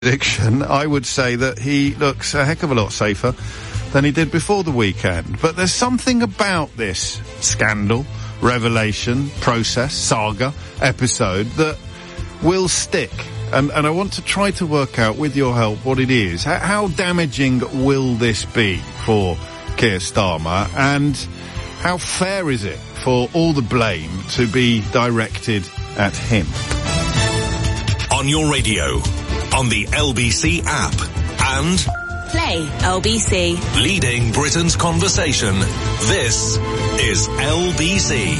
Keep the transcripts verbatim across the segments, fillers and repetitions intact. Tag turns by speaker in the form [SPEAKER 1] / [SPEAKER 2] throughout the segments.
[SPEAKER 1] prediction, I would say that he looks a heck of a lot safer than he did before the weekend. But there's something about this scandal, revelation, process, saga, episode that will stick. And, and I want to try to work out, with your help, what it is. How, how damaging will this be for Keir Starmer? And how fair is it for all the blame to be directed at him?
[SPEAKER 2] On your radio, on the L B C app, and
[SPEAKER 3] Play L B C.
[SPEAKER 2] Leading Britain's conversation. This is L B C.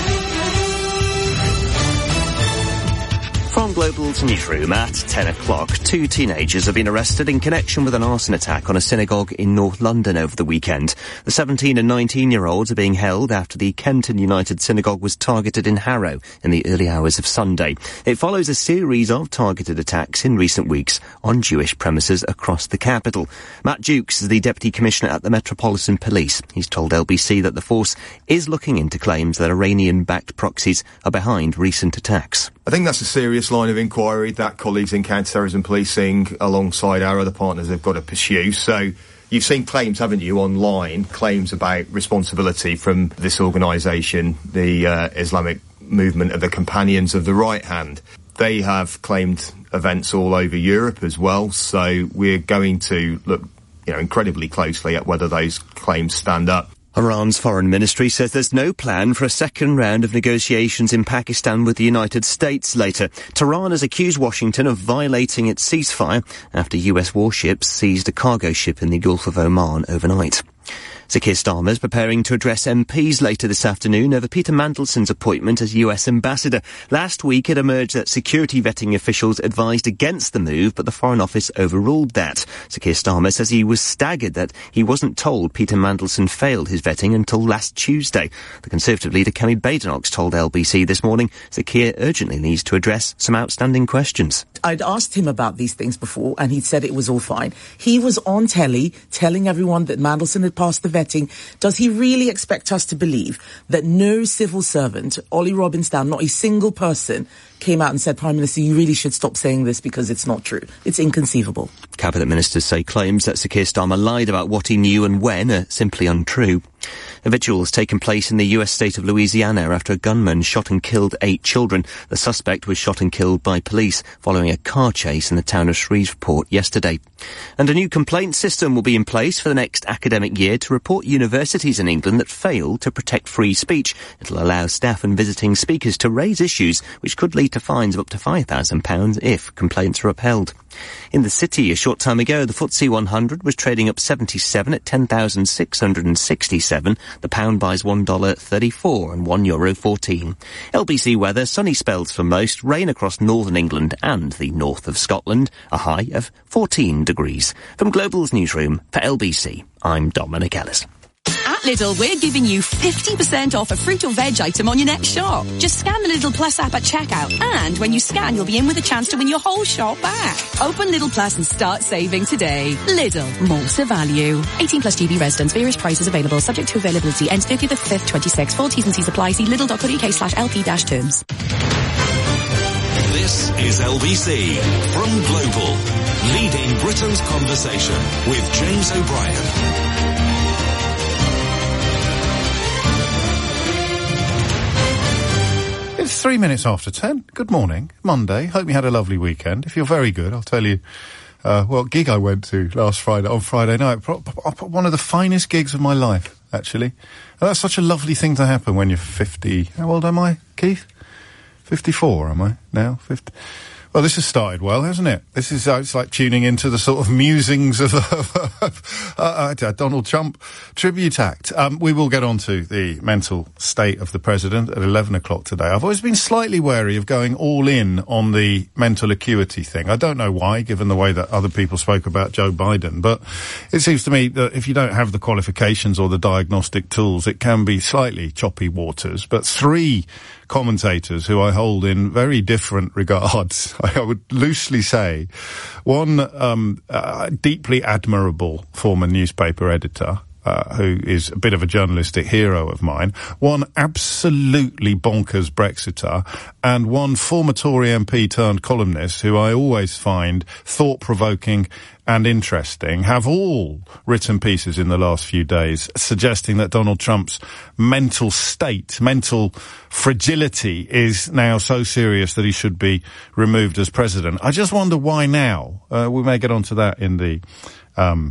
[SPEAKER 4] From Global's newsroom at ten o'clock, two teenagers have been arrested in connection with an arson attack on a synagogue in North London over the weekend. The seventeen and nineteen-year-olds are being held after the Kenton United Synagogue was targeted in Harrow in the early hours of Sunday. It follows a series of targeted attacks in recent weeks on Jewish premises across the capital. Matt Dukes is the Deputy Commissioner at the Metropolitan Police. He's told L B C that the force is looking into claims that Iranian-backed proxies are behind recent attacks.
[SPEAKER 5] I think that's a serious line of inquiry that colleagues in counter-terrorism policing, alongside our other partners, have got to pursue. So you've seen claims, haven't you, online, claims about responsibility from this organisation, the uh, Islamic movement of the Companions of the Right Hand. They have claimed events all over Europe as well, so we're going to look, you know, incredibly closely at whether those claims stand up.
[SPEAKER 4] Iran's foreign ministry says there's no plan for a second round of negotiations in Pakistan with the United States later. Tehran has accused Washington of violating its ceasefire after U S warships seized a cargo ship in the Gulf of Oman overnight. Sir Keir Starmer is preparing to address M Ps later this afternoon over Peter Mandelson's appointment as U S ambassador. Last week it emerged that security vetting officials advised against the move, but the Foreign Office overruled that. Sir Keir Starmer says he was staggered that he wasn't told Peter Mandelson failed his vetting until last Tuesday. The Conservative leader Kemi Badenoch told L B C this morning Sir Keir urgently needs to address some outstanding questions.
[SPEAKER 6] I'd asked him about these things before, and he'd said it was all fine. He was on telly telling everyone that Mandelson had passed the vetting. Does he really expect us to believe that no civil servant, Ollie Robbins down, not a single person, came out and said, Prime Minister, you really should stop saying this because it's not true? It's inconceivable.
[SPEAKER 4] Cabinet ministers say claims that Sir Keir Starmer lied about what he knew and when are simply untrue. A vigil has taken place in the U S state of Louisiana after a gunman shot and killed eight children. The suspect was shot and killed by police following a car chase in the town of Shreveport yesterday. And a new complaint system will be in place for the next academic year to report universities in England that fail to protect free speech. It'll allow staff and visiting speakers to raise issues which could lead to fines of up to five thousand pounds if complaints are upheld. In the city, a short time ago, the F T S E one hundred was trading up seventy-seven at ten thousand six hundred sixty-seven. The pound buys one dollar thirty-four and one euro fourteen. L B C weather, sunny spells for most, rain across northern England and the north of Scotland, a high of fourteen degrees. From Global's newsroom for L B C, I'm Dominic Ellis.
[SPEAKER 3] At Lidl, we're giving you fifty percent off a fruit or veg item on your next shop. Just scan the Lidl Plus app at checkout, and when you scan, you'll be in with a chance to win your whole shop back. Open Lidl Plus and start saving today. Lidl, more to value. eighteen plus G B residents, various prices available, subject to availability. Ends thirtieth of fifth, twenty-six. Full T's and C's apply. See lidl.co.uk slash LP dash terms.
[SPEAKER 2] This is L B C from Global, leading Britain's conversation with James O'Brien.
[SPEAKER 1] It's three minutes after ten. Good morning. Monday. Hope you had a lovely weekend. If you're very good, I'll tell you uh, what gig I went to last Friday, on Friday night. One of the finest gigs of my life, actually. And that's such a lovely thing to happen when you're fifty. How old am I, Keith? fifty-four, am I now? fifty. Well, this has started well, hasn't it? This is, uh, it's like tuning into the sort of musings of uh, uh, Donald Trump tribute act. Um, we will get on to the mental state of the president at eleven o'clock today. I've always been slightly wary of going all in on the mental acuity thing. I don't know why, given the way that other people spoke about Joe Biden, but it seems to me that if you don't have the qualifications or the diagnostic tools, it can be slightly choppy waters. But three commentators who I hold in very different regards, I would loosely say. One um, uh, deeply admirable former newspaper editor, uh, who is a bit of a journalistic hero of mine, one absolutely bonkers Brexiter, and one former Tory M P turned columnist who I always find thought-provoking and interesting, have all written pieces in the last few days suggesting that Donald Trump's mental state, mental fragility is now so serious that he should be removed as president. I just wonder why now. Uh, we may get onto that in the um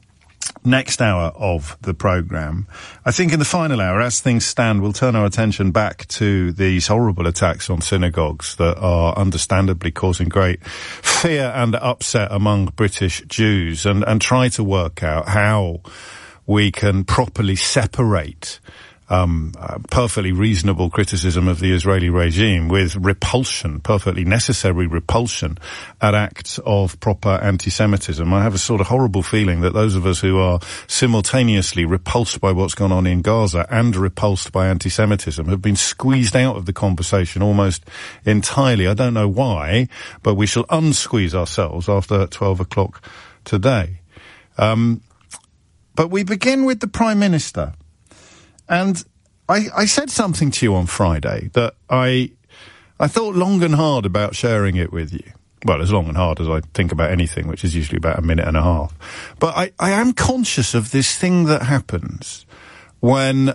[SPEAKER 1] next hour of the programme. I think in the final hour, as things stand, we'll turn our attention back to these horrible attacks on synagogues that are understandably causing great fear and upset among British Jews, and, and try to work out how we can properly separate Um, uh, perfectly reasonable criticism of the Israeli regime with repulsion, perfectly necessary repulsion at acts of proper anti-Semitism. I have a sort of horrible feeling that those of us who are simultaneously repulsed by what's gone on in Gaza and repulsed by anti-Semitism have been squeezed out of the conversation almost entirely. I don't know why, but we shall unsqueeze ourselves after twelve o'clock today. Um, but we begin with the Prime Minister. And I, I said something to you on Friday that I I thought long and hard about sharing it with you. Well, as long and hard as I think about anything, which is usually about a minute and a half. But I, I am conscious of this thing that happens when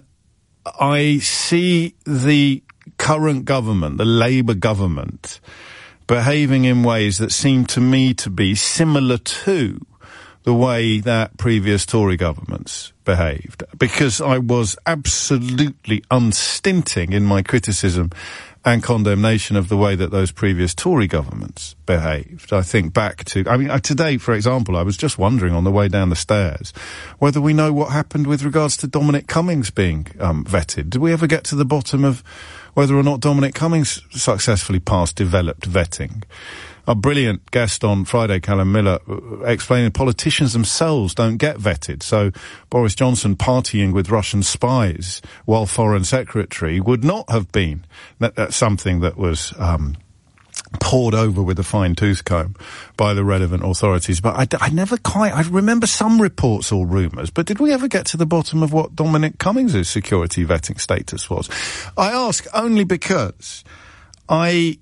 [SPEAKER 1] I see the current government, the Labour government, behaving in ways that seem to me to be similar to the way that previous Tory governments behaved, because I was absolutely unstinting in my criticism and condemnation of the way that those previous Tory governments behaved. I think back to, I mean, today, for example, I was just wondering on the way down the stairs whether we know what happened with regards to Dominic Cummings being um, vetted. Did we ever get to the bottom of whether or not Dominic Cummings successfully passed developed vetting? A brilliant guest on Friday, Callum Miller, explaining politicians themselves don't get vetted. So Boris Johnson partying with Russian spies while Foreign Secretary would not have been that, that's something that was um, poured over with a fine-tooth comb by the relevant authorities. But I, I never quite, I remember some reports or rumours, but did we ever get to the bottom of what Dominic Cummings' security vetting status was? I ask only because I...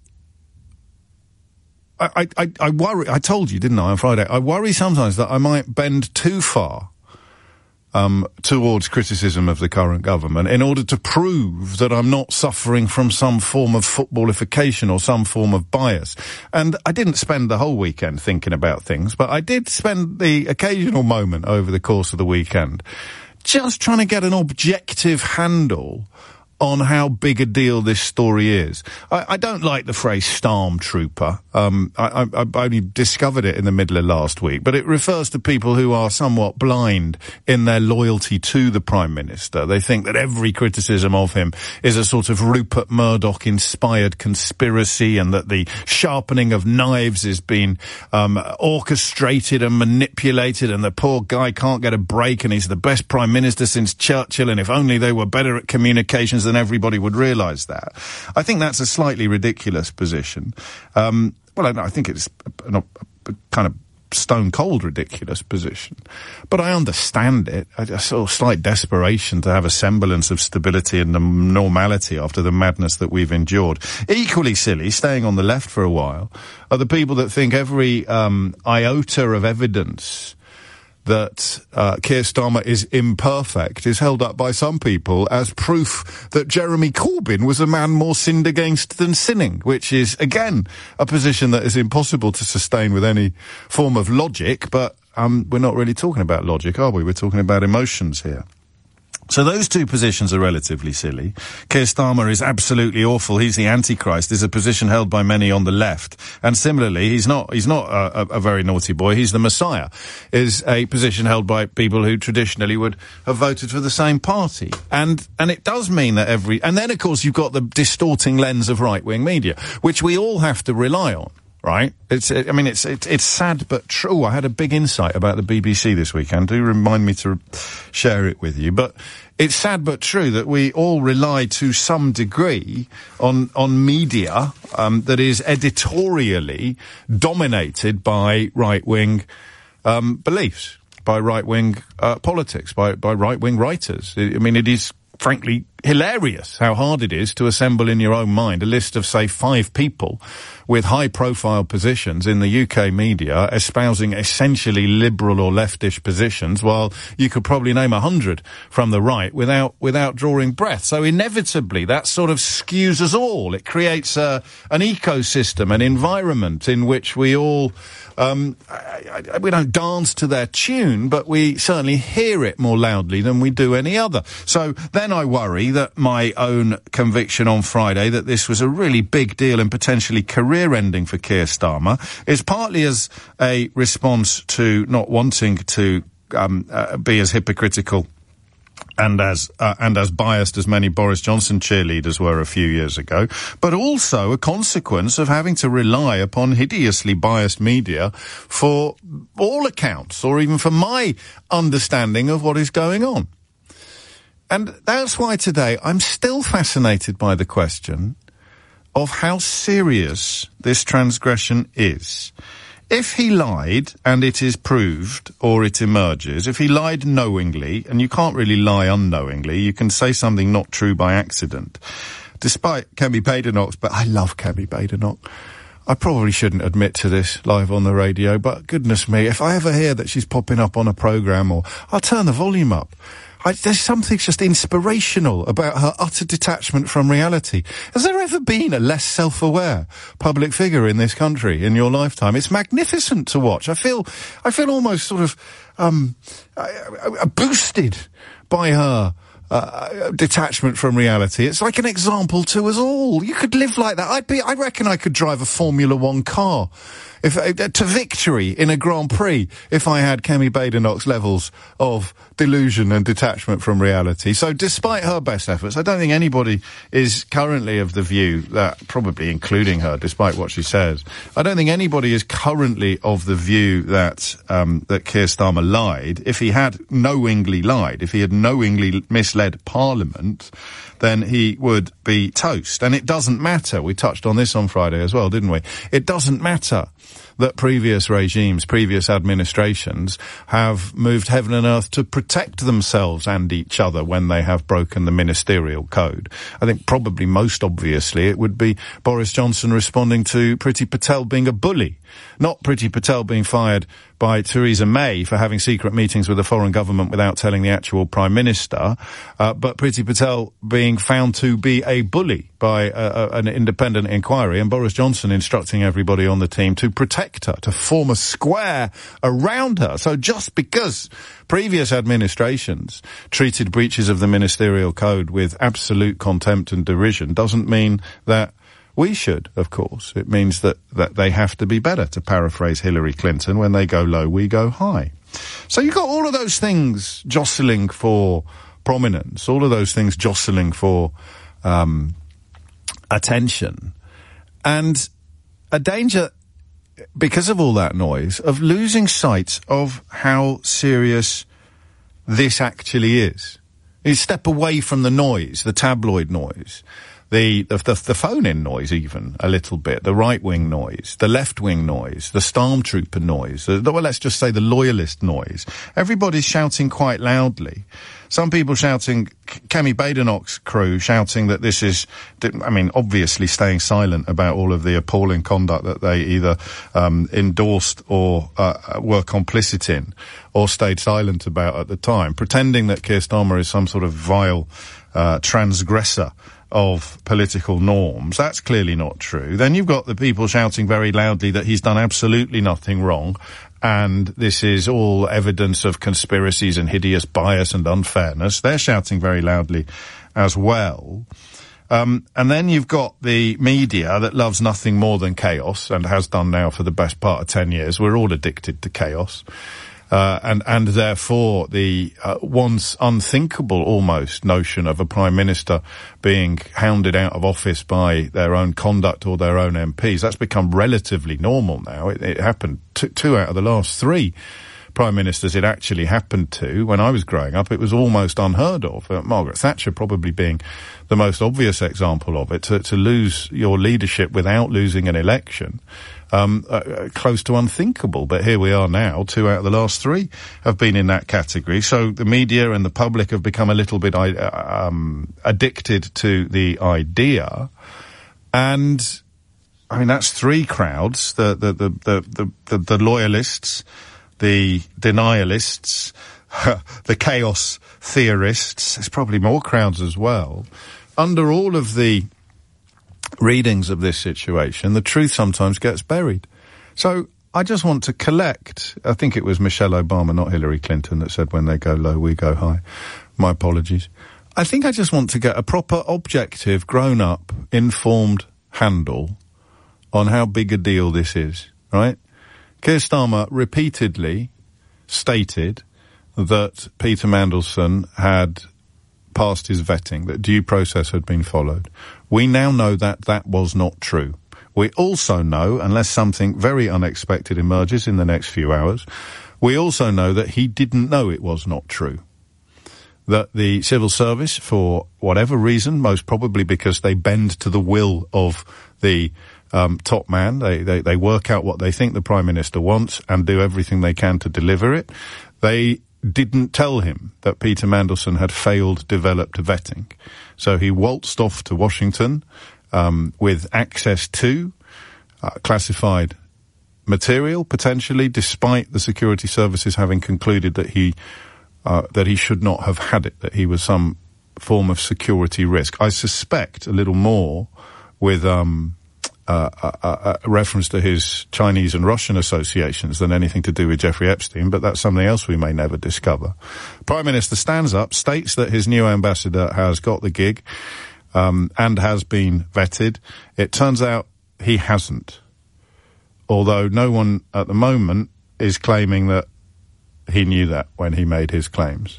[SPEAKER 1] I, I, I worry, I told you, didn't I, on Friday, I worry sometimes that I might bend too far um, towards criticism of the current government in order to prove that I'm not suffering from some form of footballification or some form of bias. And I didn't spend the whole weekend thinking about things, but I did spend the occasional moment over the course of the weekend just trying to get an objective handle on how big a deal this story is. I, I don't like the phrase stormtrooper. Um, I, I, I only discovered it in the middle of last week, but it refers to people who are somewhat blind in their loyalty to the Prime Minister. They think that every criticism of him is a sort of Rupert Murdoch-inspired conspiracy, and that the sharpening of knives is being um, orchestrated and manipulated, and the poor guy can't get a break, and he's the best Prime Minister since Churchill, and if only they were better at communications, then everybody would realise that. I think that's a slightly ridiculous position. Um, well, I, I think it's a, a, a kind of stone-cold ridiculous position. But I understand it. I, a sort of slight desperation to have a semblance of stability and normality after the madness that we've endured. Equally silly, staying on the left for a while, are the people that think every um, iota of evidence that uh, Keir Starmer is imperfect is held up by some people as proof that Jeremy Corbyn was a man more sinned against than sinning, which is, again, a position that is impossible to sustain with any form of logic, but um, we're not really talking about logic, are we? We're talking about emotions here. So those two positions are relatively silly. Keir Starmer is absolutely awful. He's the Antichrist, is a position held by many on the left. And similarly, he's not, he's not a, a very naughty boy. He's the Messiah, is a position held by people who traditionally would have voted for the same party. And, and it does mean that every, and then of course you've got the distorting lens of right-wing media, which we all have to rely on. Right? It's, I mean, it's, it's, it's sad but true. I had a big insight about the B B C this weekend. Do remind me to share it with you. But it's sad but true that we all rely to some degree on, on media, um, that is editorially dominated by right-wing, um, beliefs. by right-wing uh, politics, by, by right-wing writers. I, I mean, it is frankly hilarious how hard it is to assemble in your own mind a list of, say, five people with high-profile positions in the U K media espousing essentially liberal or leftish positions, while you could probably name a hundred from the right without without drawing breath. So inevitably, that sort of skews us all. It creates a, an ecosystem, an environment in which we all Um, I, I, we don't dance to their tune, but we certainly hear it more loudly than we do any other. So then I worry that my own conviction on Friday that this was a really big deal and potentially career-ending for Keir Starmer is partly as a response to not wanting to um, uh, be as hypocritical and as uh, and as biased as many Boris Johnson cheerleaders were a few years ago, but also a consequence of having to rely upon hideously biased media for all accounts, or even for my understanding of what is going on. And that's why today I'm still fascinated by the question of how serious this transgression is. If he lied, and it is proved, or it emerges, if he lied knowingly, and you can't really lie unknowingly, you can say something not true by accident. Despite Kemi Badenoch, but I love Kemi Badenoch. I probably shouldn't admit to this live on the radio, but goodness me, if I ever hear that she's popping up on a programme, or I'll turn the volume up. I, there's something just inspirational about her utter detachment from reality. Has there ever been a less self-aware public figure in this country in your lifetime? It's magnificent to watch. I feel, I feel almost sort of, um, uh, boosted by her Uh, detachment from reality. It's like an example to us all. You could live like that. I'd be, I reckon I could drive a Formula One car if uh, to victory in a Grand Prix if I had Kemi Badenoch's levels of delusion and detachment from reality. So despite her best efforts, I don't think anybody is currently of the view that, probably including her, despite what she says, I don't think anybody is currently of the view that um, that Keir Starmer lied. If he had knowingly lied, if he had knowingly misled Parliament, then he would be toast. And it doesn't matter. We touched on this on Friday as well, didn't we? It doesn't matter that previous regimes, previous administrations have moved heaven and earth to protect themselves and each other when they have broken the ministerial code. I think probably most obviously it would be Boris Johnson responding to Priti Patel being a bully. Not Priti Patel being fired by Theresa May for having secret meetings with the foreign government without telling the actual Prime Minister, uh, but Priti Patel being found to be a bully by uh, an independent inquiry, and Boris Johnson instructing everybody on the team to protect her, to form a square around her. So just because previous administrations treated breaches of the ministerial code with absolute contempt and derision doesn't mean that we should, of course. It means that, that they have to be better, to paraphrase Hillary Clinton. When they go low, we go high. So you've got all of those things jostling for prominence, all of those things jostling for um, attention, and a danger, because of all that noise, of losing sight of how serious this actually is. You step away from the noise, the tabloid noise, The, the, the, the phone-in noise even, a little bit, the right-wing noise, the left-wing noise, the stormtrooper noise, the, well, let's just say the loyalist noise. Everybody's shouting quite loudly. Some people shouting, Kemi Badenoch's crew shouting that this is, I mean, obviously staying silent about all of the appalling conduct that they either um, endorsed or uh, were complicit in, or stayed silent about at the time, pretending that Keir Starmer is some sort of vile uh, transgressor of political norms. That's clearly not true. Then you've got the people shouting very loudly that he's done absolutely nothing wrong, and this is all evidence of conspiracies and hideous bias and unfairness. They're shouting very loudly as well. Um, and then you've got the media that loves nothing more than chaos, and has done now for the best part of ten years. We're all addicted to chaos. Uh, and, and therefore the uh, once unthinkable almost notion of a Prime Minister being hounded out of office by their own conduct or their own M Ps, that's become relatively normal now. It, it happened t- two out of the last three prime ministers it actually happened to. When I was growing up, it was almost unheard of. Uh, Margaret Thatcher probably being the most obvious example of it, to, to lose your leadership without losing an election. Um, uh, close to unthinkable, but here we are now. Two out of the last three have been in that category. So the media and the public have become a little bit uh, um, addicted to the idea. And, I mean, that's three crowds, the, the, the, the, the, the, the loyalists, the denialists, the chaos theorists. There's probably more crowds as well. Under all of the readings of this situation, the truth sometimes gets buried. So I just want to collect, I think it was Michelle Obama, not Hillary Clinton, that said when they go low, we go high. My apologies. I think I just want to get a proper, objective, grown-up, informed handle on how big a deal this is, right? Keir Starmer repeatedly stated that Peter Mandelson had passed his vetting, that due process had been followed. We now know that that was not true. We also know, unless something very unexpected emerges in the next few hours, we also know that he didn't know it was not true. That the civil service, for whatever reason, most probably because they bend to the will of the um, top man, they, they, they work out what they think the Prime Minister wants and do everything they can to deliver it. They didn't tell him that Peter Mandelson had failed developed vetting. So he waltzed off to Washington um, with access to uh, classified material, potentially, despite the security services having concluded that he uh, that he should not have had it, that he was some form of security risk. I suspect a little more with um, uh, a, a reference to his Chinese and Russian associations than anything to do with Jeffrey Epstein, but that's something else we may never discover. Prime Minister stands up, states that his new ambassador has got the gig um, and has been vetted. It turns out he hasn't, although no one at the moment is claiming that he knew that when he made his claims.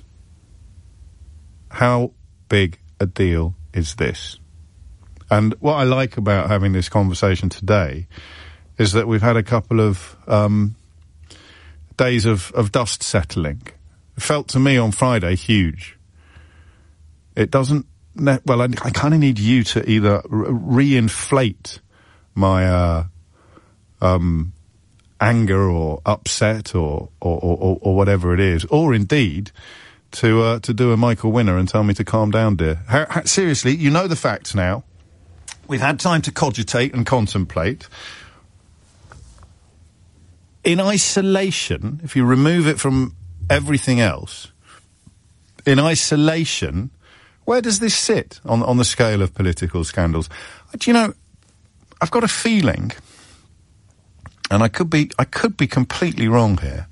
[SPEAKER 1] How big a deal is this? And what I like about having this conversation today is that we've had a couple of um, days of, of dust settling. It felt to me on Friday huge. It doesn't... Ne- well, I, I kind of need you to either re- reinflate my uh, um, anger or upset or or, or or whatever it is, or indeed to uh, to do a Michael Winner and tell me to calm down, dear. How, how, seriously, you know the facts now. We've had time to cogitate and contemplate. In isolation, if you remove it from everything else, in isolation, where does this sit on, on the scale of political scandals? Do you know, I've got a feeling, and I could be, I could be completely wrong here.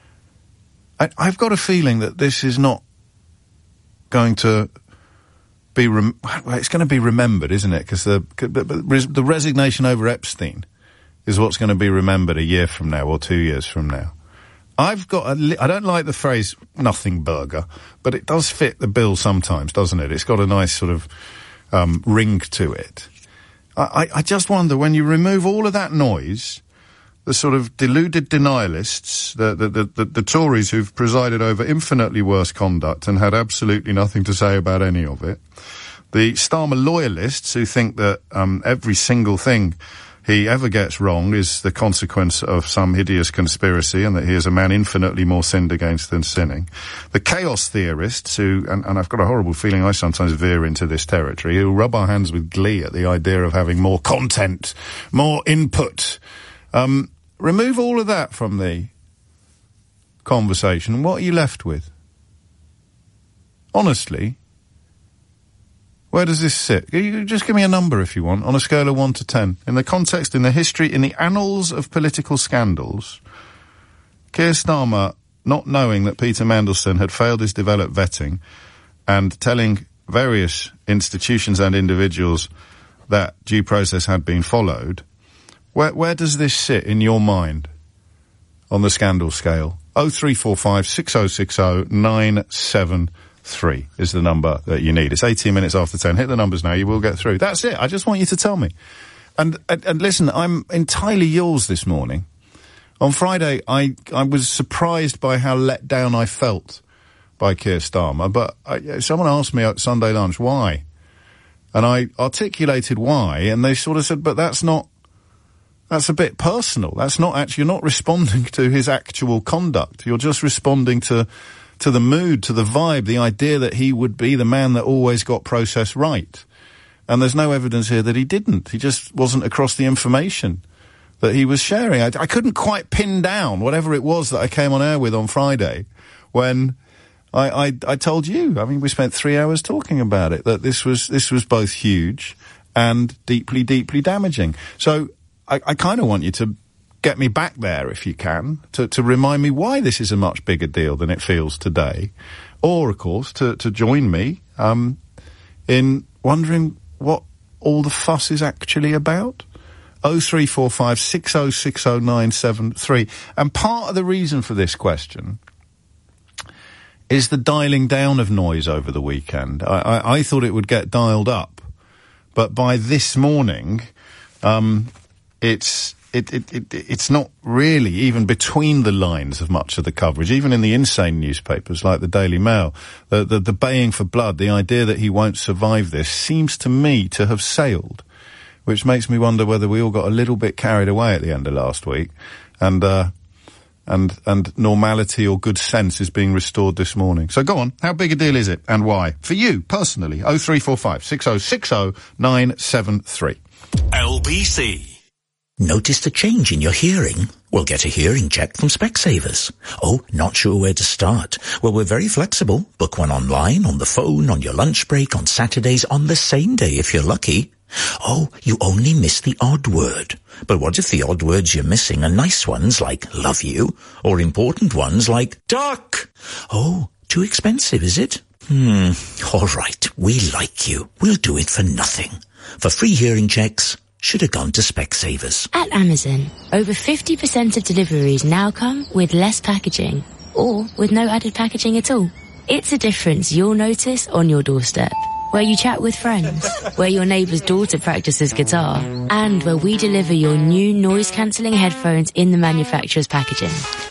[SPEAKER 1] I, I've got a feeling that this is not going to be, rem- well, it's going to be remembered, isn't it? Because the, the resignation over Epstein is what's going to be remembered a year from now or two years from now. I've got a li- I don't like the phrase nothing burger, but it does fit the bill sometimes, doesn't it? It's got a nice sort of um, ring to it. I, I, I just wonder, when you remove all of that noise, the sort of deluded denialists, the, the, the, the, the Tories who've presided over infinitely worse conduct and had absolutely nothing to say about any of it, the Starmer loyalists who think that um, every single thing he ever gets wrong is the consequence of some hideous conspiracy and that he is a man infinitely more sinned against than sinning. The chaos theorists who, and, and I've got a horrible feeling I sometimes veer into this territory, who rub our hands with glee at the idea of having more content, more input. Um, remove all of that from the conversation. What are you left with? Honestly, where does this sit? You just give me a number if you want, on a scale of one to ten. In the context, in the history, in the annals of political scandals, Keir Starmer, not knowing that Peter Mandelson had failed his developed vetting and telling various institutions and individuals that due process had been followed, where, where does this sit in your mind on the scandal scale? oh three four five, six oh six oh, nine seven three is the number that you need. It's eighteen minutes after ten. Hit the numbers now, you will get through. That's it. I just want you to tell me. And, and, and listen, I'm entirely yours this morning On Friday, I, I was surprised by how let down I felt by Keir Starmer, but I, someone asked me at Sunday lunch why. And I articulated why, and they sort of said, but that's not, that's a bit personal. That's not actually, you're not responding to his actual conduct. You're just responding to, to the mood, to the vibe, the idea that he would be the man that always got process right. And there's no evidence here that he didn't. He just wasn't across the information that he was sharing. I, I couldn't quite pin down whatever it was that I came on air with on Friday when I, I, I told you. I mean, we spent three hours talking about it, that this was, this was both huge and deeply, deeply damaging. So I, I kind of want you to get me back there, if you can, to, to remind me why this is a much bigger deal than it feels today. Or, of course, to, to join me um, in wondering what all the fuss is actually about. oh three four five, six oh six oh nine seven three. And part of the reason for this question is the dialing down of noise over the weekend. I, I, I thought it would get dialed up, but by this morning, um, it's it, it, it it's not really even between the lines of much of the coverage, even in the insane newspapers like the Daily Mail. The, the, the baying for blood, the idea that he won't survive this, seems to me to have sailed, which makes me wonder whether we all got a little bit carried away at the end of last week, and uh, and and normality or good sense is being restored this morning. So go on, how big a deal is it, and why? For you, personally, oh three four five, six oh six oh nine seven three.
[SPEAKER 2] L B C.
[SPEAKER 7] Noticed a change in your hearing? Well, get a hearing check from Specsavers. Oh, not sure where to start? Well, we're very flexible. Book one online, on the phone, on your lunch break, on Saturdays, on the same day if you're lucky. Oh, you only miss the odd word. But what if the odd words you're missing are nice ones like love you, or important ones like duck? Oh, too expensive, is it? Hmm, all right, we like you. We'll do it for nothing. For free hearing checks, should have gone to Specsavers.
[SPEAKER 8] At Amazon, over fifty percent of deliveries now come with less packaging, or with no added packaging at all. It's a difference you'll notice on your doorstep, where you chat with friends, where your neighbour's daughter practices guitar, and where we deliver your new noise-cancelling headphones in the manufacturer's packaging.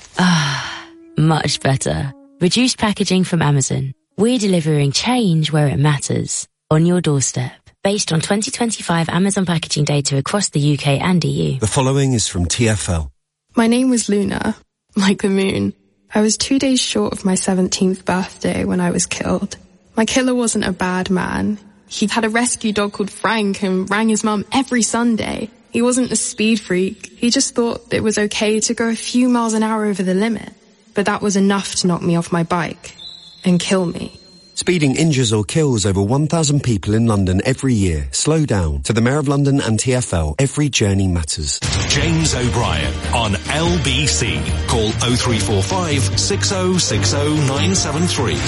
[SPEAKER 8] Ah, much better. Reduced packaging from Amazon. We're delivering change where it matters, on your doorstep. Based on twenty twenty-five Amazon packaging data across the U K and E U.
[SPEAKER 9] The following is from T F L.
[SPEAKER 10] My name was Luna, like the moon. I was two days short of my seventeenth birthday when I was killed. My killer wasn't a bad man. He had a rescue dog called Frank and rang his mum every Sunday. He wasn't a speed freak. He just thought it was okay to go a few miles an hour over the limit. But that was enough to knock me off my bike and kill me.
[SPEAKER 9] Speeding injures or kills over one thousand people in London every year. Slow down. To the Mayor of London and T F L, every journey matters.
[SPEAKER 2] James O'Brien on L B C. Call oh three four five, six oh six oh nine seven three.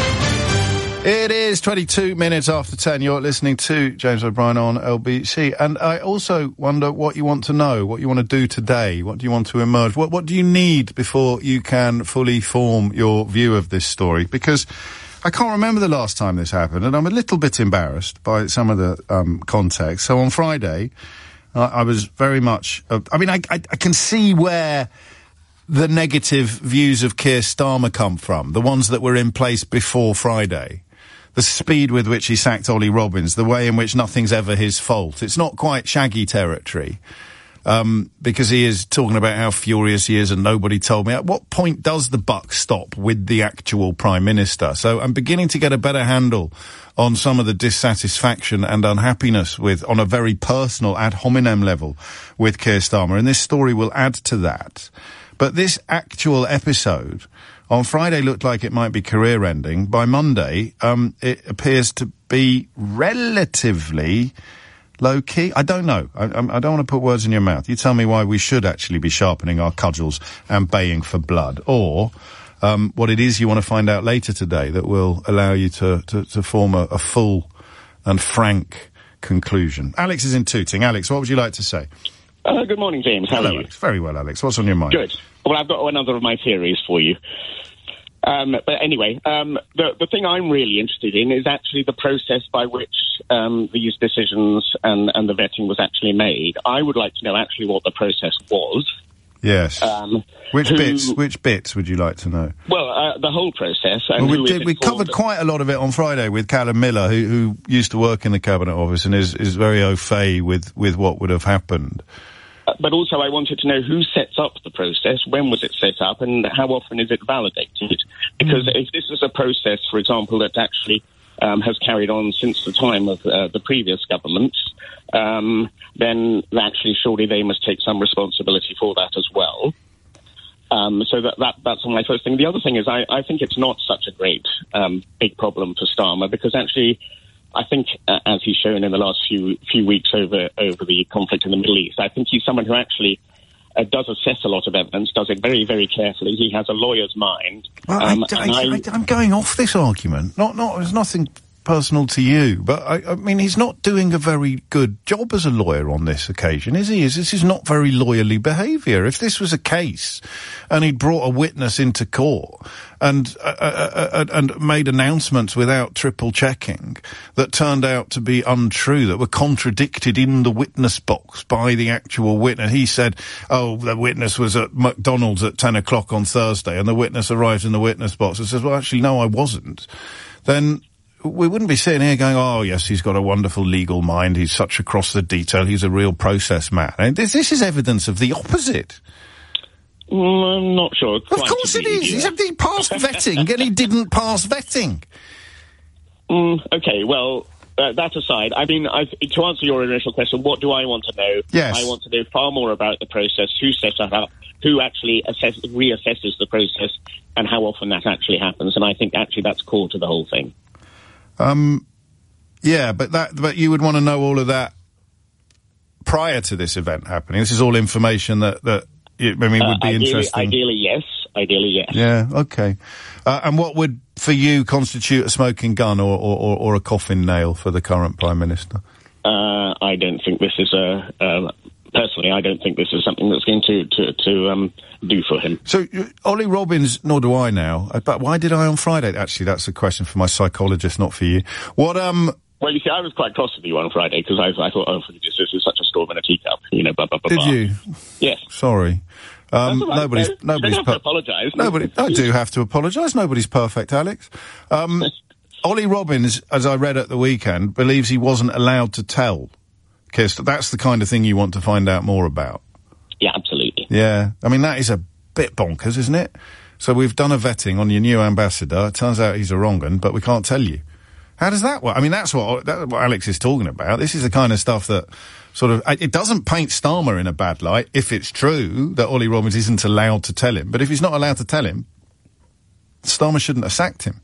[SPEAKER 1] It is twenty-two minutes after ten. You're listening to James O'Brien on L B C. And I also wonder what you want to know, what you want to do today. What do you want to emerge? What, what do you need before you can fully form your view of this story? Because I can't remember the last time this happened, and I'm a little bit embarrassed by some of the um, context. So on Friday, uh, I was very much... Uh, I mean, I, I, I can see where the negative views of Keir Starmer come from, the ones that were in place before Friday. The speed with which he sacked Ollie Robbins, the way in which nothing's ever his fault. It's not quite Shaggy territory. Um, because he is talking about how furious he is and nobody told me. At what point does the buck stop with the actual Prime Minister? So I'm beginning to get a better handle on some of the dissatisfaction and unhappiness with, on a very personal ad hominem level with Keir Starmer. And this story will add to that. But this actual episode on Friday looked like it might be career-ending. By Monday, um, it appears to be relatively low-key. I don't know. I, I don't want to put words in your mouth. You tell me why we should actually be sharpening our cudgels and baying for blood, or um, what it is you want to find out later today that will allow you to, to, to form a, a full and frank conclusion. Alex is in Tooting. Alex, what would you like to say?
[SPEAKER 11] Uh, good morning, James. How
[SPEAKER 1] Hello,
[SPEAKER 11] are you?
[SPEAKER 1] Alex. Very well, Alex. What's on your mind?
[SPEAKER 11] Good. Well, I've got another of my theories for you. Um, but anyway, um, the, the thing I'm really interested in is actually the process by which um, these decisions and, and the vetting was actually made. I would like to know actually what the process was.
[SPEAKER 1] Yes.
[SPEAKER 11] Um,
[SPEAKER 1] which
[SPEAKER 11] who,
[SPEAKER 1] bits? Which bits would you like to know?
[SPEAKER 11] Well, uh, the whole process. And
[SPEAKER 1] well,
[SPEAKER 11] who
[SPEAKER 1] we
[SPEAKER 11] is
[SPEAKER 1] did. We
[SPEAKER 11] informed
[SPEAKER 1] covered quite a lot of it on Friday with Callum Miller, who, who used to work in the Cabinet Office and is, is very au fait with, with what would have happened.
[SPEAKER 11] Uh, but also I wanted to know who sets up the process, when was it set up, and how often is it validated? Because mm. if this is a process, for example, that actually um, has carried on since the time of uh, the previous government, um, then actually surely they must take some responsibility for that as well. Um, so that, that that's my first thing. The other thing is I, I think it's not such a great um, big problem for Starmer, because actually I think, uh, as he's shown in the last few few weeks over over the conflict in the Middle East, I think he's someone who actually uh, does assess a lot of evidence, does it very, very carefully. He has a lawyer's mind.
[SPEAKER 1] Well,
[SPEAKER 11] um,
[SPEAKER 1] I, I,
[SPEAKER 11] I,
[SPEAKER 1] I, I'm going off this argument. Not, not, there's nothing personal to you, but I, I mean, he's not doing a very good job as a lawyer on this occasion, is he? Is this is not very lawyerly behaviour. If this was a case, and he'd brought a witness into court and uh, uh, uh, and made announcements without triple checking that turned out to be untrue, that were contradicted in the witness box by the actual witness. He said, "Oh, the witness was at McDonald's at ten o'clock on Thursday," and the witness arrives in the witness box and says, "Well, actually, no, I wasn't." Then we wouldn't be sitting here going, "Oh, yes, he's got a wonderful legal mind. He's such across the detail. He's a real process man." And this, this is evidence of the opposite.
[SPEAKER 11] Mm, I'm not sure.
[SPEAKER 1] Of course it is. He's, he passed vetting and he didn't pass vetting.
[SPEAKER 11] Mm, okay, well, uh, that aside, I mean, I've, to answer your initial question, what do I want to know?
[SPEAKER 1] Yes.
[SPEAKER 11] I want to know far more about the process, who set that up, who actually assess, reassesses the process, and how often that actually happens. And I think actually that's core to the whole thing.
[SPEAKER 1] Um, yeah, but that, but you would want to know all of that prior to this event happening. This is all information that, that, I mean, would be
[SPEAKER 11] uh, ideally,
[SPEAKER 1] interesting.
[SPEAKER 11] Ideally, yes. Ideally, yes.
[SPEAKER 1] Yeah, okay. Uh, and what would, for you, constitute a smoking gun or, or, or a coffin nail for the current Prime Minister?
[SPEAKER 11] Uh, I don't think this is a, uh, personally, I don't think this is something that's going to, to, to um, do for him.
[SPEAKER 1] So, uh, Ollie Robbins, nor do I now, uh, but why did I on Friday? Actually, that's a question for my psychologist, not for you. What, um...
[SPEAKER 11] Well, you see, I was quite cross with you on Friday, because I, I thought, oh, this, this is such a storm in a teacup, you know, blah, blah, blah,
[SPEAKER 1] Did
[SPEAKER 11] blah.
[SPEAKER 1] you?
[SPEAKER 11] Yes.
[SPEAKER 1] Sorry. Um,
[SPEAKER 11] right.
[SPEAKER 1] nobody's,
[SPEAKER 11] no,
[SPEAKER 1] nobody's,
[SPEAKER 11] you don't have to apologise.
[SPEAKER 1] Nobody, I do have to apologise. Nobody's perfect, Alex. Um, Ollie Robbins, as I read at the weekend, believes he wasn't allowed to tell Keir. That's the kind of thing you want to find out more about.
[SPEAKER 11] Yeah, absolutely.
[SPEAKER 1] Yeah. I mean, that is a bit bonkers, isn't it? So we've done a vetting on your new ambassador. It turns out he's a wrong 'un, but we can't tell you. How does that work? I mean, that's what, that's what Alex is talking about. This is the kind of stuff that sort of, it doesn't paint Starmer in a bad light if it's true that Ollie Robbins isn't allowed to tell him. But if he's not allowed to tell him, Starmer shouldn't have sacked him.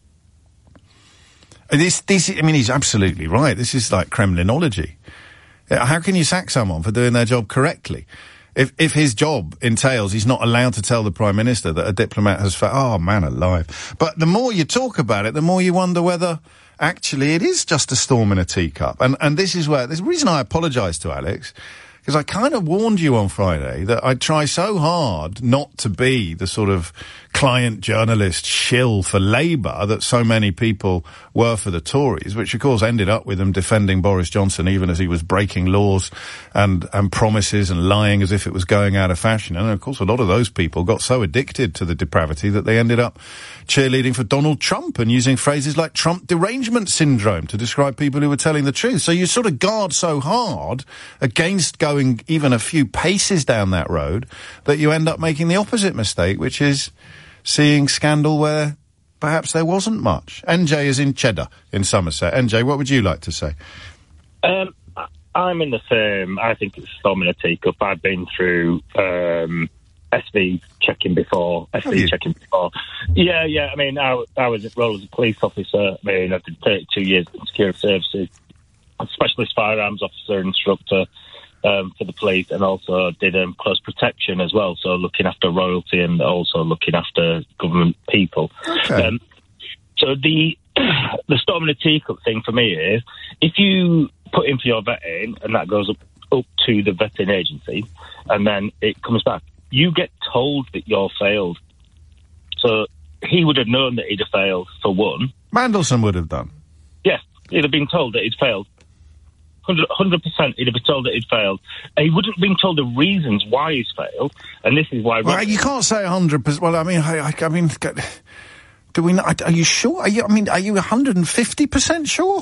[SPEAKER 1] This, this, I mean, he's absolutely right. This is like Kremlinology. How can you sack someone for doing their job correctly? If, if his job entails he's not allowed to tell the Prime Minister that a diplomat has fa- oh, man alive. But the more you talk about it, the more you wonder whether actually it is just a storm in a teacup. And, and this is where, there's a reason I apologise to Alex, because I kind of warned you on Friday that I'd try so hard not to be the sort of client journalist shill for Labour that so many people were for the Tories, which of course ended up with them defending Boris Johnson even as he was breaking laws and, and promises and lying as if it was going out of fashion. And of course a lot of those people got so addicted to the depravity that they ended up cheerleading for Donald Trump and using phrases like Trump derangement syndrome to describe people who were telling the truth. So you sort of guard so hard against going even a few paces down that road that you end up making the opposite mistake, which is seeing scandal where perhaps there wasn't much. N J is in Cheddar in Somerset. N J, what would you like to say?
[SPEAKER 12] Um, I'm in the same. I think it's a storm in a teacup. I've been through um, S V checking before, S V checking before. Yeah, yeah. I mean, I, I was at role as a police officer. I mean, I did thirty-two years in security services, a specialist firearms officer, instructor. Um, for the police, and also did um, close protection as well, so looking after royalty and also looking after government people.
[SPEAKER 1] Okay.
[SPEAKER 12] Um, so the the storm in the teacup thing for me is, if you put in for your vetting and that goes up, up to the vetting agency and then it comes back, you get told that you're failed. So he would have known that he'd have failed, for one.
[SPEAKER 1] Mandelson would have done.
[SPEAKER 12] Yes, he'd have been told that he'd failed. one hundred percent he'd be told that he'd failed. He wouldn't have been told the reasons why he's failed, and this is why...
[SPEAKER 1] Well, you can't say one hundred percent. Well, I mean, I, I, I mean, do we not... Are you sure? Are you, I mean, are you one hundred fifty percent sure?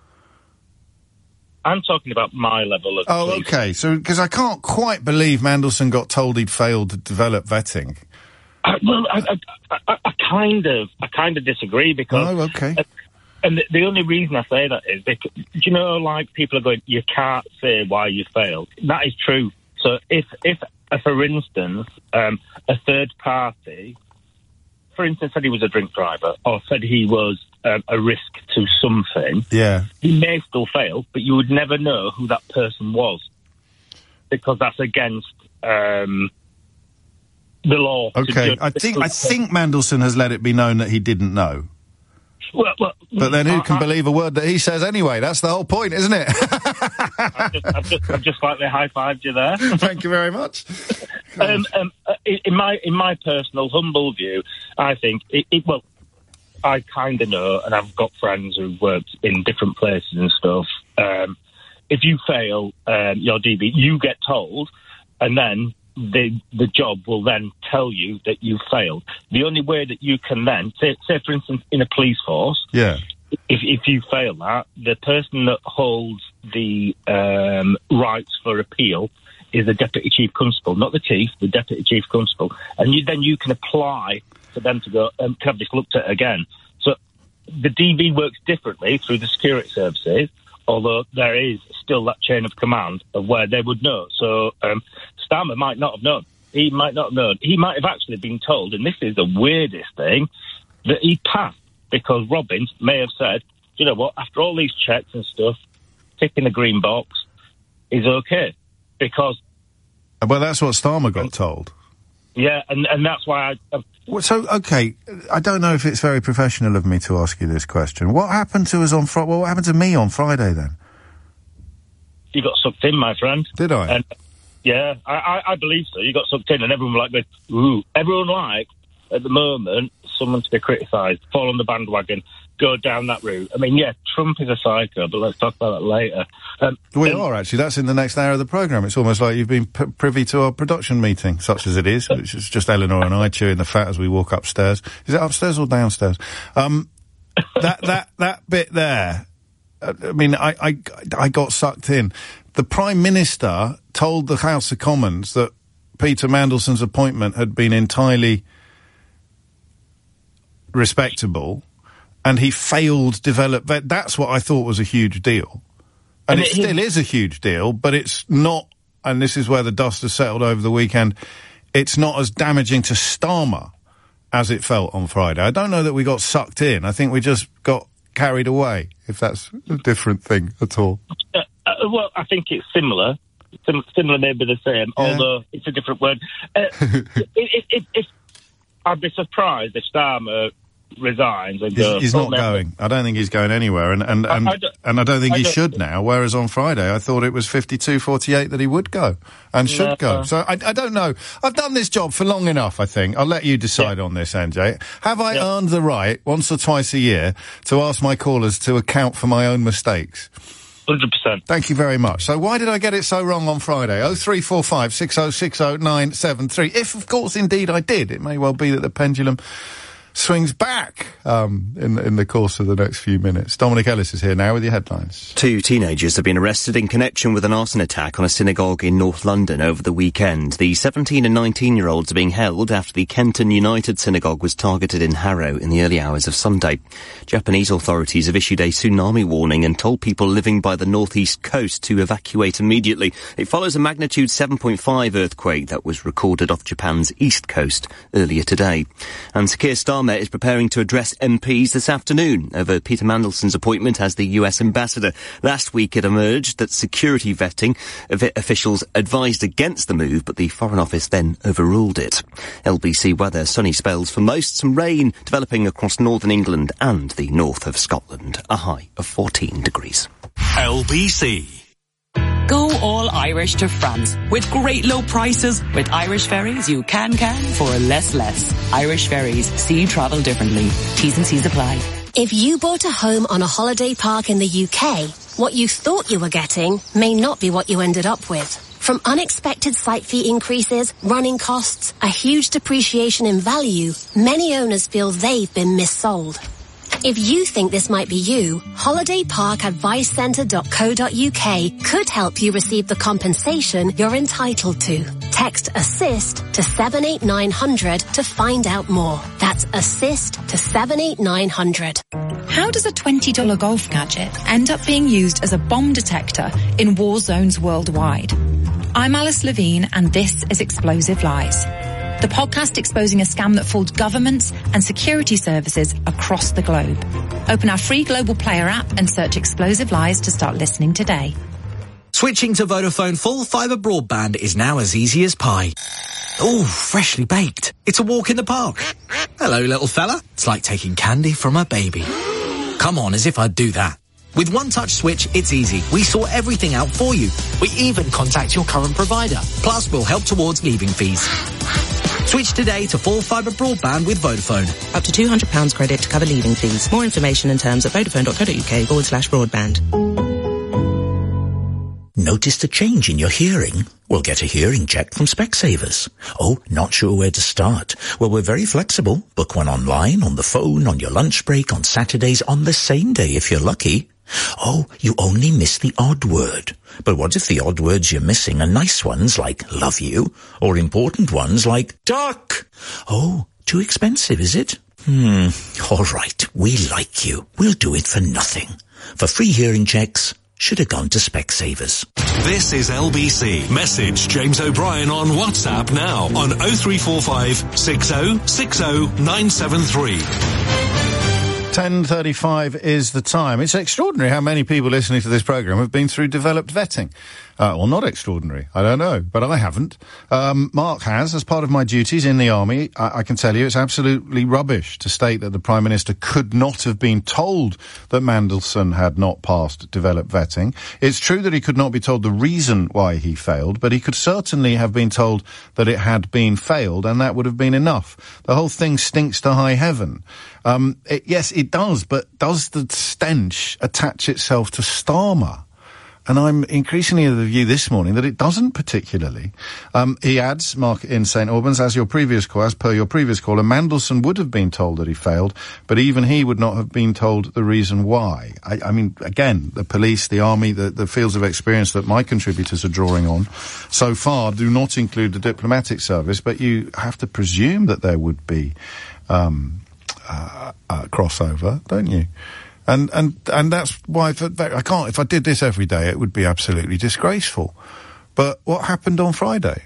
[SPEAKER 12] I'm talking about my level of...
[SPEAKER 1] Oh,
[SPEAKER 12] police.
[SPEAKER 1] okay. So, because I can't quite believe Mandelson got told he'd failed to develop vetting.
[SPEAKER 12] I, well, I, I, I, I kind of, I kind of disagree because...
[SPEAKER 1] Oh, okay.
[SPEAKER 12] Uh, and the, the only reason I say that is because, do you know, like, people are going, you can't say why you failed. That is true. So if, if uh, for instance, um, a third party, for instance, said he was a drink driver or said he was um, a risk to something,
[SPEAKER 1] yeah,
[SPEAKER 12] he may still fail, but you would never know who that person was because that's against um, the law.
[SPEAKER 1] Okay, I think I think Mandelson has let it be known that he didn't know.
[SPEAKER 12] Well, well,
[SPEAKER 1] but then who
[SPEAKER 12] I,
[SPEAKER 1] can
[SPEAKER 12] I,
[SPEAKER 1] believe a word that he says anyway? That's the whole point, isn't it?
[SPEAKER 12] I've, just, I've, just, I've just slightly high-fived you there.
[SPEAKER 1] Thank you very much.
[SPEAKER 12] um, um, in my in my personal, humble view, I think, it, it well, I kind of know, and I've got friends who've worked in different places and stuff. Um, if you fail um, your D B, you get told, and then the the job will then tell you that you failed. The only way that you can then, say, say for instance, in a police force,
[SPEAKER 1] yeah,
[SPEAKER 12] if if you fail that, the person that holds the um, rights for appeal is the deputy chief constable, not the chief, the deputy chief constable, and you, then you can apply for them to go um, to have this looked at again. So the D V works differently through the security services, although there is still that chain of command of where they would know. So um, Starmer might not have known. He might not have known. He might have actually been told, and this is the weirdest thing, that he passed because Robbins may have said, you know what, after all these checks and stuff, ticking the green box is okay. Because...
[SPEAKER 1] Well, that's what Starmer got told.
[SPEAKER 12] Yeah, and, and that's why I... Uh,
[SPEAKER 1] well, so, okay, I don't know if it's very professional of me to ask you this question. What happened to us on Friday? Well, what happened to me on Friday, then?
[SPEAKER 12] You got sucked in, my friend.
[SPEAKER 1] Did I?
[SPEAKER 12] And, yeah, I, I, I believe so. You got sucked in, and everyone was like, ooh. Everyone like, at the moment, someone to be criticised, fall on the bandwagon, go down that route. I mean, yeah, Trump is a psycho, but let's talk about that later. Um,
[SPEAKER 1] we
[SPEAKER 12] um,
[SPEAKER 1] are, actually. That's in the next hour of the programme. It's almost like you've been p- privy to our production meeting, such as it is. It's just Eleanor and I chewing the fat as we walk upstairs. Is it upstairs or downstairs? Um, that, that, that bit there, uh, I mean, I, I, I got sucked in. The Prime Minister told the House of Commons that Peter Mandelson's appointment had been entirely respectable, and he failed to develop that. That's what I thought was a huge deal. And, and it, it still is a huge deal, but it's not, and this is where the dust has settled over the weekend, it's not as damaging to Starmer as it felt on Friday. I don't know that we got sucked in. I think we just got carried away, if that's a different thing at all.
[SPEAKER 12] Uh, uh, well, I think it's similar. Sim- similar maybe the same, yeah. Although it's a different word. Uh, if, if, if I'd be surprised if Starmer resigns and
[SPEAKER 1] he's,
[SPEAKER 12] goes...
[SPEAKER 1] He's not going. I don't think he's going anywhere, and and, and, I, I and I don't think I he don't, should now, whereas on Friday I thought it was fifty-two forty-eight that he would go, and should no. go. So I, I don't know. I've done this job for long enough, I think. I'll let you decide yeah. on this, N J. Have I yeah. earned the right, once or twice a year, to ask my callers to account for my own mistakes?
[SPEAKER 12] one hundred percent.
[SPEAKER 1] Thank you very much. So why did I get it so wrong on Friday? oh three four five, six oh six oh nine seven three. If, of course, indeed I did. It may well be that the pendulum swings back um, in, in the course of the next few minutes. Dominic Ellis is here now with your headlines.
[SPEAKER 4] Two teenagers have been arrested in connection with an arson attack on a synagogue in North London over the weekend. The seventeen and nineteen-year-olds are being held after the Kenton United Synagogue was targeted in Harrow in the early hours of Sunday. Japanese authorities have issued a tsunami warning and told people living by the northeast coast to evacuate immediately. It follows a magnitude seven point five earthquake that was recorded off Japan's east coast earlier today. And Sir Keir Starmer is preparing to address M Ps this afternoon over Peter Mandelson's appointment as the U S ambassador. Last week it emerged that security vetting officials advised against the move, but the Foreign Office then overruled it. L B C weather, sunny spells for most, some rain developing across northern England and the north of Scotland. A high of fourteen degrees.
[SPEAKER 2] L B C.
[SPEAKER 3] Go all Irish to France with great low prices. With Irish Ferries, you can can for less less. Irish Ferries, see travel differently. T's and C's apply.
[SPEAKER 13] If you bought a home on a holiday park in the U K, What you thought you were getting may not be what you ended up with. From unexpected site fee increases, running costs, a huge depreciation in value, many owners feel they've been missold. If you think this might be you, holiday park advice centre dot co dot uk could help you receive the compensation you're entitled to. Text ASSIST to seven eight nine hundred to find out more. That's ASSIST to seven eight nine hundred.
[SPEAKER 14] How does a twenty dollars golf gadget end up being used as a bomb detector in war zones worldwide? I'm Alice Levine, and this is Explosive Lies, the podcast exposing a scam that fooled governments and security services across the globe. Open our free Global Player app and search Explosive Lies to start listening today.
[SPEAKER 15] Switching to Vodafone full fibre broadband is now as easy as pie. Ooh, freshly baked. It's a walk in the park. Hello, little fella. It's like taking candy from a baby. Come on, as if I'd do that. With One Touch Switch, it's easy. We sort everything out for you. We even contact your current provider. Plus, we'll help towards leaving fees. Switch today to full fibre broadband with Vodafone.
[SPEAKER 6] Up to two hundred pounds credit to cover leaving fees. More information and terms at vodafone dot co dot uk forward slash broadband.
[SPEAKER 7] Noticed a change in your hearing? Well, get a hearing check from Specsavers. Oh, not sure where to start? Well, we're very flexible. Book one online, on the phone, on your lunch break, on Saturdays, on the same day if you're lucky. Oh, you only miss the odd word. But what if the odd words you're missing are nice ones like love you, or important ones like duck? Oh, too expensive, is it? Hmm, all right, we like you. We'll do it for nothing. For free hearing checks, should have gone to Specsavers.
[SPEAKER 2] This is L B C. Message James O'Brien on WhatsApp now on oh three four five, six oh six oh, nine seven three.
[SPEAKER 1] ten thirty-five is the time. It's extraordinary how many people listening to this programme have been through developed vetting. Uh, well, not extraordinary. I don't know, but I haven't. Um, Mark has, as part of my duties in the army. I, I can tell you it's absolutely rubbish to state that the Prime Minister could not have been told that Mandelson had not passed developed vetting. It's true that he could not be told the reason why he failed, but he could certainly have been told that it had been failed, and that would have been enough. The whole thing stinks to high heaven. Um, it, yes, it does, but does the stench attach itself to Starmer? And I'm increasingly of the view this morning that it doesn't particularly. Um, he adds, Mark in Saint Albans, as your previous call, as per your previous caller, Mandelson would have been told that he failed, but even he would not have been told the reason why. I, I mean, again, the police, the army, the, the fields of experience that my contributors are drawing on so far do not include the diplomatic service, but you have to presume that there would be um, uh, uh, crossover, don't you? And, and, and that's why I can't, if I did this every day, it would be absolutely disgraceful. But what happened on Friday?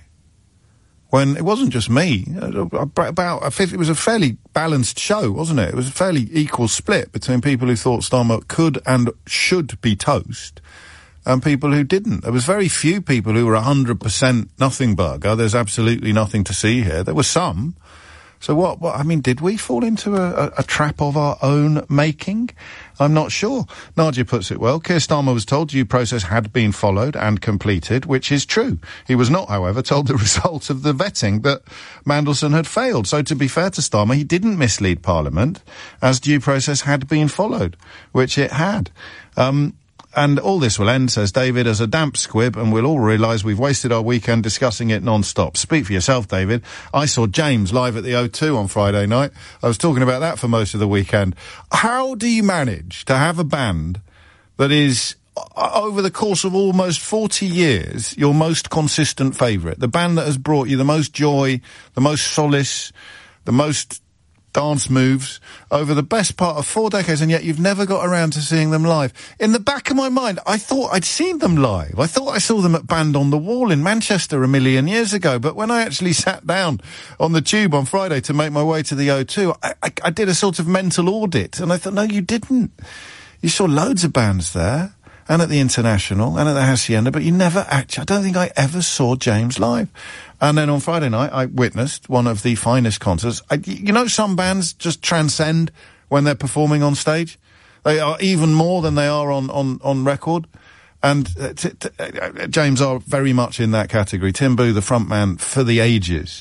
[SPEAKER 1] When it wasn't just me, about, it was a fairly balanced show, wasn't it? It was a fairly equal split between people who thought Starmer could and should be toast and people who didn't. There was very few people who were one hundred percent nothing burger. There's absolutely nothing to see here. There were some. So what, what, I mean, did we fall into a, a, a trap of our own making? I'm not sure. Nadia puts it well. Keir Starmer was told due process had been followed and completed, which is true. He was not, however, told the result of the vetting, that Mandelson had failed. So to be fair to Starmer, he didn't mislead Parliament, as due process had been followed, which it had. Um, And all this will end, says David, as a damp squib, and we'll all realise we've wasted our weekend discussing it non-stop. Speak for yourself, David. I saw James live at the O two on Friday night. I was talking about that for most of the weekend. How do you manage to have a band that is, over the course of almost forty years, your most consistent favourite? The band that has brought you the most joy, the most solace, the most dance moves over the best part of four decades, and yet you've never got around to seeing them live. In the back of my mind, I thought I'd seen them live. I thought I saw them at Band on the Wall in Manchester a million years ago, but when I actually sat down on the tube on Friday to make my way to the O two, I, I, I did a sort of mental audit, and I thought, no, you didn't. You saw loads of bands there, and at the International, and at the Hacienda, but you never actually, I don't think I ever saw James live. And then on Friday night, I witnessed one of the finest concerts. I, you know, some bands just transcend when they're performing on stage. They are even more than they are on, on, on record. And uh, t- t- uh, James are very much in that category. Tim Boo, the frontman for the ages.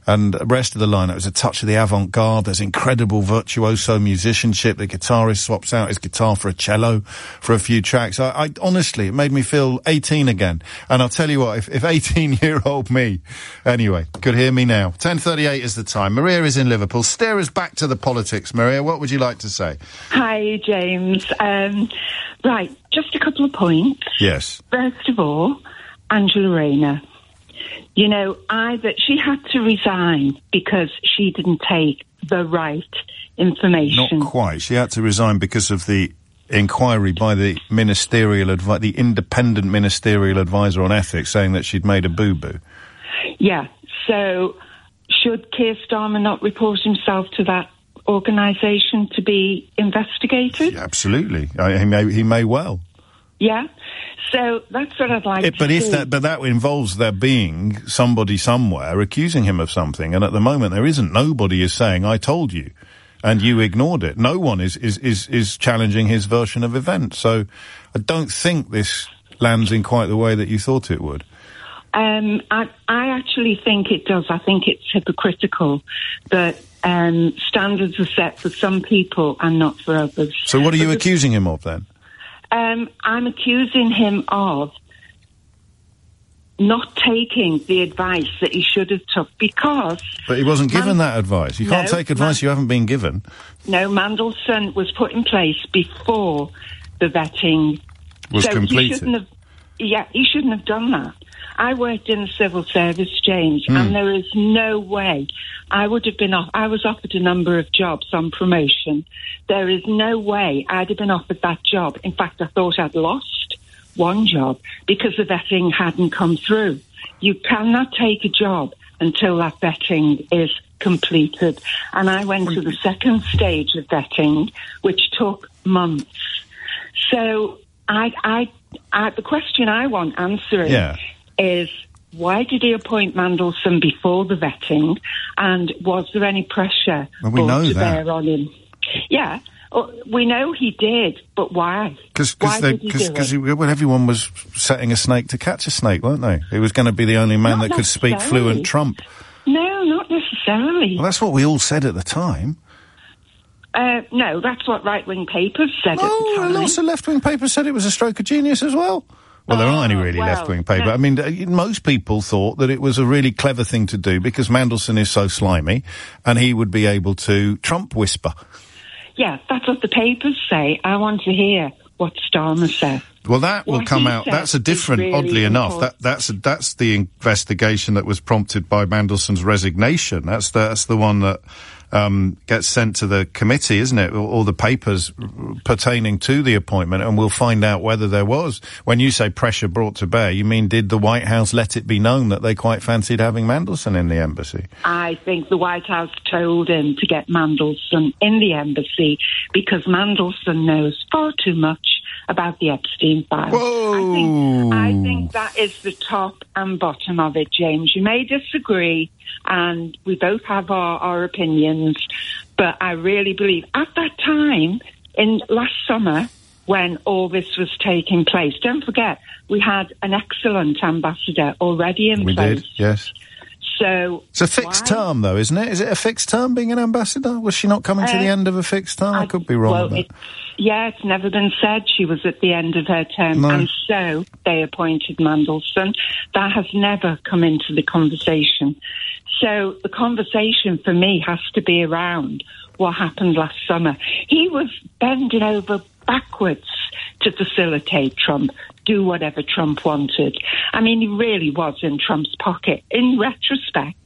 [SPEAKER 1] and the rest of the lineup is a touch of the avant-garde. There's incredible virtuoso musicianship. The guitarist swaps out his guitar for a cello for a few tracks. I, I honestly, it made me feel eighteen again. And I'll tell you what, if, if eighteen-year-old me, anyway, could hear me now. ten thirty-eight is the time. Maria is in Liverpool. Steer us back to the politics, Maria. What would you like to say?
[SPEAKER 16] Hi, James. Um, right, just a couple of points.
[SPEAKER 1] Yes.
[SPEAKER 16] First of all, Angela Rayner. You know, either she had to resign because she didn't take the right information.
[SPEAKER 1] Not quite. She had to resign because of the inquiry by the ministerial advi- the independent ministerial advisor on ethics saying that she'd made a boo-boo.
[SPEAKER 16] Yeah. So should Keir Starmer not report himself to that organisation to be investigated?
[SPEAKER 1] Yeah, absolutely. I, he may he may well.
[SPEAKER 16] Yeah. So that's what I'd like
[SPEAKER 1] it,
[SPEAKER 16] to
[SPEAKER 1] but
[SPEAKER 16] see.
[SPEAKER 1] if that, but that involves there being somebody somewhere accusing him of something, and at the moment there isn't. Nobody is saying, I told you, and you ignored it. No one is, is, is, is challenging his version of events. So I don't think this lands in quite the way that you thought it would.
[SPEAKER 16] Um, I, I actually think it does. I think it's hypocritical that um, standards are set for some people and not for others.
[SPEAKER 1] So what are you
[SPEAKER 16] but
[SPEAKER 1] accusing him of then?
[SPEAKER 16] Um, I'm accusing him of not taking the advice that he should have took because...
[SPEAKER 1] But he wasn't given
[SPEAKER 16] Man-
[SPEAKER 1] that advice. You can't
[SPEAKER 16] No,
[SPEAKER 1] take advice
[SPEAKER 16] Man-
[SPEAKER 1] you haven't been given.
[SPEAKER 16] No, Mandelson was put in place before the vetting
[SPEAKER 1] Was
[SPEAKER 16] so
[SPEAKER 1] completed.
[SPEAKER 16] He shouldn't have, yeah, he shouldn't have done that. I worked in the civil service, James,
[SPEAKER 1] Mm.
[SPEAKER 16] and there is no way I would have been off. I was offered a number of jobs on promotion. There is no way I'd have been offered that job. In fact, I thought I'd lost one job because the vetting hadn't come through. You cannot take a job until that vetting is completed. And I went to the second stage of vetting, which took months. So I, I, I the question I want answering
[SPEAKER 1] Yeah.
[SPEAKER 16] is why did he appoint Mandelson before the vetting, and was there any pressure
[SPEAKER 1] Well, we
[SPEAKER 16] brought
[SPEAKER 1] know
[SPEAKER 16] to
[SPEAKER 1] that.
[SPEAKER 16] bear on him? Yeah, uh, we know he did, but why?
[SPEAKER 1] Because
[SPEAKER 16] why did he do it?
[SPEAKER 1] well, everyone was setting a snake to catch a snake, weren't they? He was going to be the only man
[SPEAKER 16] Not
[SPEAKER 1] that could speak
[SPEAKER 16] necessarily.
[SPEAKER 1] fluent Trump.
[SPEAKER 16] No, not necessarily.
[SPEAKER 1] Well, that's what we all said at the time.
[SPEAKER 16] Uh, no, that's what right-wing papers said at the
[SPEAKER 1] Oh,
[SPEAKER 16] time.
[SPEAKER 1] lots of left-wing papers said it was a stroke of genius as well. Well, there aren't any really
[SPEAKER 16] well,
[SPEAKER 1] left-wing paper.
[SPEAKER 16] no.
[SPEAKER 1] I mean, uh, most people thought that it was a really clever thing to do because Mandelson is so slimy and he would be able to Trump whisper.
[SPEAKER 16] Yeah, that's what the papers say. I want to hear what Starmer said.
[SPEAKER 1] Well, that will
[SPEAKER 16] What
[SPEAKER 1] come
[SPEAKER 16] he
[SPEAKER 1] out.
[SPEAKER 16] said
[SPEAKER 1] That's a
[SPEAKER 16] is
[SPEAKER 1] different,
[SPEAKER 16] really
[SPEAKER 1] oddly enough. That
[SPEAKER 16] important.
[SPEAKER 1] that's that's the investigation that was prompted by Mandelson's resignation. That's the that's the one that um, gets sent to the committee, isn't it? All, all the papers pertaining to the appointment, and we'll find out whether there was. When you say pressure brought to bear, you mean did the White House let it be known that they quite fancied having Mandelson in the embassy?
[SPEAKER 16] I think the White House told him to get Mandelson in the embassy because Mandelson knows far too much about the Epstein files.
[SPEAKER 1] Whoa.
[SPEAKER 16] I think, I think that is the top and bottom of it, James. You may disagree, and we both have our, our opinions, but I really believe at that time, in last summer, when all this was taking place, don't forget, we had an excellent ambassador already in
[SPEAKER 1] We
[SPEAKER 16] place.
[SPEAKER 1] did, yes.
[SPEAKER 16] So
[SPEAKER 1] It's a fixed
[SPEAKER 16] why-
[SPEAKER 1] term, though, isn't it? Is it a fixed term being an ambassador? Was she not coming to
[SPEAKER 16] Uh,
[SPEAKER 1] the end of a fixed term? I, could be wrong
[SPEAKER 16] Well,
[SPEAKER 1] with that.
[SPEAKER 16] it, yeah, it's never been said she was at the end of her term,
[SPEAKER 1] No.
[SPEAKER 16] and so they appointed Mandelson. That has never come into the conversation. So the conversation for me has to be around what happened last summer. He was bending over backwards to facilitate Trump, do whatever Trump wanted. I mean, he really was in Trump's pocket. In retrospect,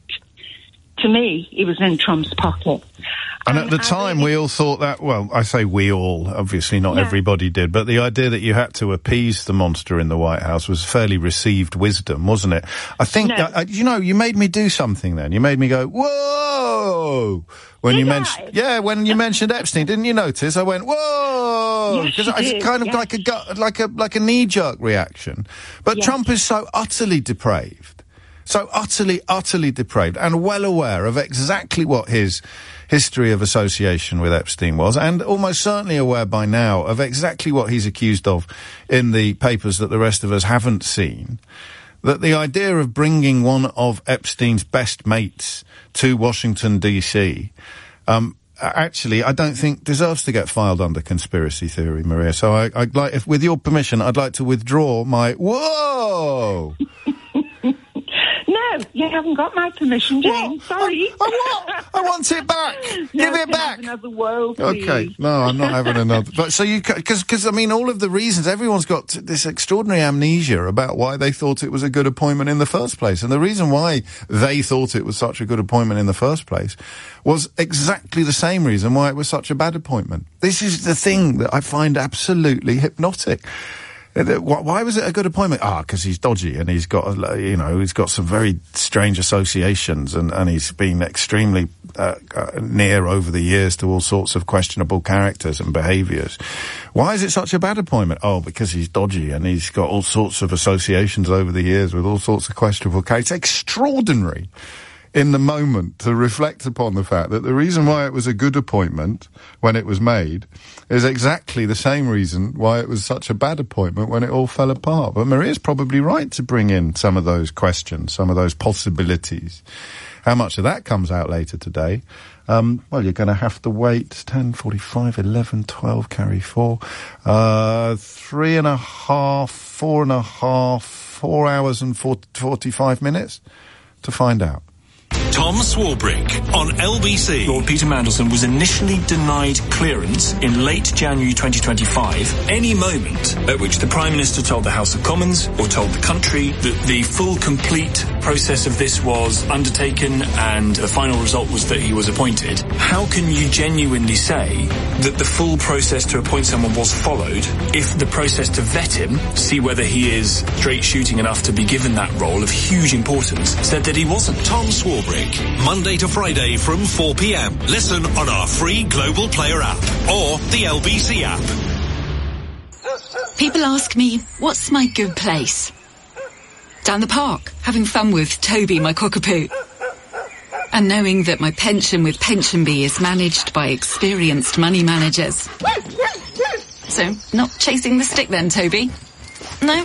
[SPEAKER 16] to me, he was in Trump's pocket.
[SPEAKER 1] And at the time, we all thought that, well, I say we all, obviously not
[SPEAKER 16] Yeah.
[SPEAKER 1] everybody did, but the idea that you had to appease the monster in the White House was fairly received wisdom, wasn't it? I think,
[SPEAKER 16] No.
[SPEAKER 1] that, uh, you know, you made me do something then. You made me go, whoa! When
[SPEAKER 16] Did
[SPEAKER 1] you
[SPEAKER 16] I?
[SPEAKER 1] mentioned, yeah, when you mentioned Epstein, didn't you notice? I went, whoa!
[SPEAKER 16] Yes, you
[SPEAKER 1] it's
[SPEAKER 16] did,
[SPEAKER 1] kind of
[SPEAKER 16] yes.
[SPEAKER 1] like a gut, like a, like a knee-jerk reaction. But
[SPEAKER 16] Yes.
[SPEAKER 1] Trump is so utterly depraved. So utterly, utterly depraved and well aware of exactly what his history of association with Epstein was, and almost certainly aware by now of exactly what he's accused of in the papers that the rest of us haven't seen, that the idea of bringing one of Epstein's best mates to Washington, D C, um, actually, I don't think deserves to get filed under conspiracy theory, Maria. So I, I'd like, if, with your permission, I'd like to withdraw my, whoa!
[SPEAKER 16] No, you haven't got my permission, James.
[SPEAKER 1] What?
[SPEAKER 16] Sorry.
[SPEAKER 1] I, I, what? I want it back.
[SPEAKER 16] No,
[SPEAKER 1] Give it back.
[SPEAKER 16] Have another whoa, please.
[SPEAKER 1] Okay, no, I'm not having another. But so you, because, because I mean, all of the reasons, everyone's got this extraordinary amnesia about why they thought it was a good appointment in the first place, and the reason why they thought it was such a good appointment in the first place was exactly the same reason why it was such a bad appointment. This is the thing that I find absolutely hypnotic. Why was it a good appointment? Ah, because he's dodgy and he's got, you know, he's got some very strange associations and, and he's been extremely uh, uh, near over the years to all sorts of questionable characters and behaviours. Why is it such a bad appointment? Oh, because he's dodgy and he's got all sorts of associations over the years with all sorts of questionable characters. It's extraordinary in the moment to reflect upon the fact that the reason why it was a good appointment when it was made is exactly the same reason why it was such a bad appointment when it all fell apart. But Maria's probably right to bring in some of those questions, some of those possibilities. How much of that comes out later today? Um, well, you're going to have to wait ten, forty-five, eleven, twelve, carry four, uh, three and a half, four and a half, four hours and four, forty-five minutes to find out.
[SPEAKER 2] Tom Swarbrick on L B C.
[SPEAKER 17] Lord Peter Mandelson was initially denied clearance in late January twenty twenty-five, any moment at which the Prime Minister told the House of Commons or told the country that the full, complete process of this was undertaken and the final result was that he was appointed. How can you genuinely say that the full process to appoint someone was followed if the process to vet him, see whether he is straight shooting enough to be given that role of huge importance, said that he wasn't?
[SPEAKER 2] Tom Swarbrick, Monday to Friday from four p.m. Listen on our free Global Player app or the L B C app.
[SPEAKER 18] People ask me, what's my good place? Down the park, having fun with Toby, my cockapoo. And knowing that my pension with PensionBee is managed by experienced money managers. So, not chasing the stick then, Toby? No?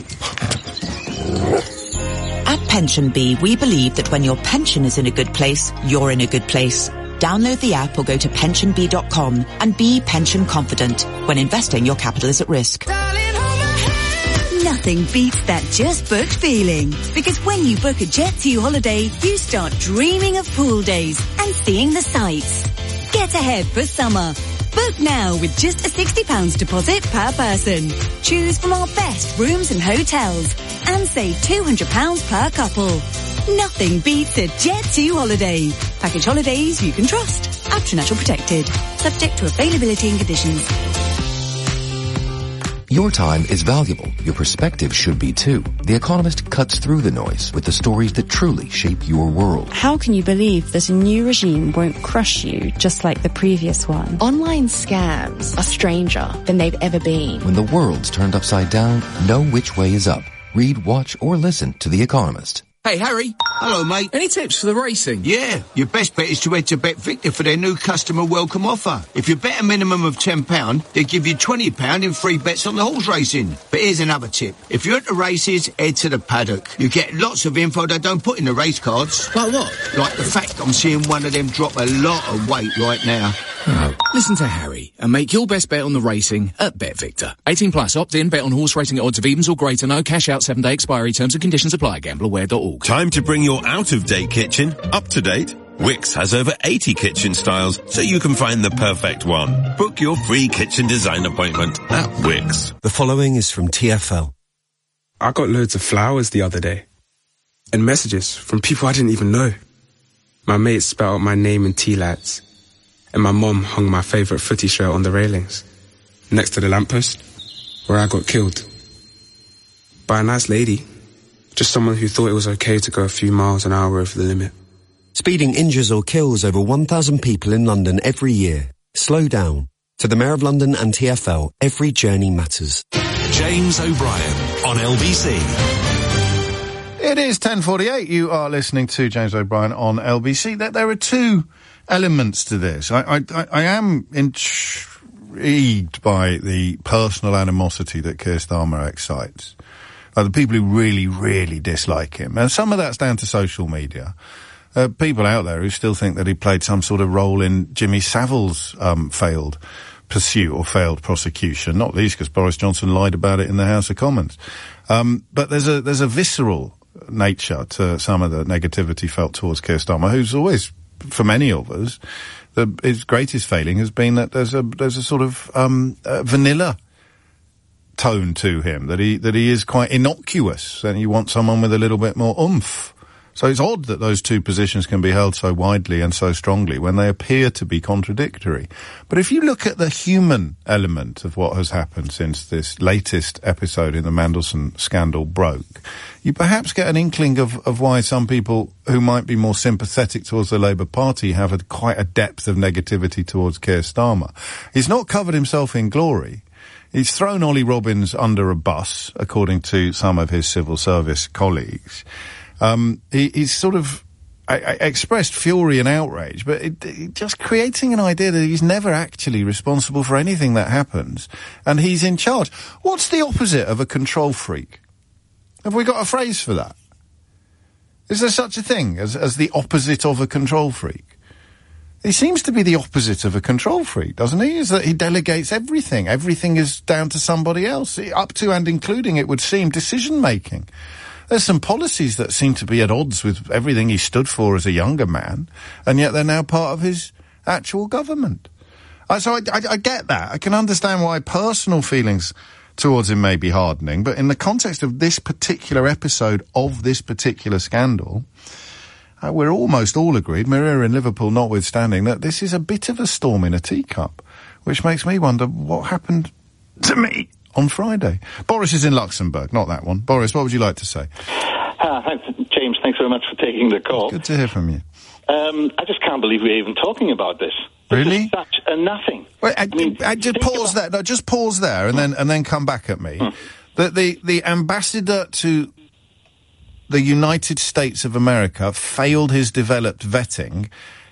[SPEAKER 19] At PensionBee, we believe that when your pension is in a good place, you're in a good place. Download the app or go to pension bee dot com and be pension confident. When investing, your capital is at risk.
[SPEAKER 20] Nothing beats that just booked feeling. Because when you book a Jet two holiday, you start dreaming of pool days and seeing the sights. Get ahead for summer. Book now with just a sixty pounds deposit per person. Choose from our best rooms and hotels. And save two hundred pounds per couple. Nothing beats a Jet two holiday. Package holidays you can trust. Abtrinational protected. Subject to availability and conditions.
[SPEAKER 21] Your time is valuable. Your perspective should be too. The Economist cuts through the noise with the stories that truly shape your world.
[SPEAKER 22] How can you believe that a new regime won't crush you just like the previous one? Online scams are stranger than they've ever been.
[SPEAKER 21] When the world's turned upside down, know which way is up. Read, watch, or listen to The Economist.
[SPEAKER 23] Hey, Harry. Hello, mate. Any tips for the racing?
[SPEAKER 24] Yeah, your best bet is to head to BetVictor for their new customer welcome offer. If you bet a minimum of ten pounds, they give you twenty pounds in free bets on the horse racing. But here's another tip. If you're at the races, head to the paddock. You get lots of info they don't put in the race cards.
[SPEAKER 23] Like what?
[SPEAKER 24] Like the fact I'm seeing one of them drop a lot of weight right now.
[SPEAKER 23] Oh. Listen to Harry and make your best bet on the racing at BetVictor. eighteen plus, opt in, bet on horse racing at odds of evens or greater, no cash out, seven day expiry, terms and conditions apply, gamble aware dot org.
[SPEAKER 25] Time to bring your out-of-date kitchen up to date. Wickes has over eighty kitchen styles, so you can find the perfect one. Book your free kitchen design appointment at Wickes.
[SPEAKER 9] The following is from T F L.
[SPEAKER 26] I got loads of flowers the other day, and messages from people I didn't even know. My mates spelled out my name in tea lights, and my mum hung my favourite footy shirt on the railings, next to the lamppost, where I got killed. By a nice lady. Just someone who thought it was okay to go a few miles an hour over the limit.
[SPEAKER 9] Speeding injures or kills over one thousand people in London every year. Slow down. To the Mayor of London and T F L, every journey matters.
[SPEAKER 2] James O'Brien on L B C.
[SPEAKER 1] It is ten forty-eight. You are listening to James O'Brien on L B C. There, there are two elements to this. I, I, I am intrigued by the personal animosity that Keir Starmer excites. Like the people who really, really dislike him. And some of that's down to social media. Uh, people out there who still think that he played some sort of role in Jimmy Savile's um, failed pursuit or failed prosecution, not least because Boris Johnson lied about it in the House of Commons. Um, but there's a there's a visceral nature to some of the negativity felt towards Keir Starmer, who's always, for many of us, the, his greatest failing has been that there's a there's a sort of um, uh, vanilla tone to him, that he that he is quite innocuous, and you want someone with a little bit more oomph. So it's odd that those two positions can be held so widely and so strongly when they appear to be contradictory. But if you look at the human element of what has happened since this latest episode in the Mandelson scandal broke, you perhaps get an inkling of, of why some people who might be more sympathetic towards the Labour Party have a, quite a depth of negativity towards Keir Starmer. He's not covered himself in glory. He's thrown Ollie Robbins under a bus, according to some of his civil service colleagues. Um, he, he's sort of I, I expressed fury and outrage, but it, it, just creating an idea that he's never actually responsible for anything that happens, and he's in charge. What's the opposite of a control freak? Have we got a phrase for that? Is there such a thing as, as the opposite of a control freak? He seems to be the opposite of a control freak, doesn't he? Is that he delegates everything. Everything is down to somebody else, up to and including, it would seem, decision-making. There's some policies that seem to be at odds with everything he stood for as a younger man, and yet they're now part of his actual government. Uh, so I, I, I get that. I can understand why personal feelings towards him may be hardening, but in the context of this particular episode of this particular scandal, uh, we're almost all agreed, Maria in Liverpool notwithstanding, that this is a bit of a storm in a teacup, which makes me wonder what happened to me on Friday. Boris is in Luxembourg, not that one. Boris, what would you like to say?
[SPEAKER 4] Uh, thanks, James, thanks very much for taking the call.
[SPEAKER 1] Good to hear from you.
[SPEAKER 4] Um, I just can't believe we're even talking about this. This
[SPEAKER 1] Really?
[SPEAKER 4] is such a nothing.
[SPEAKER 1] Wait, I,
[SPEAKER 4] I mean,
[SPEAKER 1] I, just pause there. No, just pause there, and then and then come back at me.
[SPEAKER 4] Hmm.
[SPEAKER 1] The, the the ambassador to the United States of America failed his developed vetting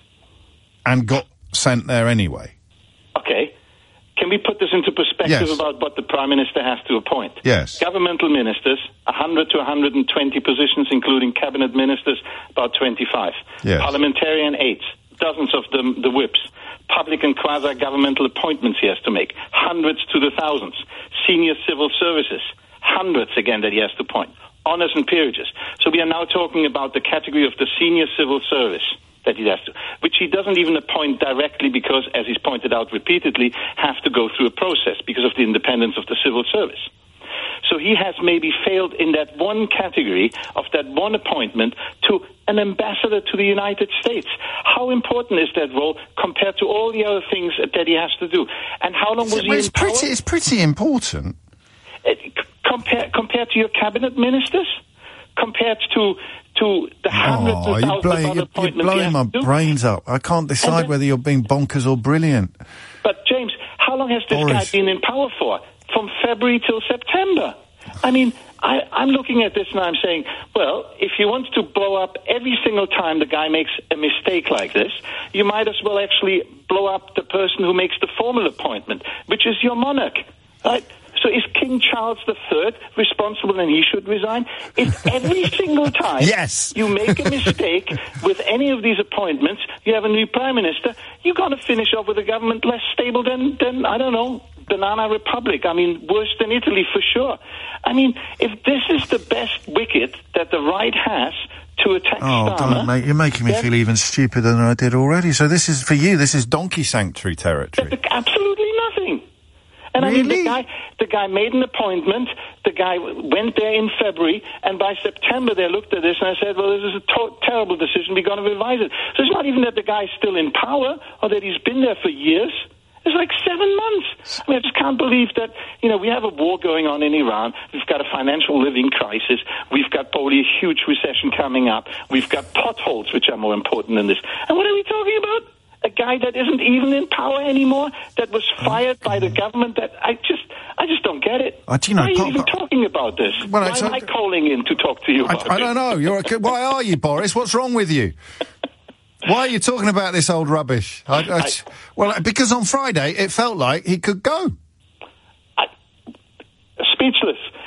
[SPEAKER 1] and got sent there anyway.
[SPEAKER 4] Okay. Can we put this into perspective
[SPEAKER 1] Yes.
[SPEAKER 4] about what the Prime Minister has to appoint?
[SPEAKER 1] Yes.
[SPEAKER 4] Governmental ministers, one hundred to one hundred twenty positions, including cabinet ministers, about twenty-five.
[SPEAKER 1] Yes.
[SPEAKER 4] Parliamentarian aides, dozens of them, the whips. Public and quasi-governmental appointments he has to make, hundreds to the thousands. Senior civil services, hundreds again that he has to appoint. Honours and peerages. So we are now talking about the category of the senior civil service that he has to, which he doesn't even appoint directly because, as he's pointed out repeatedly, have to go through a process because of the independence of the civil service. So he has maybe failed in that one category of that one appointment to an ambassador to the United States. How important is that role compared to all the other things that he has to do? And how long was
[SPEAKER 1] It's,
[SPEAKER 4] he
[SPEAKER 1] it's
[SPEAKER 4] in power?
[SPEAKER 1] pretty. It's pretty important.
[SPEAKER 4] Uh, c- compare, compared to your cabinet ministers? Compared to to the hundreds
[SPEAKER 1] Oh,
[SPEAKER 4] of
[SPEAKER 1] you're
[SPEAKER 4] thousands
[SPEAKER 1] blowing,
[SPEAKER 4] of
[SPEAKER 1] you're,
[SPEAKER 4] other
[SPEAKER 1] you're
[SPEAKER 4] appointments he
[SPEAKER 1] blowing
[SPEAKER 4] has
[SPEAKER 1] my
[SPEAKER 4] to do?
[SPEAKER 1] brains up. I can't decide
[SPEAKER 4] then-
[SPEAKER 1] whether you're being bonkers or brilliant.
[SPEAKER 4] But, James, how long has this
[SPEAKER 1] Boris.
[SPEAKER 4] guy been in power for? From February till September. I mean, I, I'm looking at this and I'm saying, well, if you want to blow up every single time the guy makes a mistake like this, you might as well actually blow up the person who makes the formal appointment, which is your monarch, right? So is King Charles the Third responsible and he should resign? If every single time
[SPEAKER 1] Yes.
[SPEAKER 4] you make a mistake with any of these appointments, you have a new prime minister, you're going to finish off with a government less stable than, than, I don't know, Banana Republic. I mean, worse than Italy for sure. I mean, if this is the best wicket that the right has to attack
[SPEAKER 1] Oh,
[SPEAKER 4] Starmer,
[SPEAKER 1] don't, mate. You're making me
[SPEAKER 4] then-
[SPEAKER 1] feel even stupider than I did already. So this is, for you, this is donkey sanctuary territory.
[SPEAKER 4] absolutely nothing. And I mean, the guy, the guy made an appointment. The guy went there in February, and by September they looked at this and I said, "Well, this is a to- terrible decision. We're going to revise it." So it's not even that the guy's still in power or that he's been there for years. It's like seven months. I mean, I just can't believe that, you know, we have a war going on in Iran. We've got a financial living crisis. We've got probably a huge recession coming up. We've got potholes, which are more important than this. And what are we talking about? A guy that isn't even in power anymore, that was fired by the government, that I just, I just don't get it.
[SPEAKER 1] Uh, do you know,
[SPEAKER 4] Why are you
[SPEAKER 1] Pop-
[SPEAKER 4] even talking about this?
[SPEAKER 1] Well,
[SPEAKER 4] Why
[SPEAKER 1] it's
[SPEAKER 4] am
[SPEAKER 1] a-
[SPEAKER 4] I calling in to talk to you about
[SPEAKER 1] I, I
[SPEAKER 4] it?
[SPEAKER 1] don't know. You're a, why are you, Boris? What's wrong with you? Why are you talking about this old rubbish? I, I, well, because on Friday it felt like he could go.
[SPEAKER 4] Speechless.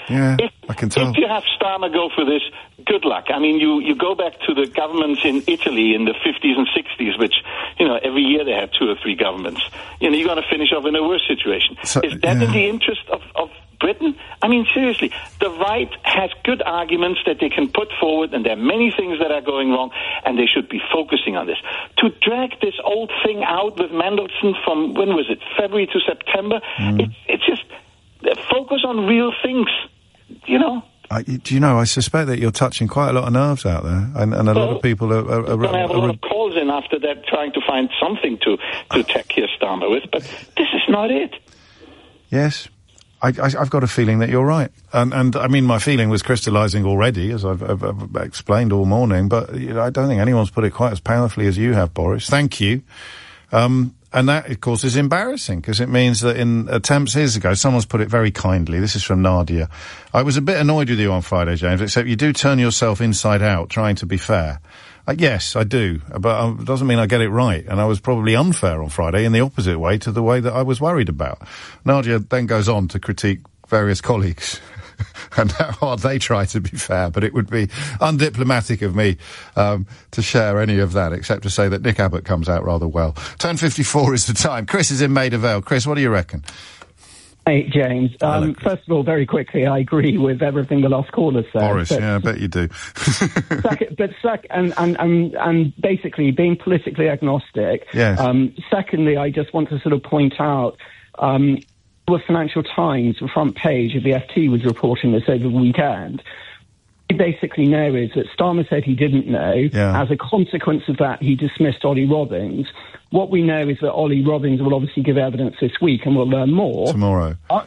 [SPEAKER 1] Yeah,
[SPEAKER 4] if,
[SPEAKER 1] I can tell.
[SPEAKER 4] If you have Starmer go for this, good luck. I mean, you, you go back to the governments in Italy in the fifties and sixties, which, you know, every year they had two or three governments. You know, you're going to finish off in a worse situation.
[SPEAKER 1] So,
[SPEAKER 4] Is that
[SPEAKER 1] yeah.
[SPEAKER 4] in the interest of, of Britain? I mean, seriously, the right has good arguments that they can put forward, and there are many things that are going wrong, and they should be focusing on this. To drag this old thing out with Mandelson from, when was it, February to September,
[SPEAKER 1] Mm.
[SPEAKER 4] it, it's just uh, focus on real things, you know?
[SPEAKER 1] I, do you know, I suspect that you're touching quite a lot of nerves out there, and, and a
[SPEAKER 4] well,
[SPEAKER 1] lot of people are... are, are,
[SPEAKER 4] We're going to have a
[SPEAKER 1] are,
[SPEAKER 4] lot
[SPEAKER 1] are
[SPEAKER 4] of calls in after that trying to find something to, to attack Keir Starmer with, but this is not it.
[SPEAKER 1] yes. I, I, I've got a feeling that you're right. And, and I mean, my feeling was crystallising already, as I've, I've, I've explained all morning, but you know, I don't think anyone's put it quite as powerfully as you have, Boris. Thank you. Um, and that, of course, is embarrassing, because it means that in attempts years ago, someone's put it very kindly. This is from Nadia. I was a bit annoyed with you on Friday, James, except you do turn yourself inside out, trying to be fair. Uh, yes, I do, but um, it doesn't mean I get it right, and I was probably unfair on Friday in the opposite way to the way that I was worried about. Nadia then goes on to critique various colleagues and how hard they try to be fair, but it would be undiplomatic of me um, to share any of that, except to say that Nick Abbott comes out rather well. ten fifty-four is the time. Chris is in Maida Vale. Chris, what do you reckon?
[SPEAKER 3] Hey, James. Um, first of all, very quickly, I agree with everything the last caller said.
[SPEAKER 1] Boris,
[SPEAKER 3] but,
[SPEAKER 1] yeah, I bet you do.
[SPEAKER 3] second, but sec- and, and, and, and basically being politically agnostic.
[SPEAKER 1] Yes.
[SPEAKER 3] Um, secondly, I just want to sort of point out, um, the Financial Times, the front page of the F T was reporting this over the weekend. What we basically know is that Starmer said he didn't know.
[SPEAKER 1] Yeah.
[SPEAKER 3] As a consequence of that, he dismissed Ollie Robbins. What we know is that Ollie Robbins will obviously give evidence this week, and we'll learn more.
[SPEAKER 1] Tomorrow.
[SPEAKER 3] But,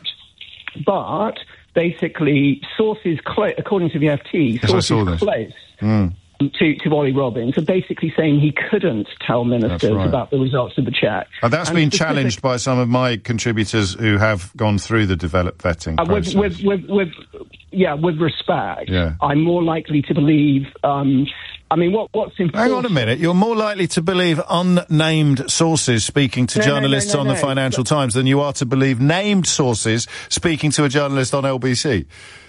[SPEAKER 3] but basically, sources, clo- according to the F T,
[SPEAKER 1] Yes, I saw
[SPEAKER 3] sources
[SPEAKER 1] this.
[SPEAKER 3] close
[SPEAKER 1] Mm.
[SPEAKER 3] to, to Ollie Robbins are basically saying he couldn't tell ministers
[SPEAKER 1] right.
[SPEAKER 3] about the results of the check.
[SPEAKER 1] And that's
[SPEAKER 3] And
[SPEAKER 1] been
[SPEAKER 3] specific-
[SPEAKER 1] challenged by some of my contributors who have gone through the developed vetting
[SPEAKER 3] Uh,
[SPEAKER 1] process.
[SPEAKER 3] with, with, with, with, yeah, with respect,
[SPEAKER 1] Yeah.
[SPEAKER 3] I'm more likely to believe. Um, I mean, what what's important?
[SPEAKER 1] Hang on a minute. You're more likely to believe unnamed sources speaking to
[SPEAKER 3] No, no, no,
[SPEAKER 1] journalists
[SPEAKER 3] no,
[SPEAKER 1] on the
[SPEAKER 3] no.
[SPEAKER 1] Financial Times than you are to believe named sources speaking to a journalist on L B C.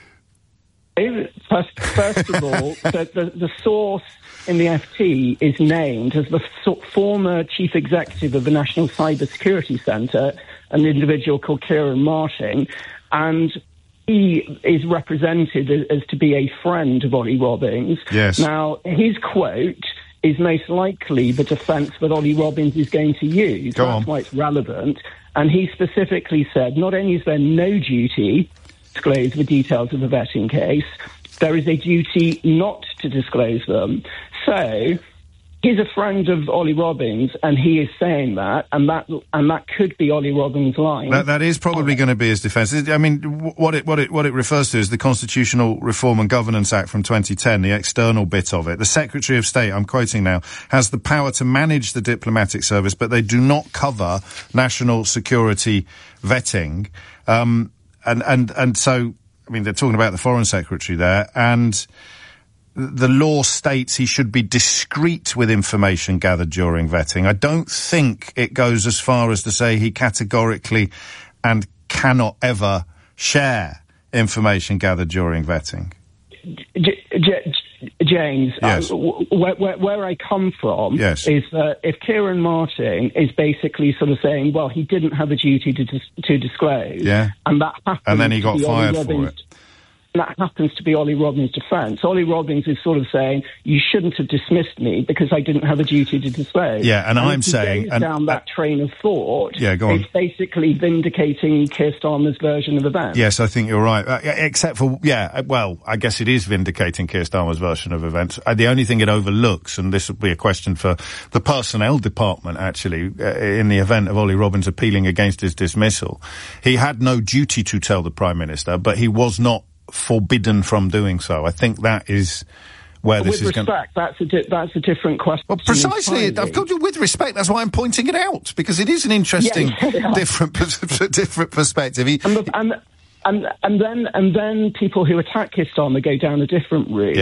[SPEAKER 3] First, first of all, the, the, the source in the F T is named as the so- former chief executive of the National Cyber Security Centre, an individual called Kieran Martin, and he is represented as, as to be a friend of Ollie Robbins.
[SPEAKER 1] Yes.
[SPEAKER 3] Now, his quote is most likely the defence that Ollie Robbins is going to use.
[SPEAKER 1] Go
[SPEAKER 3] That's
[SPEAKER 1] on.
[SPEAKER 3] why it's relevant. And he specifically said, not only is there no duty to disclose the details of the vetting case, there is a duty not to disclose them. So, he's a friend of Ollie Robbins, and he is saying that, and that and that could be Ollie Robbins' line.
[SPEAKER 1] That, that is probably going to be his defence. I mean, w- what it what it what it refers to is the Constitutional Reform and Governance Act from twenty ten, the external bit of it. The Secretary of State, I'm quoting now, has the power to manage the diplomatic service, but they do not cover national security vetting. Um, and and and so, I mean, they're talking about the Foreign Secretary there, and the law states he should be discreet with information gathered during vetting. I don't think it goes as far as to say he categorically and cannot ever share information gathered during vetting.
[SPEAKER 3] J- J- James,
[SPEAKER 1] Yes.
[SPEAKER 3] uh, w- where, where, where I come from
[SPEAKER 1] Yes.
[SPEAKER 3] is that if Kieran Martin is basically sort of saying, well, he didn't have a duty to dis- to disclose,
[SPEAKER 1] Yeah.
[SPEAKER 3] and that happens
[SPEAKER 1] And then he
[SPEAKER 3] to
[SPEAKER 1] got
[SPEAKER 3] be Ollie
[SPEAKER 1] fired for
[SPEAKER 3] Robbins-
[SPEAKER 1] it.
[SPEAKER 3] that happens to be Ollie Robbins' defence. Ollie Robbins is sort of saying, you shouldn't have dismissed me because I didn't have a duty to disclose.
[SPEAKER 1] Yeah, and I'm
[SPEAKER 3] if he
[SPEAKER 1] saying-
[SPEAKER 3] goes
[SPEAKER 1] and-
[SPEAKER 3] down that train of thought,
[SPEAKER 1] Yeah, go on.
[SPEAKER 3] it's basically vindicating Keir Starmer's version of events.
[SPEAKER 1] Yes, I think you're right. Uh, except for, yeah, uh, well, I guess it is vindicating Keir Starmer's version of events. Uh, the only thing it overlooks, and this would be a question for the personnel department, actually, uh, in the event of Ollie Robbins appealing against his dismissal, he had no duty to tell the Prime Minister, but he was not forbidden from doing so. I think that is where this
[SPEAKER 3] with
[SPEAKER 1] is going to...
[SPEAKER 3] respect, that's a di- that's a different question.
[SPEAKER 1] Well, precisely.
[SPEAKER 3] entirely.
[SPEAKER 1] I've got you with respect. That's why I'm pointing it out, because it is an interesting,
[SPEAKER 3] Yeah, yeah.
[SPEAKER 1] different, different perspective. He,
[SPEAKER 3] And, the- and, and, and then and then people who attack Keir Starmer go down a different route.
[SPEAKER 1] Yes.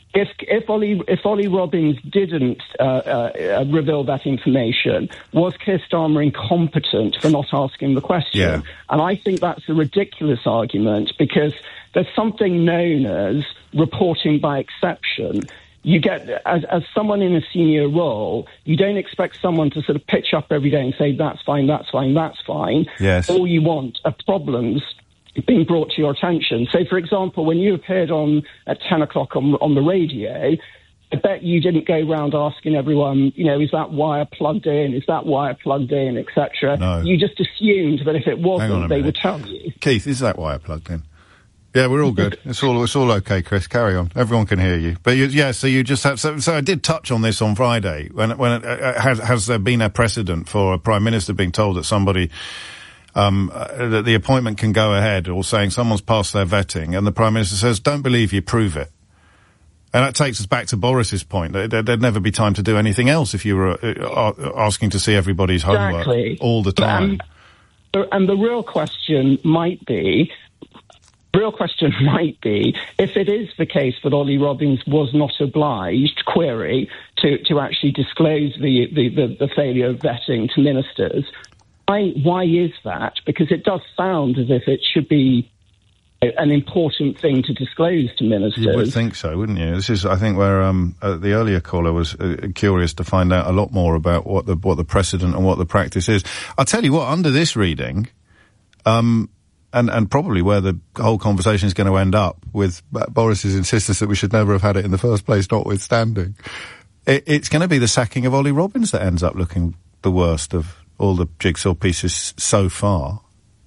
[SPEAKER 3] If if Ollie if Ollie Robbins didn't uh, uh, reveal that information, was Keir Starmer incompetent for not asking the question?
[SPEAKER 1] Yeah.
[SPEAKER 3] And I think that's a ridiculous argument, because there's something known as reporting by exception. You get, as, as someone in a senior role, you don't expect someone to sort of pitch up every day and say, that's fine, that's fine, that's fine.
[SPEAKER 1] Yes.
[SPEAKER 3] All you want are problems being brought to your attention. So, for example, when you appeared on at ten o'clock on, on the radio, I bet you didn't go round asking everyone, you know, is that wire plugged in? Is that wire plugged in, et cetera.
[SPEAKER 1] No.
[SPEAKER 3] You just assumed that if it
[SPEAKER 1] Hang on
[SPEAKER 3] wasn't,
[SPEAKER 1] a
[SPEAKER 3] they
[SPEAKER 1] minute.
[SPEAKER 3] would tell you.
[SPEAKER 1] Keith, is that wire plugged in? Yeah, we're all good. It's all it's all okay, Chris. Carry on. Everyone can hear you. But you, yeah, so you just have. So, so I did touch on this on Friday. When when uh, has has there been a precedent for a prime minister being told that somebody um uh, that the appointment can go ahead, or saying someone's passed their vetting, and the prime minister says, "Don't believe you, prove it." And that takes us back to Boris's point that there, there'd never be time to do anything else if you were uh, asking to see everybody's homework
[SPEAKER 3] Exactly.
[SPEAKER 1] all the time.
[SPEAKER 3] Um, and the real question might be. Real question might be, if it is the case that Ollie Robbins was not obliged, query, to, to actually disclose the, the, the, the failure of vetting to ministers, why, why is that? Because it does sound as if it should be an important thing to disclose to ministers.
[SPEAKER 1] You would think so, wouldn't you? This is, I think, where um, uh, the earlier caller was uh, curious to find out a lot more about what the what the precedent and what the practice is. I'll tell you what, under this reading, um, and, and probably where the whole conversation is going to end up, with Boris's insistence that we should never have had it in the first place, notwithstanding, it, it's going to be the sacking of Ollie Robbins that ends up looking the worst of all the jigsaw pieces so far.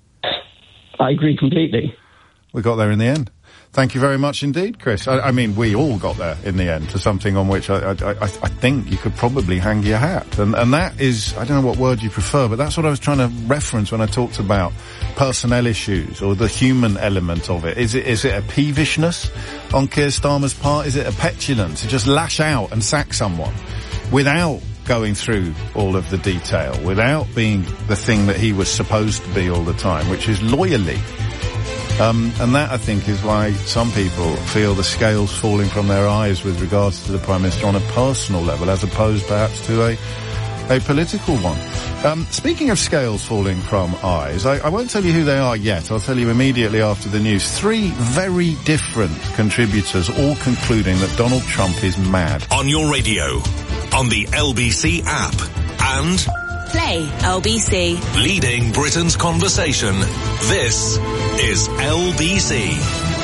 [SPEAKER 3] I agree completely.
[SPEAKER 1] We got there in the end. Thank you very much indeed, Chris. I, I mean, we all got there in the end to something on which I, I, I, I think you could probably hang your hat. And, and that is, I don't know what word you prefer, but that's what I was trying to reference when I talked about personnel issues or the human element of it. Is it, is it a peevishness on Keir Starmer's part? Is it a petulance to just lash out and sack someone without going through all of the detail, without being the thing that he was supposed to be all the time, which is loyally? Um, and that, I think, is why some people feel the scales falling from their eyes with regards to the Prime Minister on a personal level, as opposed perhaps to a, a political one. Um, speaking of scales falling from eyes, I, I won't tell you who they are yet. I'll tell you immediately after the news. Three very different contributors, all concluding that Donald Trump is mad.
[SPEAKER 2] On your radio, on the L B C app, and
[SPEAKER 20] Play L B C.
[SPEAKER 2] Leading Britain's conversation. This is L B C.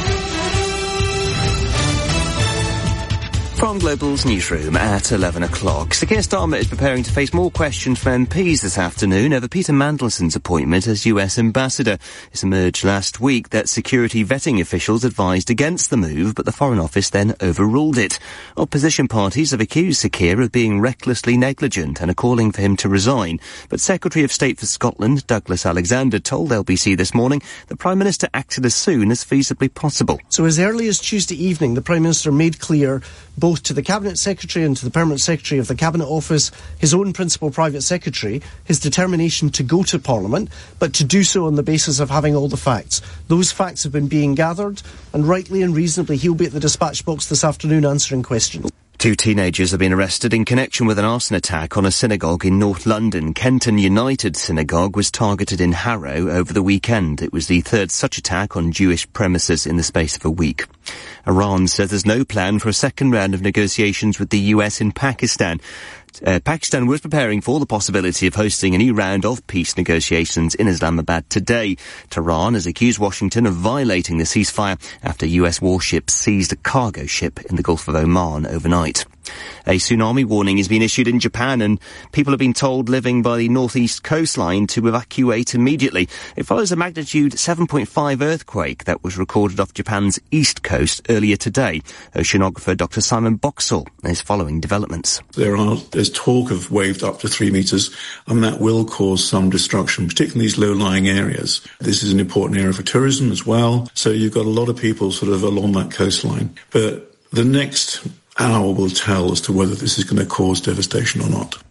[SPEAKER 5] From Global's newsroom at eleven o'clock, Sir Keir Starmer is preparing to face more questions from M Ps this afternoon over Peter Mandelson's appointment as U S ambassador. It emerged last week that security vetting officials advised against the move, but the Foreign Office then overruled it. Opposition parties have accused Sir Keir of being recklessly negligent and are calling for him to resign. But Secretary of State for Scotland, Douglas Alexander, told L B C this morning the Prime Minister acted as soon as feasibly possible.
[SPEAKER 8] So as early as Tuesday evening, the Prime Minister made clear both to the Cabinet Secretary and to the Permanent Secretary of the Cabinet Office, his own principal private secretary, his determination to go to Parliament, but to do so on the basis of having all the facts. Those facts have been being gathered, and rightly and reasonably he'll be at the dispatch box this afternoon answering questions.
[SPEAKER 5] Two teenagers have been arrested in connection with an arson attack on a synagogue in North London. Kenton United Synagogue was targeted in Harrow over the weekend. It was the third such attack on Jewish premises in the space of a week. Iran says there's no plan for a second round of negotiations with the U S in Pakistan. Uh, Pakistan was preparing for the possibility of hosting a new round of peace negotiations in Islamabad today. Tehran has accused Washington of violating the ceasefire after U S warships seized a cargo ship in the Gulf of Oman overnight. A tsunami warning has been issued in Japan, and people have been told living by the northeast coastline to evacuate immediately. It follows a magnitude seven point five earthquake that was recorded off Japan's east coast earlier today. Oceanographer Doctor Simon Boxall is following developments.
[SPEAKER 10] There are there's talk of waves up to three metres, and that will cause some destruction, particularly in these low-lying areas. This is an important area for tourism as well, so you've got a lot of people sort of along that coastline. But the next hour will tell as to whether this is going to cause devastation or not.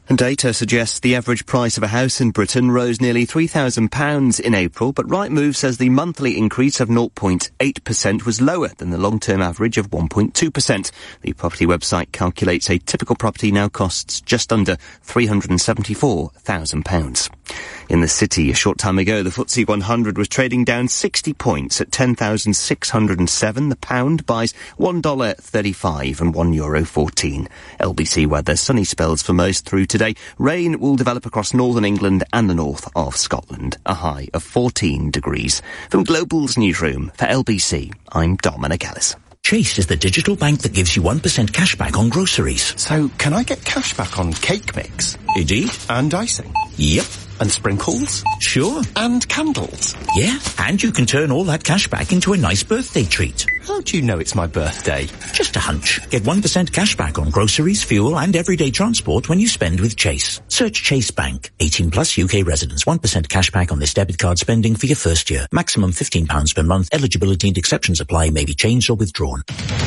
[SPEAKER 5] And data suggests the average price of a house in Britain rose nearly three thousand pounds in April, but Rightmove says the monthly increase of zero point eight percent was lower than the long-term average of one point two percent. The property website calculates a typical property now costs just under three hundred seventy-four thousand pounds. In the city, a short time ago, the F T S E one hundred was trading down sixty points at ten thousand six hundred seven. The pound buys one dollar thirty-five and one euro fourteen. L B C weather, sunny spells for most through today. Rain will develop across northern England and the north of Scotland. A high of fourteen degrees. From Global's newsroom, for L B C, I'm Dominic Ellis.
[SPEAKER 7] Chase is the digital bank that gives you one percent cash back on groceries.
[SPEAKER 6] So, can I get cash back on cake mix?
[SPEAKER 7] Indeed.
[SPEAKER 6] And icing?
[SPEAKER 7] Yep.
[SPEAKER 6] And sprinkles?
[SPEAKER 7] Sure.
[SPEAKER 6] And candles?
[SPEAKER 7] Yeah, and you can turn all that cash back into a nice birthday treat.
[SPEAKER 6] How do you know it's my birthday?
[SPEAKER 7] Just a hunch. Get one percent cash back on groceries, fuel and everyday transport when you spend with Chase. Search Chase Bank. eighteen plus U K residents. one percent cash back on this debit card spending for your first year. Maximum fifteen pounds per month. Eligibility and exceptions apply. May be changed or withdrawn.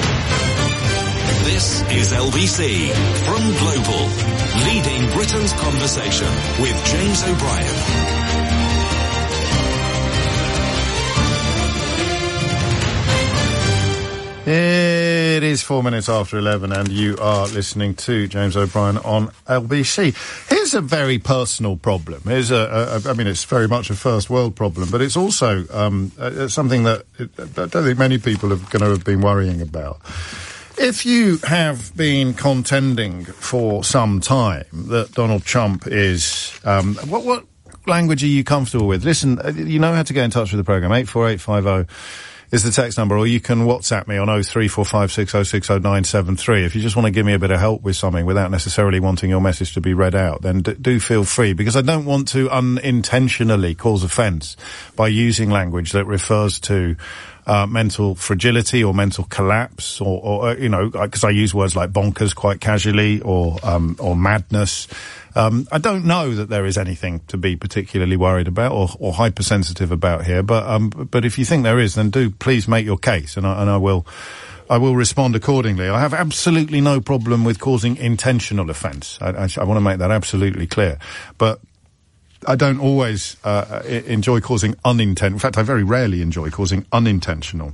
[SPEAKER 2] This is L B C from Global, leading Britain's conversation with James O'Brien.
[SPEAKER 1] It is four minutes after eleven and you are listening to James O'Brien on L B C. Here's a very personal problem. Here's a, a I mean, it's very much a first world problem, but it's also um, uh, something that it, I don't think many people are going to have been worrying about. If you have been contending for some time that Donald Trump is... Um, what, what language are you comfortable with? Listen, you know how to get in touch with the programme. eight four eight five oh is the text number, or you can WhatsApp me on oh three four five six oh six oh nine seven three. If you just want to give me a bit of help with something without necessarily wanting your message to be read out, then d- do feel free, because I don't want to unintentionally cause offence by using language that refers to Uh, mental fragility or mental collapse, or, or uh, you know, because I use words like bonkers quite casually, or um, or madness. Um, I don't know that there is anything to be particularly worried about or, or hypersensitive about here, but um, but if you think there is, then do please make your case, and I, and I will I will respond accordingly. I have absolutely no problem with causing intentional offence. I, I, I want to make that absolutely clear, but I don't always uh, enjoy causing unintentional... In fact, I very rarely enjoy causing unintentional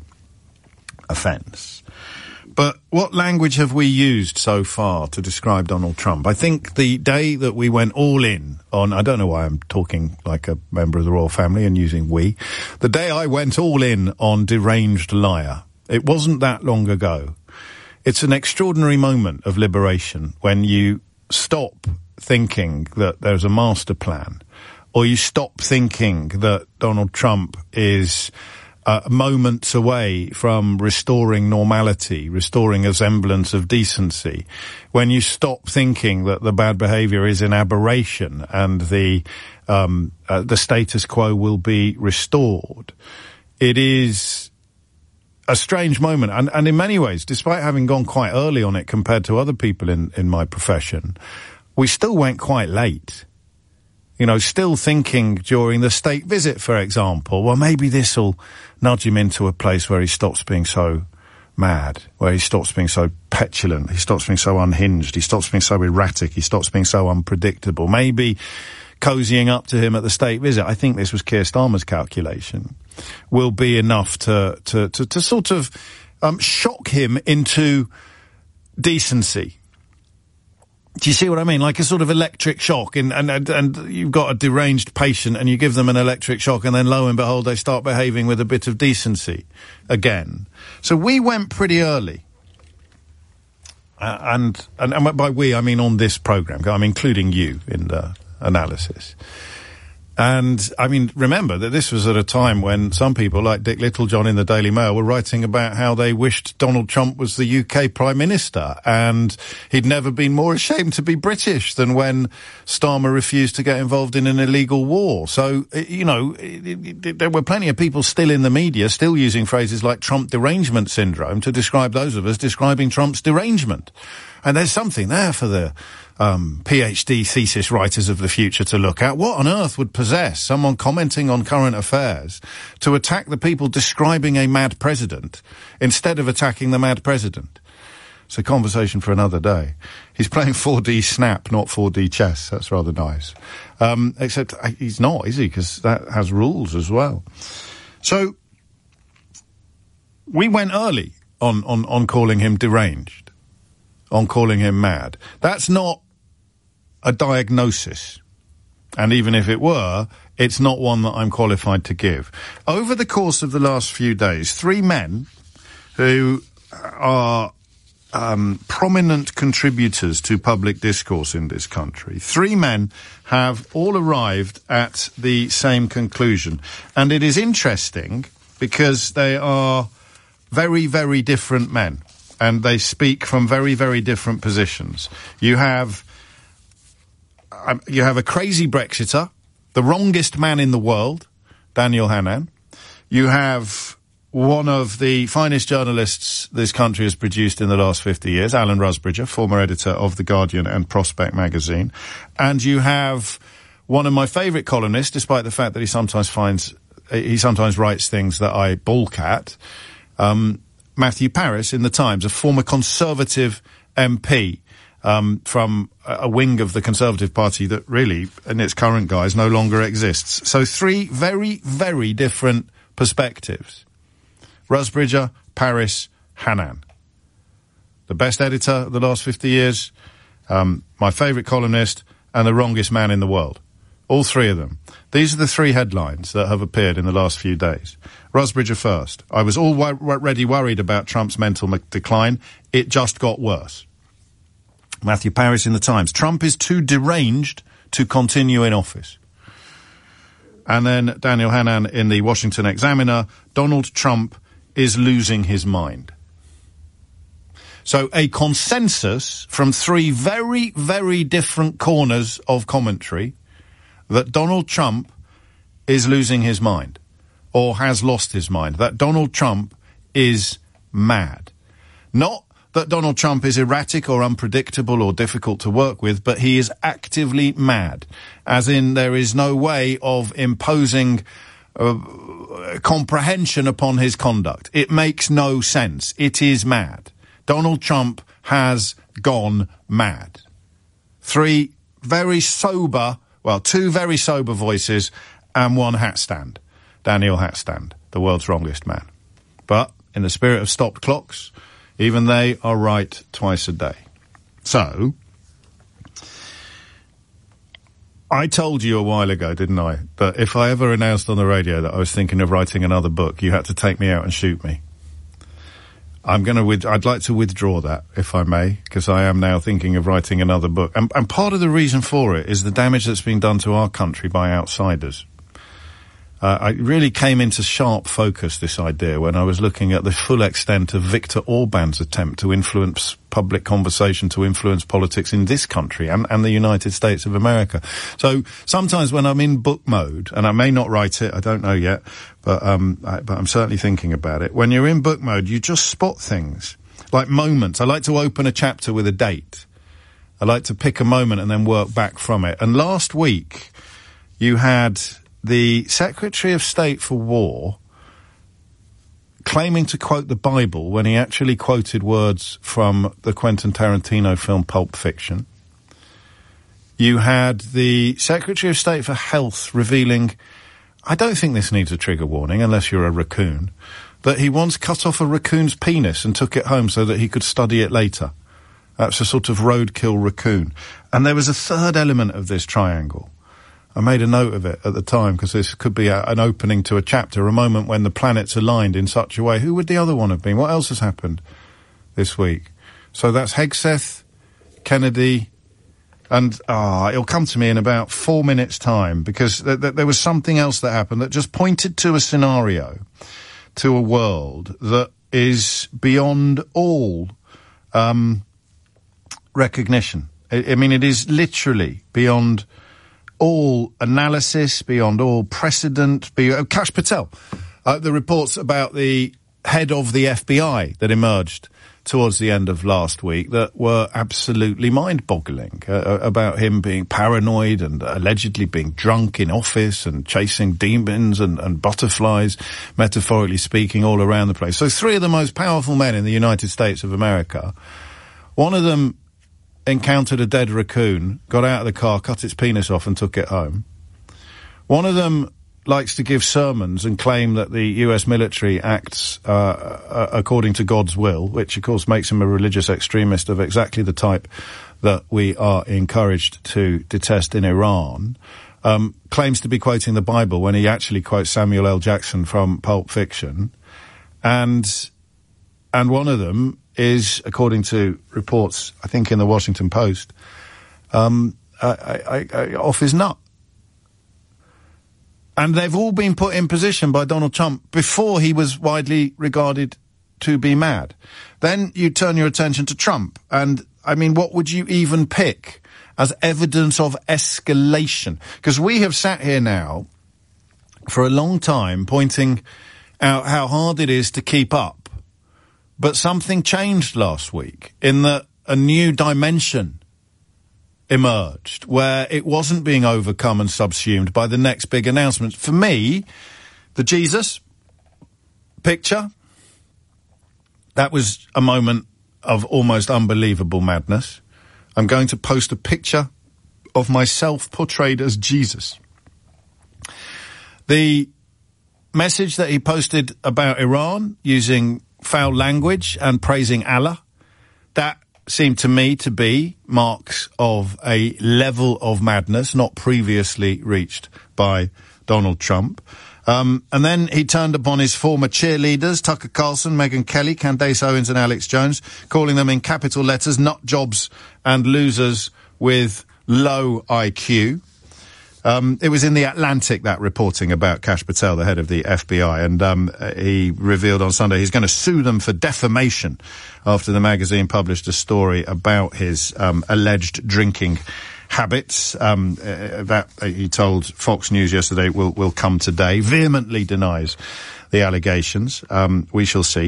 [SPEAKER 1] offence. But what language have we used so far to describe Donald Trump? I think the day that we went all in on... I don't know why I'm talking like a member of the royal family and using we. The day I went all in on deranged liar, it wasn't that long ago. It's an extraordinary moment of liberation when you stop thinking that there's a master plan, or you stop thinking that Donald Trump is uh, moments away from restoring normality, restoring a semblance of decency, when you stop thinking that the bad behaviour is an aberration and the um, uh, the status quo will be restored. It is a strange moment, and, and in many ways, despite having gone quite early on it compared to other people in, in my profession, we still went quite late. You know, still thinking during the state visit, for example, well, maybe this will nudge him into a place where he stops being so mad, where he stops being so petulant, he stops being so unhinged, he stops being so erratic, he stops being so unpredictable. Maybe cozying up to him at the state visit, I think this was Keir Starmer's calculation, will be enough to, to, to, to sort of um, shock him into decency. Do you see what I mean? Like a sort of electric shock, and, and, and, and you've got a deranged patient and you give them an electric shock, and then lo and behold, they start behaving with a bit of decency again. So we went pretty early. Uh, and, and, and by we, I mean on this programme. I'm including you in the analysis. And, I mean, remember that this was at a time when some people, like Dick Littlejohn in the Daily Mail, were writing about how they wished Donald Trump was the U K Prime Minister, and he'd never been more ashamed to be British than when Starmer refused to get involved in an illegal war. So, you know, it, it, there were plenty of people still in the media, still using phrases like Trump derangement syndrome to describe those of us describing Trump's derangement. And there's something there for the um PhD thesis writers of the future to look at. What on earth would possess someone commenting on current affairs to attack the people describing a mad president instead of attacking the mad president? It's a conversation for another day. He's playing four D Snap, not four D chess. That's rather nice. Um, except uh, he's not, is he? Because that has rules as well. So we went early on, on, on calling him deranged, on calling him mad. That's not a diagnosis. And even if it were, it's not one that I'm qualified to give. Over the course of the last few days, three men who are um, prominent contributors to public discourse in this country, three men have all arrived at the same conclusion. And it is interesting because they are very, very different men. And they speak from very, very different positions. You have... Um, you have a crazy Brexiter, the wrongest man in the world, Daniel Hannan. You have one of the finest journalists this country has produced in the last fifty years, Alan Rusbridger, former editor of The Guardian and Prospect magazine. And you have one of my favourite columnists, despite the fact that he sometimes finds, he sometimes writes things that I balk at, um, Matthew Parris in The Times, a former Conservative M P. Um, from a wing of the Conservative Party that really, in its current guise, no longer exists. So three very, very different perspectives. Rusbridger, Parris, Hannan. The best editor of the last fifty years, um, my favourite columnist, and the wrongest man in the world. All three of them. These are the three headlines that have appeared in the last few days. Rusbridger first. I was already worried about Trump's mental decline. It just got worse. Matthew Parris in The Times. Trump is too deranged to continue in office. And then Daniel Hannan in the Washington Examiner. Donald Trump is losing his mind. So a consensus from three very, very different corners of commentary that Donald Trump is losing his mind or has lost his mind. That Donald Trump is mad. Not that Donald Trump is erratic or unpredictable or difficult to work with, but he is actively mad. As in, there is no way of imposing uh, comprehension upon his conduct. It makes no sense. It is mad. Donald Trump has gone mad. Three very sober, well, two very sober voices and one hat stand. Daniel Hatstand, the world's wrongest man. But in the spirit of stopped clocks, even they are right twice a day. So, I told you a while ago, didn't I, that if I ever announced on the radio that I was thinking of writing another book, you had to take me out and shoot me. I'm going to, with- I'd like to withdraw that, if I may, because I am now thinking of writing another book. And, and part of the reason for it is the damage that's being done to our country by outsiders. Uh, I really came into sharp focus, this idea, when I was looking at the full extent of Viktor Orban's attempt to influence public conversation, to influence politics in this country and, and the United States of America. So sometimes when I'm in book mode, and I may not write it, I don't know yet, but, um, I, but I'm certainly thinking about it. When you're in book mode, you just spot things, like moments. I like to open a chapter with a date. I like to pick a moment and then work back from it. And last week, you had the Secretary of State for War claiming to quote the Bible when he actually quoted words from the Quentin Tarantino film Pulp Fiction. You had the Secretary of State for Health revealing, I don't think this needs a trigger warning unless you're a raccoon, that he once cut off a raccoon's penis and took it home so that he could study it later. That's a sort of roadkill raccoon. And there was a third element of this triangle. I made a note of it at the time because this could be a, an opening to a chapter, a moment when the planets aligned in such a way. Who would the other one have been? What else has happened this week? So that's Hegseth, Kennedy, and ah, it'll come to me in about four minutes' time because th- th- there was something else that happened that just pointed to a scenario, to a world that is beyond all um, recognition. I, I mean, it is literally beyond all analysis, beyond all precedent. Be, uh, Kash Patel, uh, the reports about the head of the F B I that emerged towards the end of last week that were absolutely mind-boggling, uh, about him being paranoid and allegedly being drunk in office and chasing demons and, and butterflies, metaphorically speaking, all around the place. So three of the most powerful men in the United States of America One of them encountered a dead raccoon, got out of the car, cut its penis off and took it home. One of them likes to give sermons and claim that the U S military acts uh, uh, according to God's will, which of course makes him a religious extremist of exactly the type that we are encouraged to detest in Iran. Um, claims to be quoting the Bible when he actually quotes Samuel L. Jackson from Pulp Fiction. And, and one of them is, according to reports, I think in the Washington Post, um, I, I, I, off his nut. And they've all been put in position by Donald Trump before he was widely regarded to be mad. Then you turn your attention to Trump, and, I mean, what would you even pick as evidence of escalation? Because we have sat here now for a long time pointing out how hard it is to keep up. But something changed last week in that a new dimension emerged where it wasn't being overcome and subsumed by the next big announcement. For me, the Jesus picture, that was a moment of almost unbelievable madness. I'm going to post a picture of myself portrayed as Jesus. The message that he posted about Iran using foul language and praising Allah, that seemed to me to be marks of a level of madness not previously reached by Donald Trump. Um, and then he turned upon his former cheerleaders, Tucker Carlson, Megyn Kelly, Candace Owens and Alex Jones, calling them in capital letters nut jobs and losers with low I Q. Um, it was in The Atlantic, that reporting about Kash Patel, the head of the F B I, and um, he revealed on Sunday he's going to sue them for defamation after the magazine published a story about his um, alleged drinking habits. Um, uh, that, uh, he told Fox News yesterday, will, will come today, vehemently denies the allegations. Um, we shall see.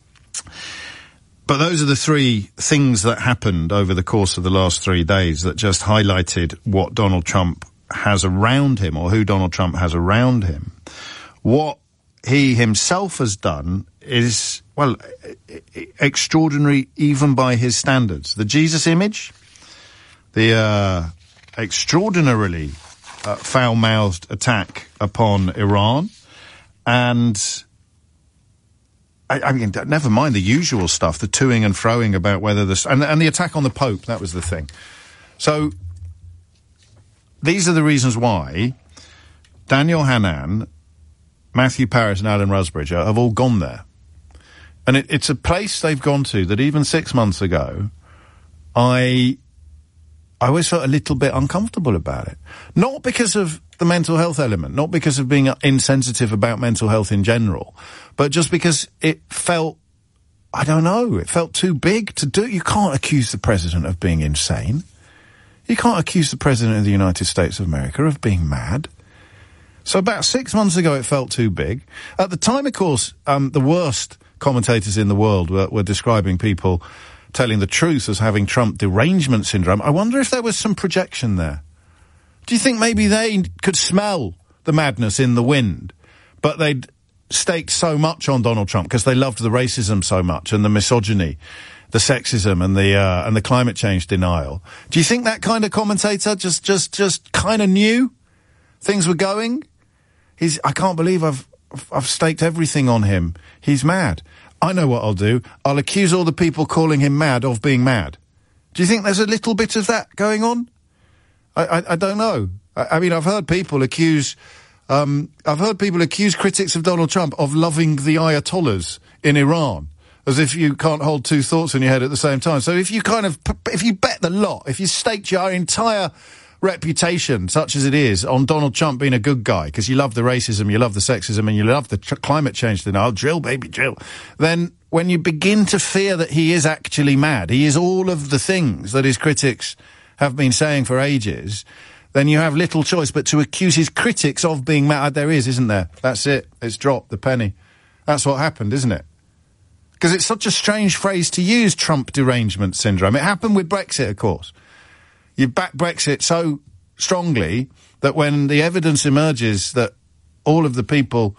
[SPEAKER 1] But those are the three things that happened over the course of the last three days that just highlighted what Donald Trump has around him, or who Donald Trump has around him. What he himself has done is, well, extraordinary even by his standards. The Jesus image, the uh, extraordinarily uh, foul-mouthed attack upon Iran, and I, I mean, never mind the usual stuff, the toing and froing about whether the... And, and the attack on the Pope, that was the thing. So these are the reasons why Daniel Hannan, Matthew Parris and Alan Rusbridger have all gone there. And it, it's a place they've gone to that even six months ago, I, I always felt a little bit uncomfortable about it. Not because of the mental health element, not because of being insensitive about mental health in general, but just because it felt, I don't know, it felt too big to do. You can't accuse the president of being insane. You can't accuse the President of the United States of America of being mad. So about six months ago, it felt too big. At the time, of course, um, the worst commentators in the world were, were describing people telling the truth as having Trump derangement syndrome. I wonder if there was some projection there. Do you think maybe they could smell the madness in the wind, but they'd staked so much on Donald Trump because they loved the racism so much and the misogyny, the sexism and the uh, and the climate change denial? Do you think that kind of commentator just just just kind of knew things were going? He's I can't believe I've I've staked everything on him. He's mad. I know what I'll do. I'll accuse all the people calling him mad of being mad. Do you think there's a little bit of that going on? I I, I don't know. I, I mean, I've heard people accuse um I've heard people accuse critics of Donald Trump of loving the Ayatollahs in Iran, as if you can't hold two thoughts in your head at the same time. So if you kind of, if you bet the lot, if you staked your entire reputation, such as it is, on Donald Trump being a good guy, because you love the racism, you love the sexism, and you love the tr- climate change denial, drill, baby, drill, then when you begin to fear that he is actually mad, he is all of the things that his critics have been saying for ages, then you have little choice but to accuse his critics of being mad. There is, isn't there? That's it. It's dropped, the penny. That's what happened, isn't it? Because it's such a strange phrase to use, Trump derangement syndrome. It happened with Brexit, of course. You back Brexit so strongly that when the evidence emerges that all of the people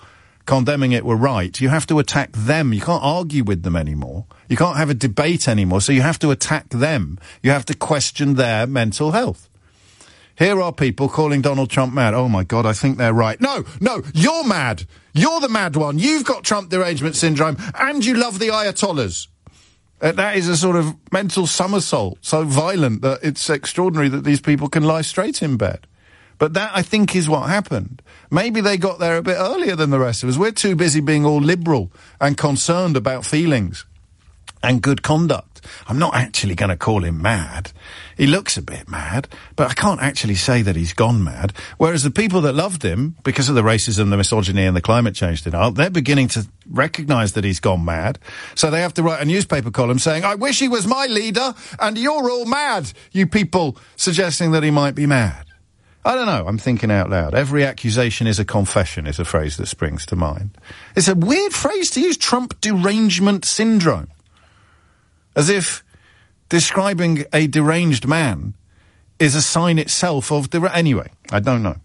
[SPEAKER 1] condemning it were right, you have to attack them. You can't argue with them anymore. You can't have a debate anymore, so you have to attack them. You have to question their mental health. Here are people calling Donald Trump mad. Oh, my God, I think they're right. No, no, you're mad. You're the mad one. You've got Trump derangement syndrome, and you love the Ayatollahs. Uh, that is a sort of mental somersault, so violent that it's extraordinary that these people can lie straight in bed. But that, I think, is what happened. Maybe they got there a bit earlier than the rest of us. We're too busy being all liberal and concerned about feelings and good conduct. I'm not actually going to call him mad. He looks a bit mad, but I can't actually say that he's gone mad. Whereas the people that loved him, because of the racism, the misogyny and the climate change denial, they're beginning to recognise that he's gone mad. So they have to write a newspaper column saying, I wish he was my leader, and you're all mad, you people suggesting that he might be mad. I don't know, I'm thinking out loud. Every accusation is a confession is a phrase that springs to mind. It's a weird phrase to use, Trump derangement syndrome. As if describing a deranged man is a sign itself of... Der- anyway, I don't know.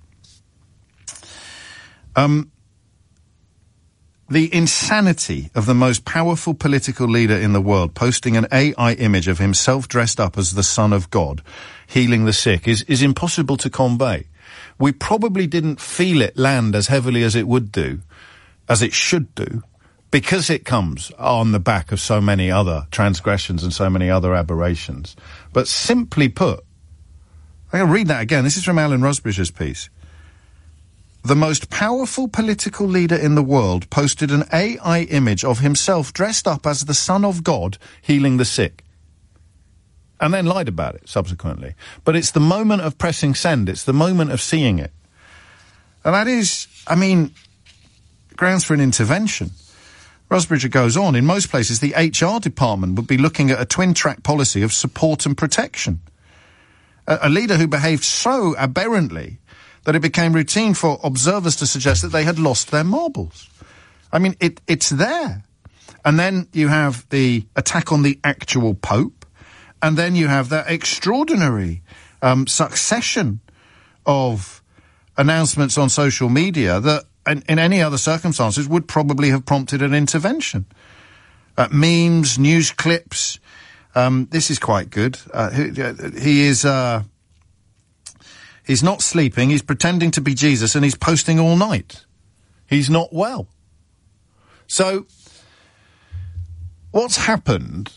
[SPEAKER 1] Um, the insanity of the most powerful political leader in the world posting an A I image of himself dressed up as the Son of God, healing the sick, is, is impossible to convey. We probably didn't feel it land as heavily as it would do, as it should do, because it comes on the back of so many other transgressions and so many other aberrations. But simply put, I'm going to read that again. This is from Alan Rusbridger's piece. The most powerful political leader in the world posted an A I image of himself dressed up as the Son of God healing the sick. And then lied about it subsequently. But it's the moment of pressing send. It's the moment of seeing it. And that is, I mean, grounds for an intervention. Rusbridger goes on, in most places the H R department would be looking at a twin-track policy of support and protection. A, a leader who behaved so aberrantly that it became routine for observers to suggest that they had lost their marbles. I mean, it, it's there. And then you have the attack on the actual Pope, and then you have that extraordinary um, succession of announcements on social media that In, in any other circumstances, would probably have prompted an intervention. Uh, memes, news clips. Um, this is quite good. Uh, he, he is, uh, he's not sleeping, he's pretending to be Jesus, and he's posting all night. He's not well. So, what's happened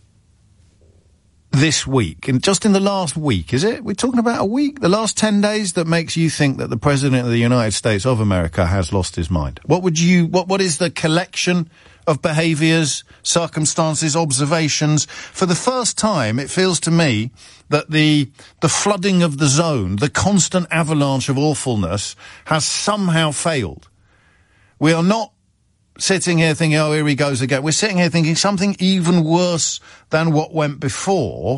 [SPEAKER 1] this week, and just in the last week, is it? We're talking about a week, the last ten days, that makes you think that the President of the United States of America has lost his mind? What would you, what, what is the collection of behaviours, circumstances, observations? For the first time, it feels to me that the, the flooding of the zone, the constant avalanche of awfulness, has somehow failed. We are not sitting here thinking, oh, here he goes again. We're sitting here thinking something even worse than what went before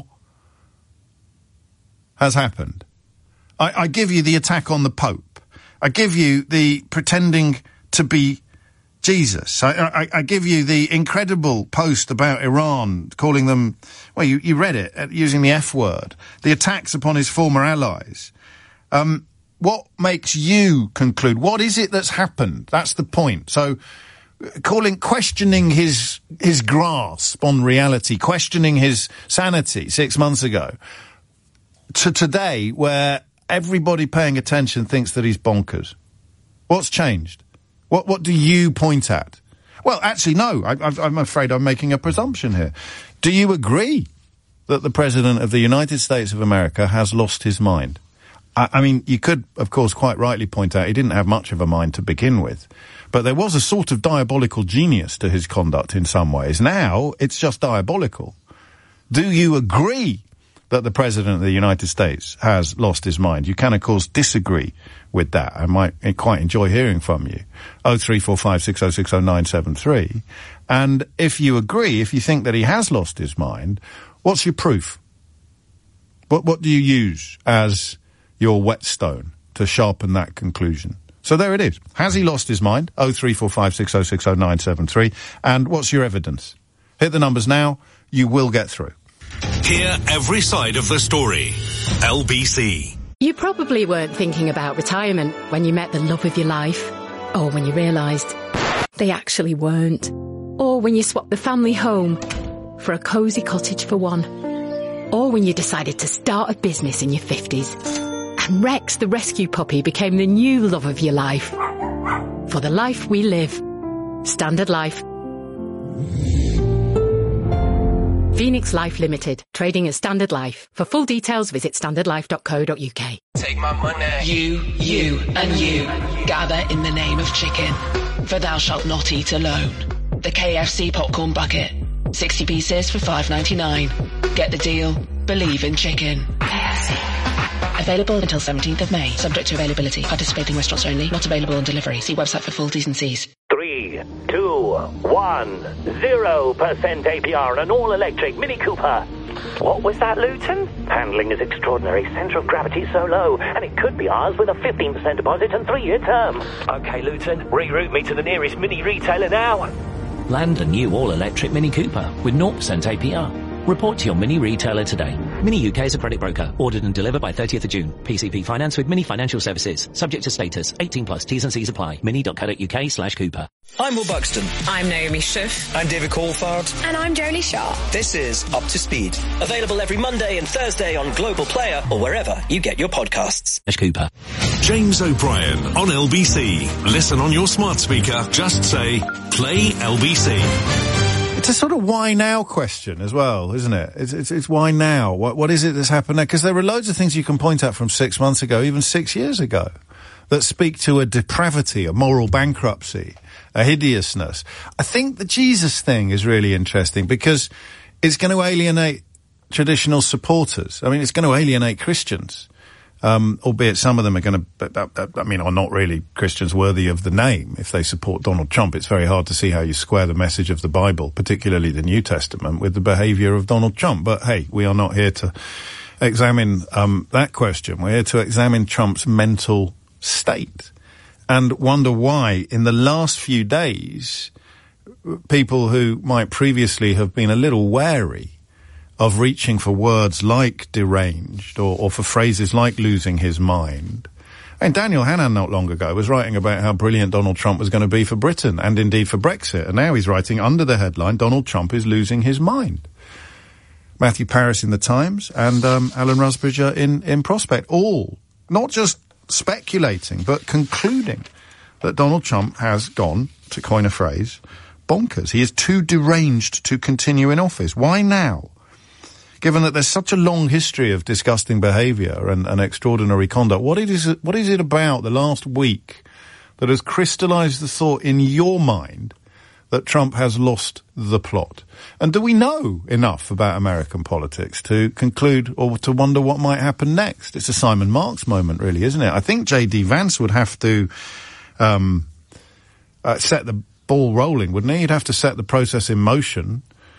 [SPEAKER 1] has happened. I, I give you the attack on the Pope. I give you the pretending to be Jesus. I, I, I give you the incredible post about Iran, calling them, well, you, you read it, uh, using the F word. The attacks upon his former allies. Um, what makes you conclude? What is it that's happened? That's the point. So, calling, questioning his, his grasp on reality, questioning his sanity six months ago, to today, where everybody paying attention thinks that he's bonkers. What's changed? What, what do you point at? Well, actually, no, I, I'm afraid I'm making a presumption here. Do you agree that the President of the United States of America has lost his mind? I, I mean, you could, of course, quite rightly point out he didn't have much of a mind to begin with. But there was a sort of diabolical genius to his conduct in some ways. Now, it's just diabolical. Do you agree that the President of the United States has lost his mind? You can, of course, disagree with that. I might quite enjoy hearing from you. oh three four five, six oh six oh nine seven three. And if you agree, if you think that he has lost his mind, what's your proof? What, what do you use as your whetstone to sharpen that conclusion? So there it is. Has he lost his mind? oh three four five, six oh six oh nine seven three. And what's your evidence? Hit the numbers now. You will get through.
[SPEAKER 2] Hear every side of the story. L B C.
[SPEAKER 11] You probably weren't thinking about retirement when you met the love of your life, or when you realised they actually weren't. Or when you swapped the family home for a cosy cottage for one. Or when you decided to start a business in your fifties. And Rex, the rescue puppy, became the new love of your life. For the life we live. Standard Life. Phoenix Life Limited, trading as Standard Life. For full details, visit standard life dot co dot uk.
[SPEAKER 12] Take my money. You, you, and you gather in the name of chicken. For thou shalt not eat alone. The K F C popcorn bucket. sixty pieces for five ninety-nine. Get the deal. Believe in chicken. K F C. Available until seventeenth of May. Subject to availability. Participating restaurants only. Not available on delivery. See website for full T's and C's.
[SPEAKER 13] Three, two, one, zero percent A P R on an all-electric Mini Cooper. What was that, Luton? Handling is extraordinary, centre of gravity so low, and it could be ours with a fifteen percent deposit and three-year term. OK, Luton, reroute me to the nearest Mini retailer now.
[SPEAKER 14] Land the new all-electric Mini Cooper with zero percent A P R. Report to your Mini retailer today. Mini U K is a credit broker. Ordered and delivered by thirtieth of June. P C P finance with Mini Financial Services. Subject to status. eighteen plus. T's and C's apply. mini dot co dot uk slash Cooper.
[SPEAKER 15] I'm Will Buxton.
[SPEAKER 16] I'm Naomi Schiff.
[SPEAKER 15] I'm David Coulthard.
[SPEAKER 16] And I'm Jolie Shaw.
[SPEAKER 15] This is Up to Speed.
[SPEAKER 16] Available every Monday and Thursday on Global Player or wherever you get your podcasts.
[SPEAKER 14] Cooper.
[SPEAKER 2] James O'Brien on L B C. Listen on your smart speaker. Just say, play L B C.
[SPEAKER 1] It's a sort of why now question as well, isn't it? It's, it's, it's why now? What, what is it that's happened now? Because there are loads of things you can point at from six months ago, even six years ago, that speak to a depravity, a moral bankruptcy, a hideousness. I think the Jesus thing is really interesting because it's going to alienate traditional supporters. I mean, it's going to alienate Christians. Um, albeit some of them are going to, I mean, are not really Christians worthy of the name if they support Donald Trump. It's very hard to see how you square the message of the Bible, particularly the New Testament, with the behaviour of Donald Trump. But hey, we are not here to examine um, that question. We're here to examine Trump's mental state and wonder why in the last few days, people who might previously have been a little wary of reaching for words like deranged or, or for phrases like losing his mind. And Daniel Hannan not long ago was writing about how brilliant Donald Trump was going to be for Britain and indeed for Brexit. And now he's writing under the headline, Donald Trump is losing his mind. Matthew Parris in The Times and um, Alan Rusbridger in, in Prospect, all not just speculating but concluding that Donald Trump has gone, to coin a phrase, bonkers. He is too deranged to continue in office. Why now? Given that there's such a long history of disgusting behaviour and, and extraordinary conduct, what it is, what is it about the last week that has crystallised the thought in your mind that Trump has lost the plot? And do we know enough about American politics to conclude or to wonder what might happen next? It's a Simon Marks moment, really, isn't it? I think J D Vance would have to um, uh, set the ball rolling, wouldn't he? He'd have to set the process in motion.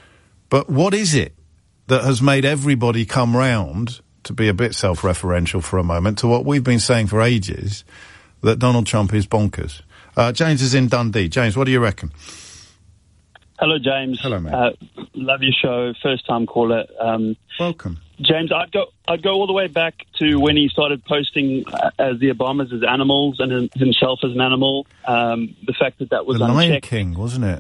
[SPEAKER 1] But what is it that has made everybody come round, to be a bit self-referential for a moment, to what we've been saying for ages, that Donald Trump is bonkers? Uh, James is in Dundee. James, what do you reckon?
[SPEAKER 27] Hello, James.
[SPEAKER 1] Hello, mate.
[SPEAKER 27] Uh, love your show. First time caller. Um,
[SPEAKER 1] Welcome.
[SPEAKER 27] James, I'd go I'd go all the way back to when he started posting uh, as the Obamas as animals and himself as an animal. Um, the fact that that was
[SPEAKER 1] the
[SPEAKER 27] unchecked.
[SPEAKER 1] Lion King, wasn't it?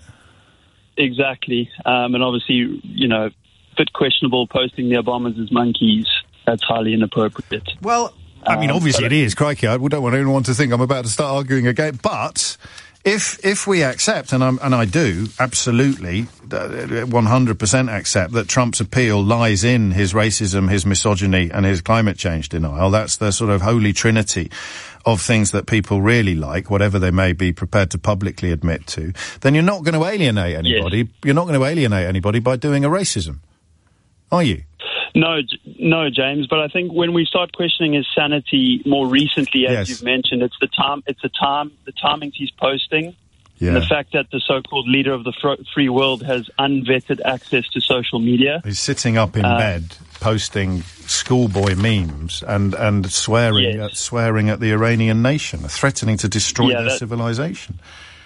[SPEAKER 27] Exactly. Um, and obviously, you know, bit questionable posting the Obamas as monkeys. That's highly inappropriate.
[SPEAKER 1] Well, I mean,
[SPEAKER 27] um,
[SPEAKER 1] obviously it is. Crikey, I don't want anyone to think I'm about to start arguing again. But if if we accept, and, I'm, and I do, absolutely, one hundred percent accept that Trump's appeal lies in his racism, his misogyny, and his climate change denial, that's the sort of holy trinity of things that people really like, whatever they may be prepared to publicly admit to, then you're not going to alienate anybody. Yes. You're not going to alienate anybody by doing a racism. Are you?
[SPEAKER 27] No, no, James. But I think when we start questioning his sanity more recently, as
[SPEAKER 1] yes.
[SPEAKER 27] you've mentioned, it's the time. It's the time. The timings he's posting,
[SPEAKER 1] yeah.
[SPEAKER 27] and the fact that the so-called leader of the fr- free world has unvetted access to social media.
[SPEAKER 1] He's sitting up in uh, bed posting schoolboy memes and and swearing
[SPEAKER 27] yes.
[SPEAKER 1] at swearing at the Iranian nation, threatening to destroy
[SPEAKER 27] yeah,
[SPEAKER 1] their
[SPEAKER 27] that,
[SPEAKER 1] civilization.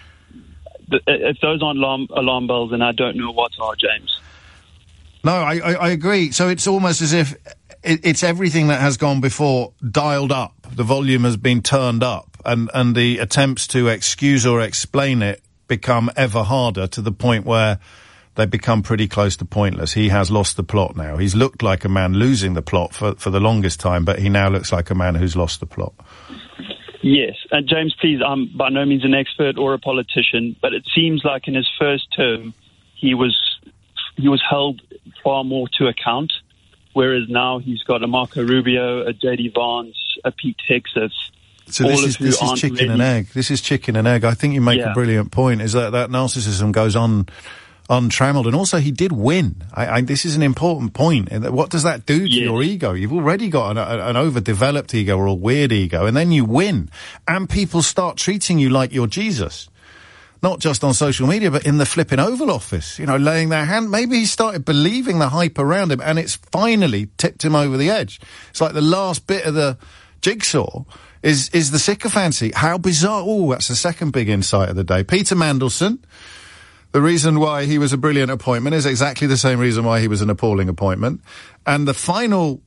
[SPEAKER 27] If those aren't alarm, alarm bells, then I don't know what are, James.
[SPEAKER 1] No, I, I, I agree. So it's almost as if it, it's everything that has gone before dialed up. The volume has been turned up, and, and the attempts to excuse or explain it become ever harder to the point where they become pretty close to pointless. He has lost the plot now. He's looked like a man losing the plot for, for the longest time, but he now looks like a man who's lost the plot.
[SPEAKER 27] Yes, and James, please, I'm by no means an expert or a politician, but it seems like in his first term, he was he was held far more to account, whereas now he's got a Marco Rubio, a J D Vance, a Pete Hegseth.
[SPEAKER 1] So this is, this is chicken
[SPEAKER 27] ready.
[SPEAKER 1] and egg. This is chicken and egg. I think you make
[SPEAKER 27] Yeah.
[SPEAKER 1] a brilliant point, is that that narcissism goes on untrammeled. And also, he did win. I, I, this is an important point. What does that do to
[SPEAKER 27] Yes.
[SPEAKER 1] your ego? You've already got an, a, an overdeveloped ego or a weird ego, and then you win. And people start treating you like you're Jesus. Not just on social media, but in the flipping Oval Office. You know, laying their hand. Maybe he started believing the hype around him, and it's finally tipped him over the edge. It's like the last bit of the jigsaw is, is the sycophancy. How bizarre. Oh, that's the second big insight of the day. Peter Mandelson. The reason why he was a brilliant appointment is exactly the same reason why he was an appalling appointment. And the final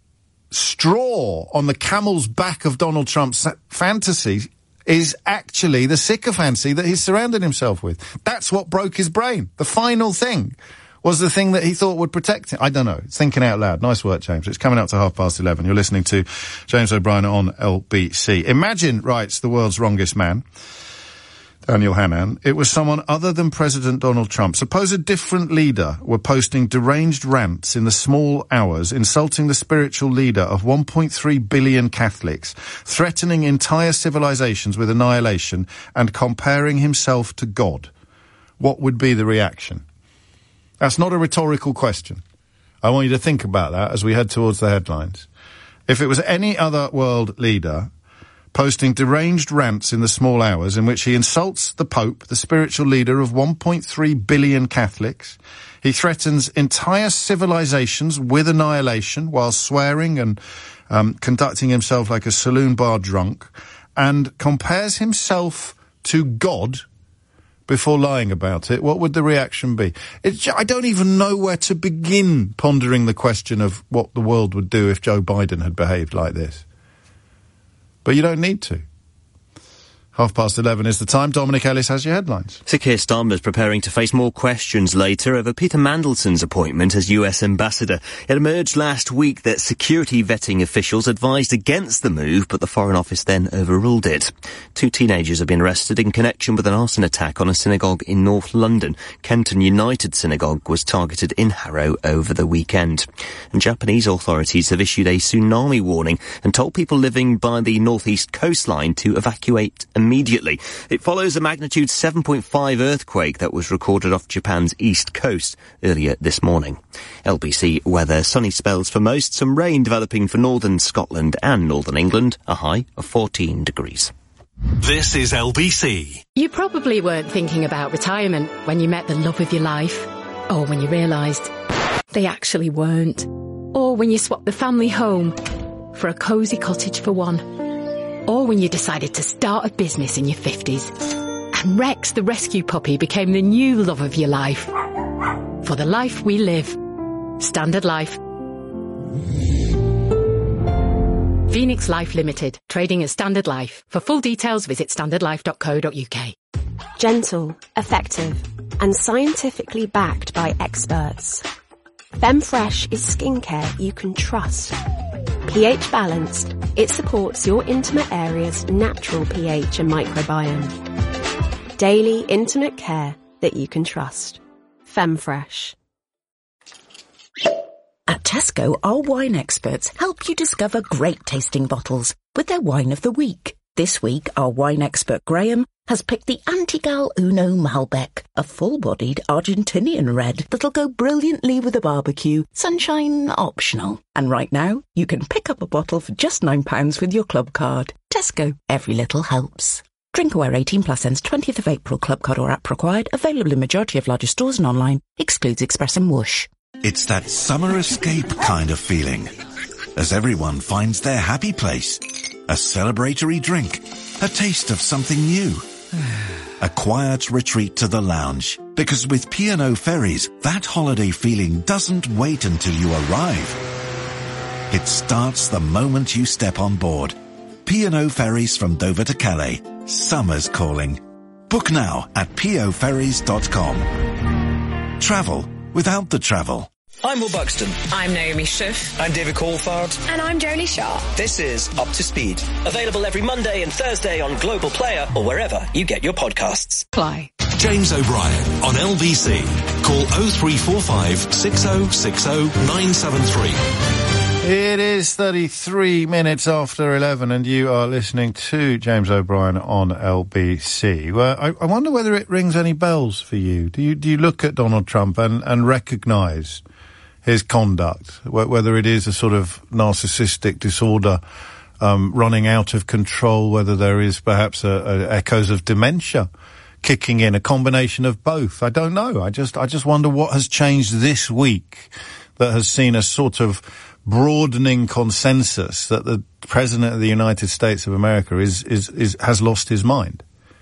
[SPEAKER 1] straw on the camel's back of Donald Trump's fantasy is actually the sycophancy that he's surrounded himself with. That's what broke his brain. The final thing was the thing that he thought would protect him. I don't know. It's thinking out loud. Nice work, James. It's coming up to half past eleven. You're listening to James O'Brien on L B C. Imagine, writes the world's wrongest man, Daniel Hannan, it was someone other than President Donald Trump. Suppose a different leader were posting deranged rants in the small hours, insulting the spiritual leader of one point three billion Catholics, threatening entire civilizations with annihilation, and comparing himself to God. What would be the reaction? That's not a rhetorical question. I want you to think about that as we head towards the headlines. If it was any other world leader posting deranged rants in the small hours in which he insults the Pope, the spiritual leader of one point three billion Catholics. He threatens entire civilizations with annihilation while swearing and um, conducting himself like a saloon bar drunk, and compares himself to God before lying about it. What would the reaction be? It's, I don't even know where to begin pondering the question of what the world would do if Joe Biden had behaved like this. But you don't need to. Half past eleven is the time. Dominic Ellis has your headlines.
[SPEAKER 5] Sir Keir Starmer's preparing to face more questions later over Peter Mandelson's appointment as U S ambassador. It emerged last week that security vetting officials advised against the move, but the Foreign Office then overruled it. Two teenagers have been arrested in connection with an arson attack on a synagogue in North London. Kenton United Synagogue was targeted in Harrow over the weekend. And Japanese authorities have issued a tsunami warning and told people living by the northeast coastline to evacuate immediately. It follows a magnitude seven point five earthquake that was recorded off Japan's east coast earlier this morning. L B C weather, sunny spells for most, some rain developing for northern Scotland and northern England, a high of fourteen degrees.
[SPEAKER 2] This is L B C.
[SPEAKER 11] You probably weren't thinking about retirement when you met the love of your life, or when you realised they actually weren't, or when you swapped the family home for a cosy cottage for one. Or when you decided to start a business in your fifties. And Rex, the rescue puppy, became the new love of your life. For the life we live. Standard Life. Phoenix Life Limited. Trading as Standard Life. For full details, visit standard life dot co dot uk.
[SPEAKER 17] Gentle, effective, and scientifically backed by experts. FemFresh is skincare you can trust. pH balanced, it supports your intimate area's natural pH and microbiome. Daily intimate care that you can trust. FemFresh.
[SPEAKER 7] At Tesco, our wine experts help you discover great tasting bottles with their wine of the week. This week, our wine expert Graham has picked the Antigal Uno Malbec, a full-bodied Argentinian red that'll go brilliantly with a barbecue, sunshine optional. And right now, you can pick up a bottle for just nine pounds with your club card. Tesco, every little helps. Drink aware eighteen plus ends twentieth of April. Club card or app required. Available in majority of larger stores and online. Excludes Express and Whoosh.
[SPEAKER 18] It's that summer escape kind of feeling, as everyone finds their happy place. A celebratory drink, a taste of something new, a quiet retreat to the lounge. Because with P and O Ferries, that holiday feeling doesn't wait until you arrive. It starts the moment you step on board. P and O Ferries from Dover to Calais. Summer's calling. Book now at p o ferries dot com. Travel without the travel.
[SPEAKER 15] I'm Will Buxton.
[SPEAKER 19] I'm Naomi Schiff.
[SPEAKER 15] I'm David Coulthard.
[SPEAKER 19] And I'm Jodie Sharp.
[SPEAKER 15] This is Up to Speed.
[SPEAKER 16] Available every Monday and Thursday on Global Player or wherever you get your podcasts.
[SPEAKER 11] Play.
[SPEAKER 2] James O'Brien on L B C. Call oh three four five, six oh six oh, nine seven three.
[SPEAKER 1] It is thirty-three minutes after eleven and you are listening to James O'Brien on L B C. Well, I, I wonder whether it rings any bells for you. Do you, do you look at Donald Trump and, and recognise his conduct, whether it is a sort of narcissistic disorder um, running out of control, whether there is perhaps a, a echoes of dementia kicking in, a combination of both? I don't know. I just, I just wonder what has changed this week that has seen a sort of broadening consensus that the President of the United States of America is, is, is has lost his mind.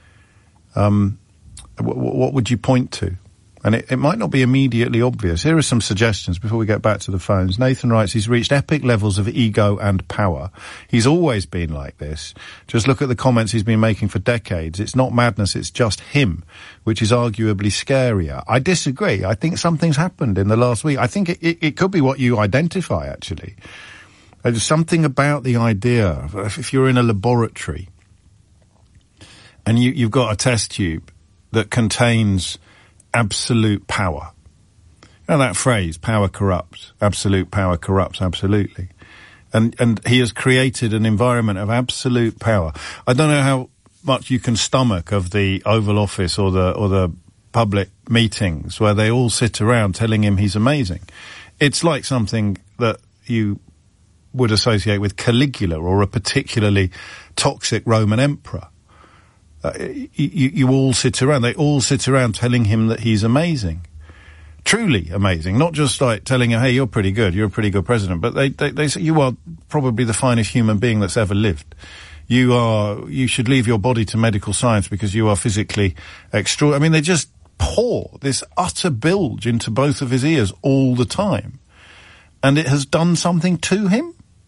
[SPEAKER 1] Um, w- what would you point to? And it, it might not be immediately obvious. Here are some suggestions before we get back to the phones. Nathan writes, he's reached epic levels of ego and power. He's always been like this. Just look at the comments he's been making for decades. It's not madness, it's just him, which is arguably scarier. I disagree. I think something's happened in the last week. I think it, it, it could be what you identify, actually. There's something about the idea, if you're in a laboratory and you, you've got a test tube that contains absolute power. You know that phrase, power corrupts, absolute power corrupts, absolutely. And, and he has created an environment of absolute power. I don't know how much you can stomach of the Oval Office or the, or the public meetings where they all sit around telling him he's amazing. It's like something that you would associate with Caligula or a particularly toxic Roman emperor. Uh, you, you all sit around, they all sit around telling him that he's amazing. Truly amazing. Not just like telling him, hey, you're pretty good, you're a pretty good president, but they, they, they say, you are probably the finest human being that's ever lived. You are, you should leave your body to medical science because you are physically extraordinary. I mean, they just pour this utter bilge into both of his ears all the time. And it has done something to him?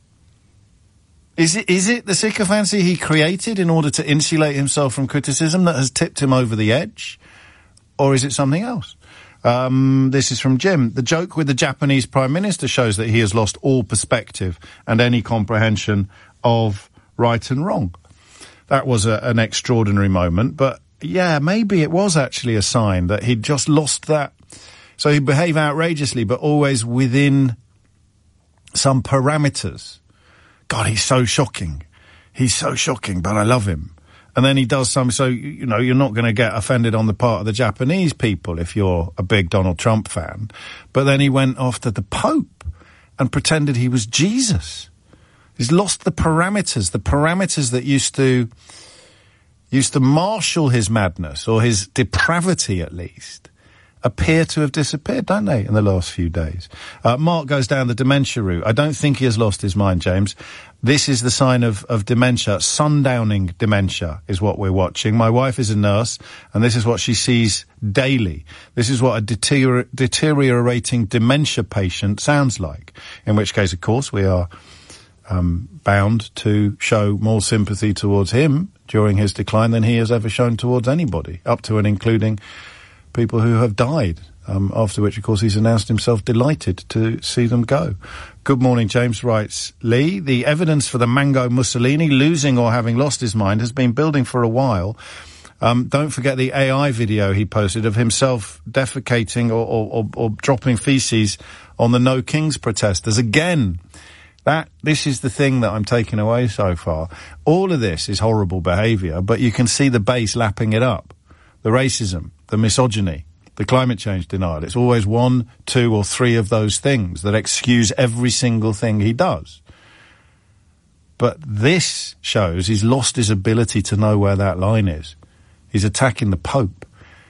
[SPEAKER 1] Is it, is it the sycophancy he created in order to insulate himself from criticism that has tipped him over the edge? Or is it something else? Um, this is from Jim. The joke with the Japanese Prime Minister shows that he has lost all perspective and any comprehension of right and wrong. That was a, an extraordinary moment, but yeah, maybe it was actually a sign that he'd just lost that. So he'd behave outrageously, but always within some parameters. God, he's so shocking. He's so shocking, but I love him. And then he does something, so, you know, you're not going to get offended on the part of the Japanese people if you're a big Donald Trump fan. But then he went after the Pope and pretended he was Jesus. He's lost the parameters, the parameters that used to, used to marshal his madness, or his depravity at least, appear to have disappeared, don't they, in the last few days? Uh, Mark goes down the dementia route. I don't think he has lost his mind, James. This is the sign of, of dementia. Sundowning dementia is what we're watching. My wife is a nurse, and this is what she sees daily. This is what a deterior- deteriorating dementia patient sounds like. In which case, of course, we are um, bound to show more sympathy towards him during his decline than he has ever shown towards anybody, up to and including people who have died, um, after which, of course, he's announced himself delighted to see them go. Good morning, James, writes Lee. The evidence for the Mango Mussolini losing or having lost his mind has been building for a while. Um, don't forget the A I video he posted of himself defecating or, or, or, or dropping feces on the No Kings protesters. Again, that this is the thing that I'm taking away so far. All of this is horrible behaviour, but you can see the base lapping it up. The racism, the misogyny, the climate change denial. It's always one, two or three of those things that excuse every single thing he does. But this shows he's lost his ability to know where that line is. He's attacking the Pope.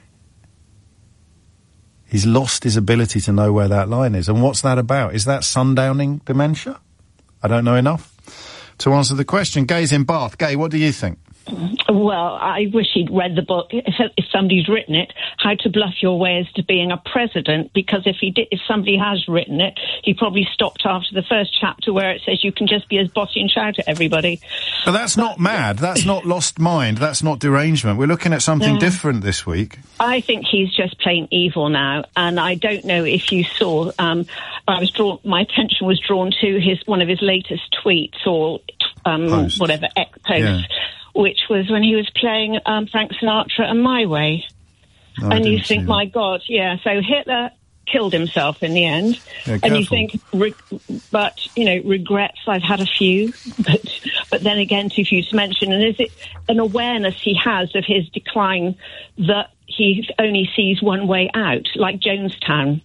[SPEAKER 1] He's lost his ability to know where that line is. And what's that about? Is that sundowning dementia? I don't know enough to answer the question. Gay's in Bath. Gay, what do you think?
[SPEAKER 9] Well, I wish he'd read the book. If, if somebody's written it, How to Bluff Your Way to Being a President, because if he did, if somebody has written it, he probably stopped after the first chapter where it says you can just be as bossy and shout at everybody.
[SPEAKER 1] But that's not mad. That's not lost mind. That's not derangement. We're looking at something
[SPEAKER 9] No.
[SPEAKER 1] different this week.
[SPEAKER 9] I think he's just plain evil now, and I don't know if you saw. Um, I was drawn. My attention was drawn to his one of his latest tweets or um,
[SPEAKER 1] Post.
[SPEAKER 9] whatever X posts.
[SPEAKER 1] Yeah.
[SPEAKER 9] Which was when he was playing um, Frank Sinatra and My Way.
[SPEAKER 1] No, I
[SPEAKER 9] and you
[SPEAKER 1] didn't
[SPEAKER 9] think,
[SPEAKER 1] see
[SPEAKER 9] my God, yeah, so Hitler killed himself in the end.
[SPEAKER 1] Yeah,
[SPEAKER 9] and you
[SPEAKER 1] careful.
[SPEAKER 9] think, re- but, you know, regrets, I've had a few, but, but then again, too few to mention. And is it an awareness he has of his decline that he only sees one way out, like Jonestown?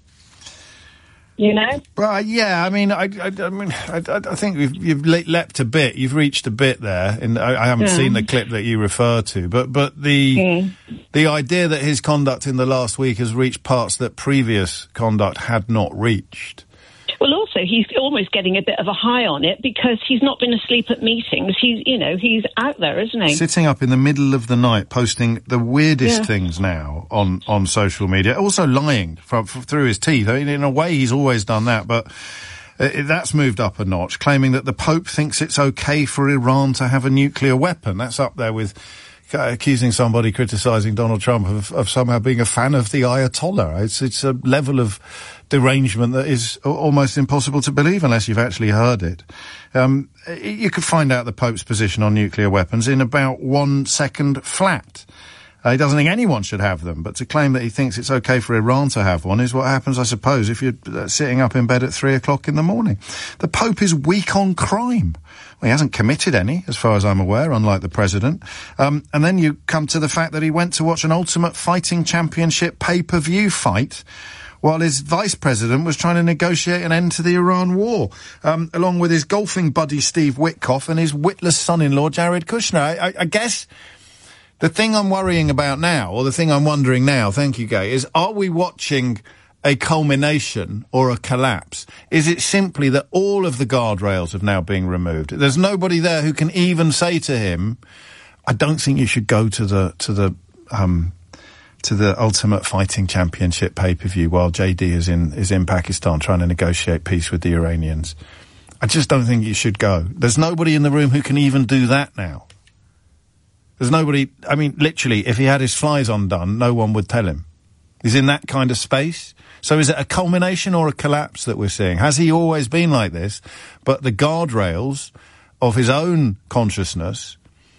[SPEAKER 9] You know?
[SPEAKER 1] Well, yeah. I mean, I, I, I mean, I, I think you've, you've le- leapt a bit. You've reached a bit there. And I, I haven't
[SPEAKER 9] Yeah.
[SPEAKER 1] seen the clip that you refer to, but but the
[SPEAKER 9] Mm.
[SPEAKER 1] the idea that his conduct in the last week has reached parts that previous conduct had not reached.
[SPEAKER 9] Well, also, he's almost getting a bit of a high on it because he's not been asleep at meetings. He's, you know, he's out there, isn't he?
[SPEAKER 1] Sitting up in the middle of the night, posting the weirdest
[SPEAKER 9] Yeah.
[SPEAKER 1] things now on, on social media. Also lying from, from, through his teeth. I mean, in a way, he's always done that, but uh, that's moved up a notch. Claiming that the Pope thinks it's okay for Iran to have a nuclear weapon. That's up there with uh, accusing somebody criticising Donald Trump of, of somehow being a fan of the Ayatollah. It's it's a level of derangement that is a- almost impossible to believe unless you've actually heard it. Um, you could find out the Pope's position on nuclear weapons in about one second flat. Uh, he doesn't think anyone should have them, but to claim that he thinks it's okay for Iran to have one is what happens, I suppose, if you're uh, sitting up in bed at three o'clock in the morning. The Pope is weak on crime. Well, he hasn't committed any, as far as I'm aware, unlike the President. Um, and then you come to the fact that he went to watch an Ultimate Fighting Championship pay-per-view fight while his vice president was trying to negotiate an end to the Iran war, um, along with his golfing buddy Steve Witkoff and his witless son-in-law Jared Kushner. I, I, I guess the thing I'm worrying about now, or the thing I'm wondering now, thank you, Gay, is are we watching a culmination or a collapse? Is it simply that all of the guardrails have now been removed? There's nobody there who can even say to him, I don't think you should go to the, to the, um, to the Ultimate Fighting Championship pay-per-view while J D is in, is in Pakistan trying to negotiate peace with the Iranians. I just don't think you should go. There's nobody in the room who can even do that now. There's nobody, I mean, literally, if he had his flies undone, no one would tell him. He's in that kind of space. So is it a culmination or a collapse that we're seeing? Has he always been like this? But the guardrails of his own consciousness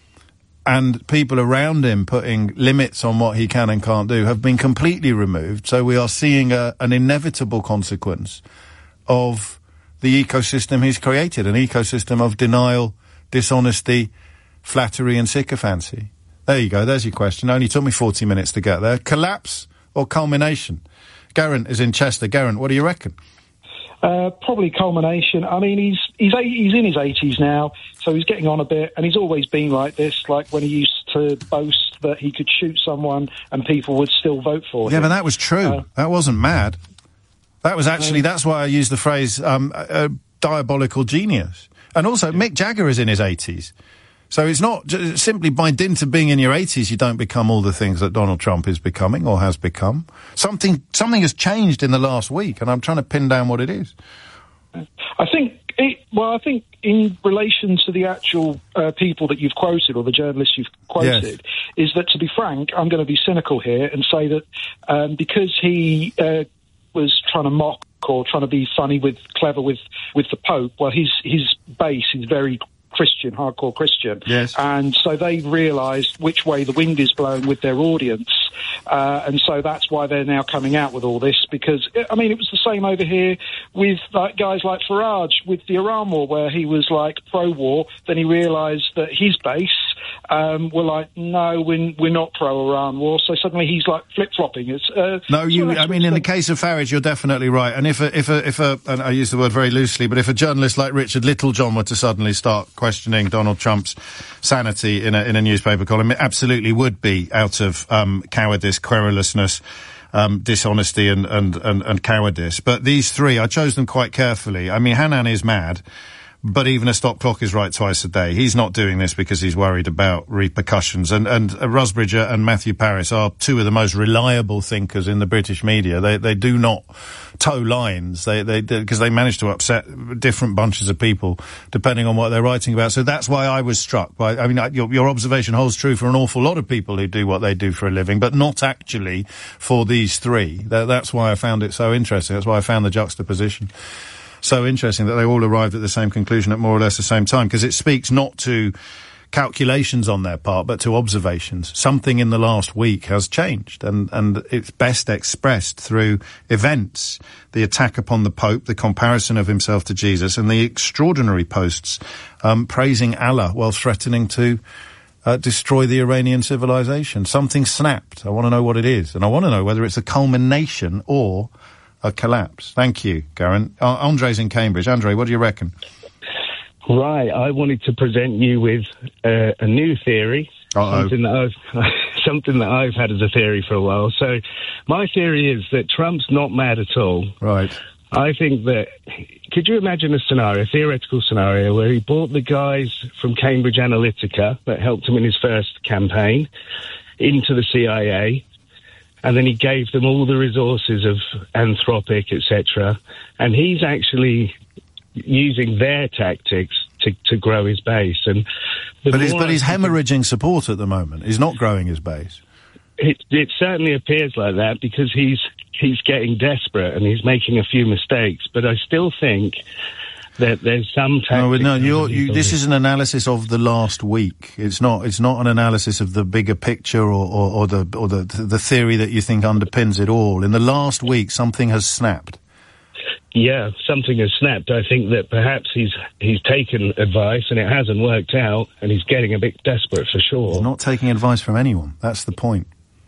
[SPEAKER 1] and people around him putting limits on what he can and can't do have been completely removed. So we are seeing a, an inevitable consequence of the ecosystem he's created, an ecosystem of denial, dishonesty, flattery and sycophancy. There you go, there's your question. Only took me forty minutes to get there. Collapse or culmination? Geraint is in Chester. Geraint, what do you reckon?
[SPEAKER 21] Uh, probably culmination. I mean, he's he's eight, he's in his eighties now, so he's getting on a bit, and he's always been like this. Like when he used to boast that he could shoot someone and people would still vote for him.
[SPEAKER 1] Yeah, but that was true.
[SPEAKER 21] Uh,
[SPEAKER 1] that wasn't mad. That was actually,
[SPEAKER 21] uh,
[SPEAKER 1] that's why I used the phrase um, a, a diabolical genius. And also, Mick Jagger is in his eighties. So it's not j- simply by dint of being in your eighties you don't become all the things that Donald Trump is becoming or has become. Something something has changed in the last week, and I'm trying to pin down what it is.
[SPEAKER 21] I think, it, well, I think in relation to the actual uh, people that you've quoted, or the journalists you've quoted,
[SPEAKER 1] Yes.
[SPEAKER 21] is that, to be frank, I'm going to be cynical here and say that um, because he uh, was trying to mock or trying to be funny with, clever with, with the Pope, well, his, his base is very Christian, hardcore Christian.
[SPEAKER 1] Yes.
[SPEAKER 21] And so they've realised which way the wind is blowing with their audience. Uh, and so that's why they're now coming out with all this, because, I mean, it was the same over here with like guys like Farage with the Iran war, where he was like pro-war, then he realised that his base um, were like, no, we're, we're not pro-Iran war, so suddenly he's like flip-flopping. It's, uh,
[SPEAKER 1] No, you,
[SPEAKER 21] so that's
[SPEAKER 1] I mean, in the
[SPEAKER 21] what's-
[SPEAKER 1] case of Farage, you're definitely right. And if a, if a, if a, and I use the word very loosely, but if a journalist like Richard Littlejohn were to suddenly start questioning Donald Trump's sanity in a, in a newspaper column, it absolutely would be out of, um, cowardice, querulousness, um, dishonesty and, and, and, and cowardice. But these three, I chose them quite carefully. I mean, Hanan is mad, but even a stop clock is right twice a day. He's not doing this because he's worried about repercussions. And, and uh, Rusbridger and Matthew Parris are two of the most reliable thinkers in the British media. They, they do not toe lines. They, they, because they manage to upset different bunches of people depending on what they're writing about. So that's why I was struck by, I mean, your, your observation holds true for an awful lot of people who do what they do for a living, but not actually for these three. That, that's why I found it so interesting. That's why I found the juxtaposition so interesting, that they all arrived at the same conclusion at more or less the same time, because it speaks not to calculations on their part, but to observations. Something in the last week has changed, and, and it's best expressed through events. The attack upon the Pope, the comparison of himself to Jesus, and the extraordinary posts um, praising Allah while threatening to uh, destroy the Iranian civilization. Something snapped. I want to know what it is, and I want to know whether it's a culmination or a collapse. Thank you, Garen. Uh, Andre's in Cambridge. Andre, what do you reckon?
[SPEAKER 3] Right, I wanted to present you with uh, a new theory,
[SPEAKER 1] Uh-oh.
[SPEAKER 3] something that I've something that I've had as a theory for a while. So, my theory is that Trump's not mad at all.
[SPEAKER 1] Right.
[SPEAKER 3] I think that, could you imagine a scenario, a theoretical scenario, where he brought the guys from Cambridge Analytica that helped him in his first campaign into the C I A, and then he gave them all the resources of Anthropic, et cetera, and he's actually using their tactics to, to grow his base. And
[SPEAKER 1] but he's, but he's hemorrhaging support at the moment. He's not growing his base.
[SPEAKER 3] It, it certainly appears like that, because he's he's getting desperate and he's making a few mistakes. But I still think that there's some tactics.
[SPEAKER 1] No, no, you're, you, this is an analysis of the last week. It's not. It's not an analysis of the bigger picture or, or, or the or the the theory that you think underpins it all. In the last week, something has snapped.
[SPEAKER 3] Yeah, something has snapped. I think that perhaps he's he's taken advice and it hasn't worked out, and he's getting a bit desperate for sure.
[SPEAKER 1] He's not taking advice from anyone. That's the point.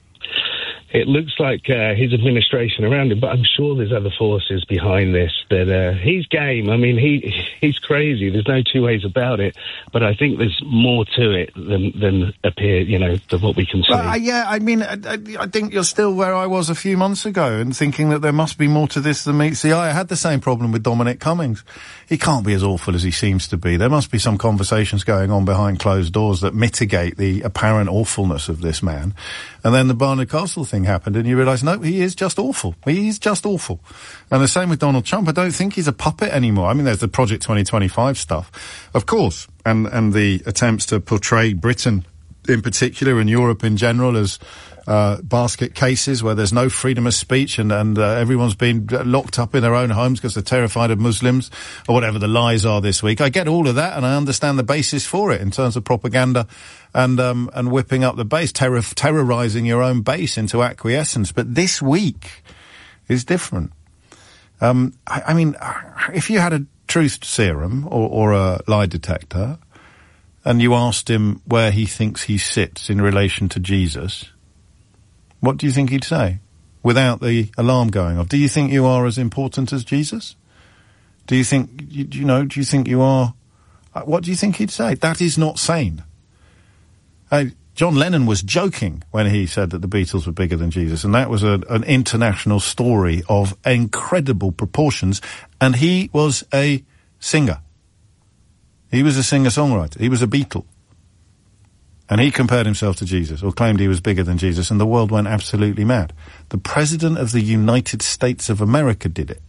[SPEAKER 3] It looks like uh, his administration around him, but I'm sure there's other forces behind this. That uh, he's game. I mean, he he's crazy. There's no two ways about it. But I think there's more to it than than appear. You know, than what we can see.
[SPEAKER 1] Well, uh, yeah, I mean, I, I think you're still where I was a few months ago, and thinking that there must be more to this than meets the eye. I had the same problem with Dominic Cummings. He can't be as awful as he seems to be. There must be some conversations going on behind closed doors that mitigate the apparent awfulness of this man. And then the Barnard Castle thing happened, and you realise, no, he is just awful. He's just awful. And the same with Donald Trump. I don't think he's a puppet anymore. I mean, there's the Project twenty twenty-five stuff, of course, and, and the attempts to portray Britain in particular and Europe in general as uh, basket cases where there's no freedom of speech and, and uh, everyone's been locked up in their own homes because they're terrified of Muslims, or whatever the lies are this week. I get all of that, and I understand the basis for it in terms of propaganda and um, and whipping up the base, terror, terrorising your own base into acquiescence. But this week is different. Um, I, I mean, if you had a truth serum or, or a lie detector, and you asked him where he thinks he sits in relation to Jesus, what do you think he'd say without the alarm going off? Do you think you are as important as Jesus? Do you think, you, you know, do you think you are, what do you think he'd say? That is not sane. Uh, John Lennon was joking when he said that the Beatles were bigger than Jesus, and that was a, an international story of incredible proportions, and he was a singer. He was a singer-songwriter. He was a Beatle. And he compared himself to Jesus, or claimed he was bigger than Jesus, and the world went absolutely mad. The President of the United States of America did it.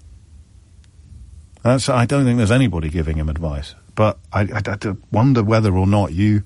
[SPEAKER 1] That's, I don't think there's anybody giving him advice. But I, I, I wonder whether or not you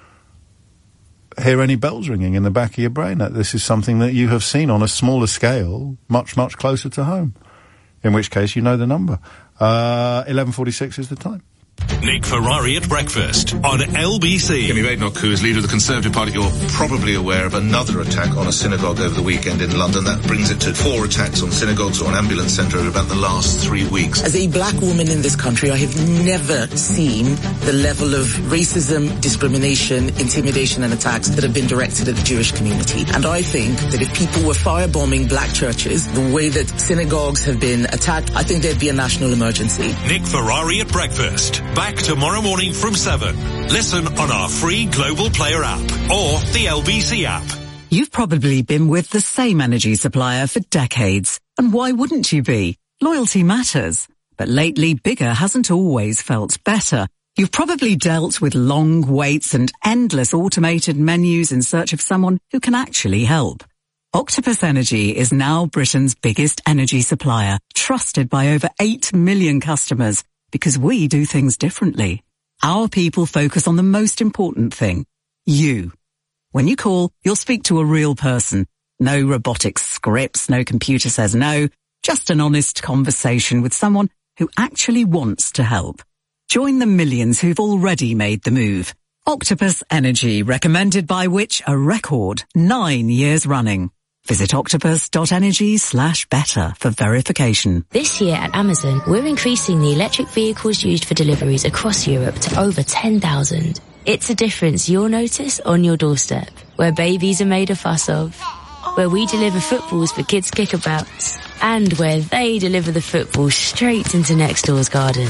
[SPEAKER 1] hear any bells ringing in the back of your brain that this is something that you have seen on a smaller scale, much, much closer to home. In which case, you know the number. Uh, eleven forty-six is the time.
[SPEAKER 2] Nick Ferrari at breakfast on L B C.
[SPEAKER 4] Kemi Badenoch, who is leader of the Conservative Party, you're probably aware of another attack on a synagogue over the weekend in London. That brings it to four attacks on synagogues or an ambulance centre over about the last three weeks.
[SPEAKER 22] As a black woman in this country, I have never seen the level of racism, discrimination, intimidation and attacks that have been directed at the Jewish community. And I think that if people were firebombing black churches the way that synagogues have been attacked, I think there'd be a national emergency.
[SPEAKER 2] Nick Ferrari at breakfast. Back tomorrow morning from seven. Listen on our free Global Player app or the L B C app.
[SPEAKER 23] You've probably been with the same energy supplier for decades. And why wouldn't you be? Loyalty matters. But lately, bigger hasn't always felt better. You've probably dealt with long waits and endless automated menus in search of someone who can actually help. Octopus Energy is now Britain's biggest energy supplier, trusted by over eight million customers, because we do things differently. Our people focus on the most important thing, you. When you call, you'll speak to a real person. No robotic scripts, no computer says no, just an honest conversation with someone who actually wants to help. Join the millions who've already made the move. Octopus Energy, recommended by Which? A record nine years running. Visit octopus.energy slash better for verification.
[SPEAKER 6] This year at Amazon, we're increasing the electric vehicles used for deliveries across Europe to over ten thousand. It's a difference you'll notice on your doorstep, where babies are made a fuss of, where we deliver footballs for kids' kickabouts, and where they deliver the football straight into next door's garden.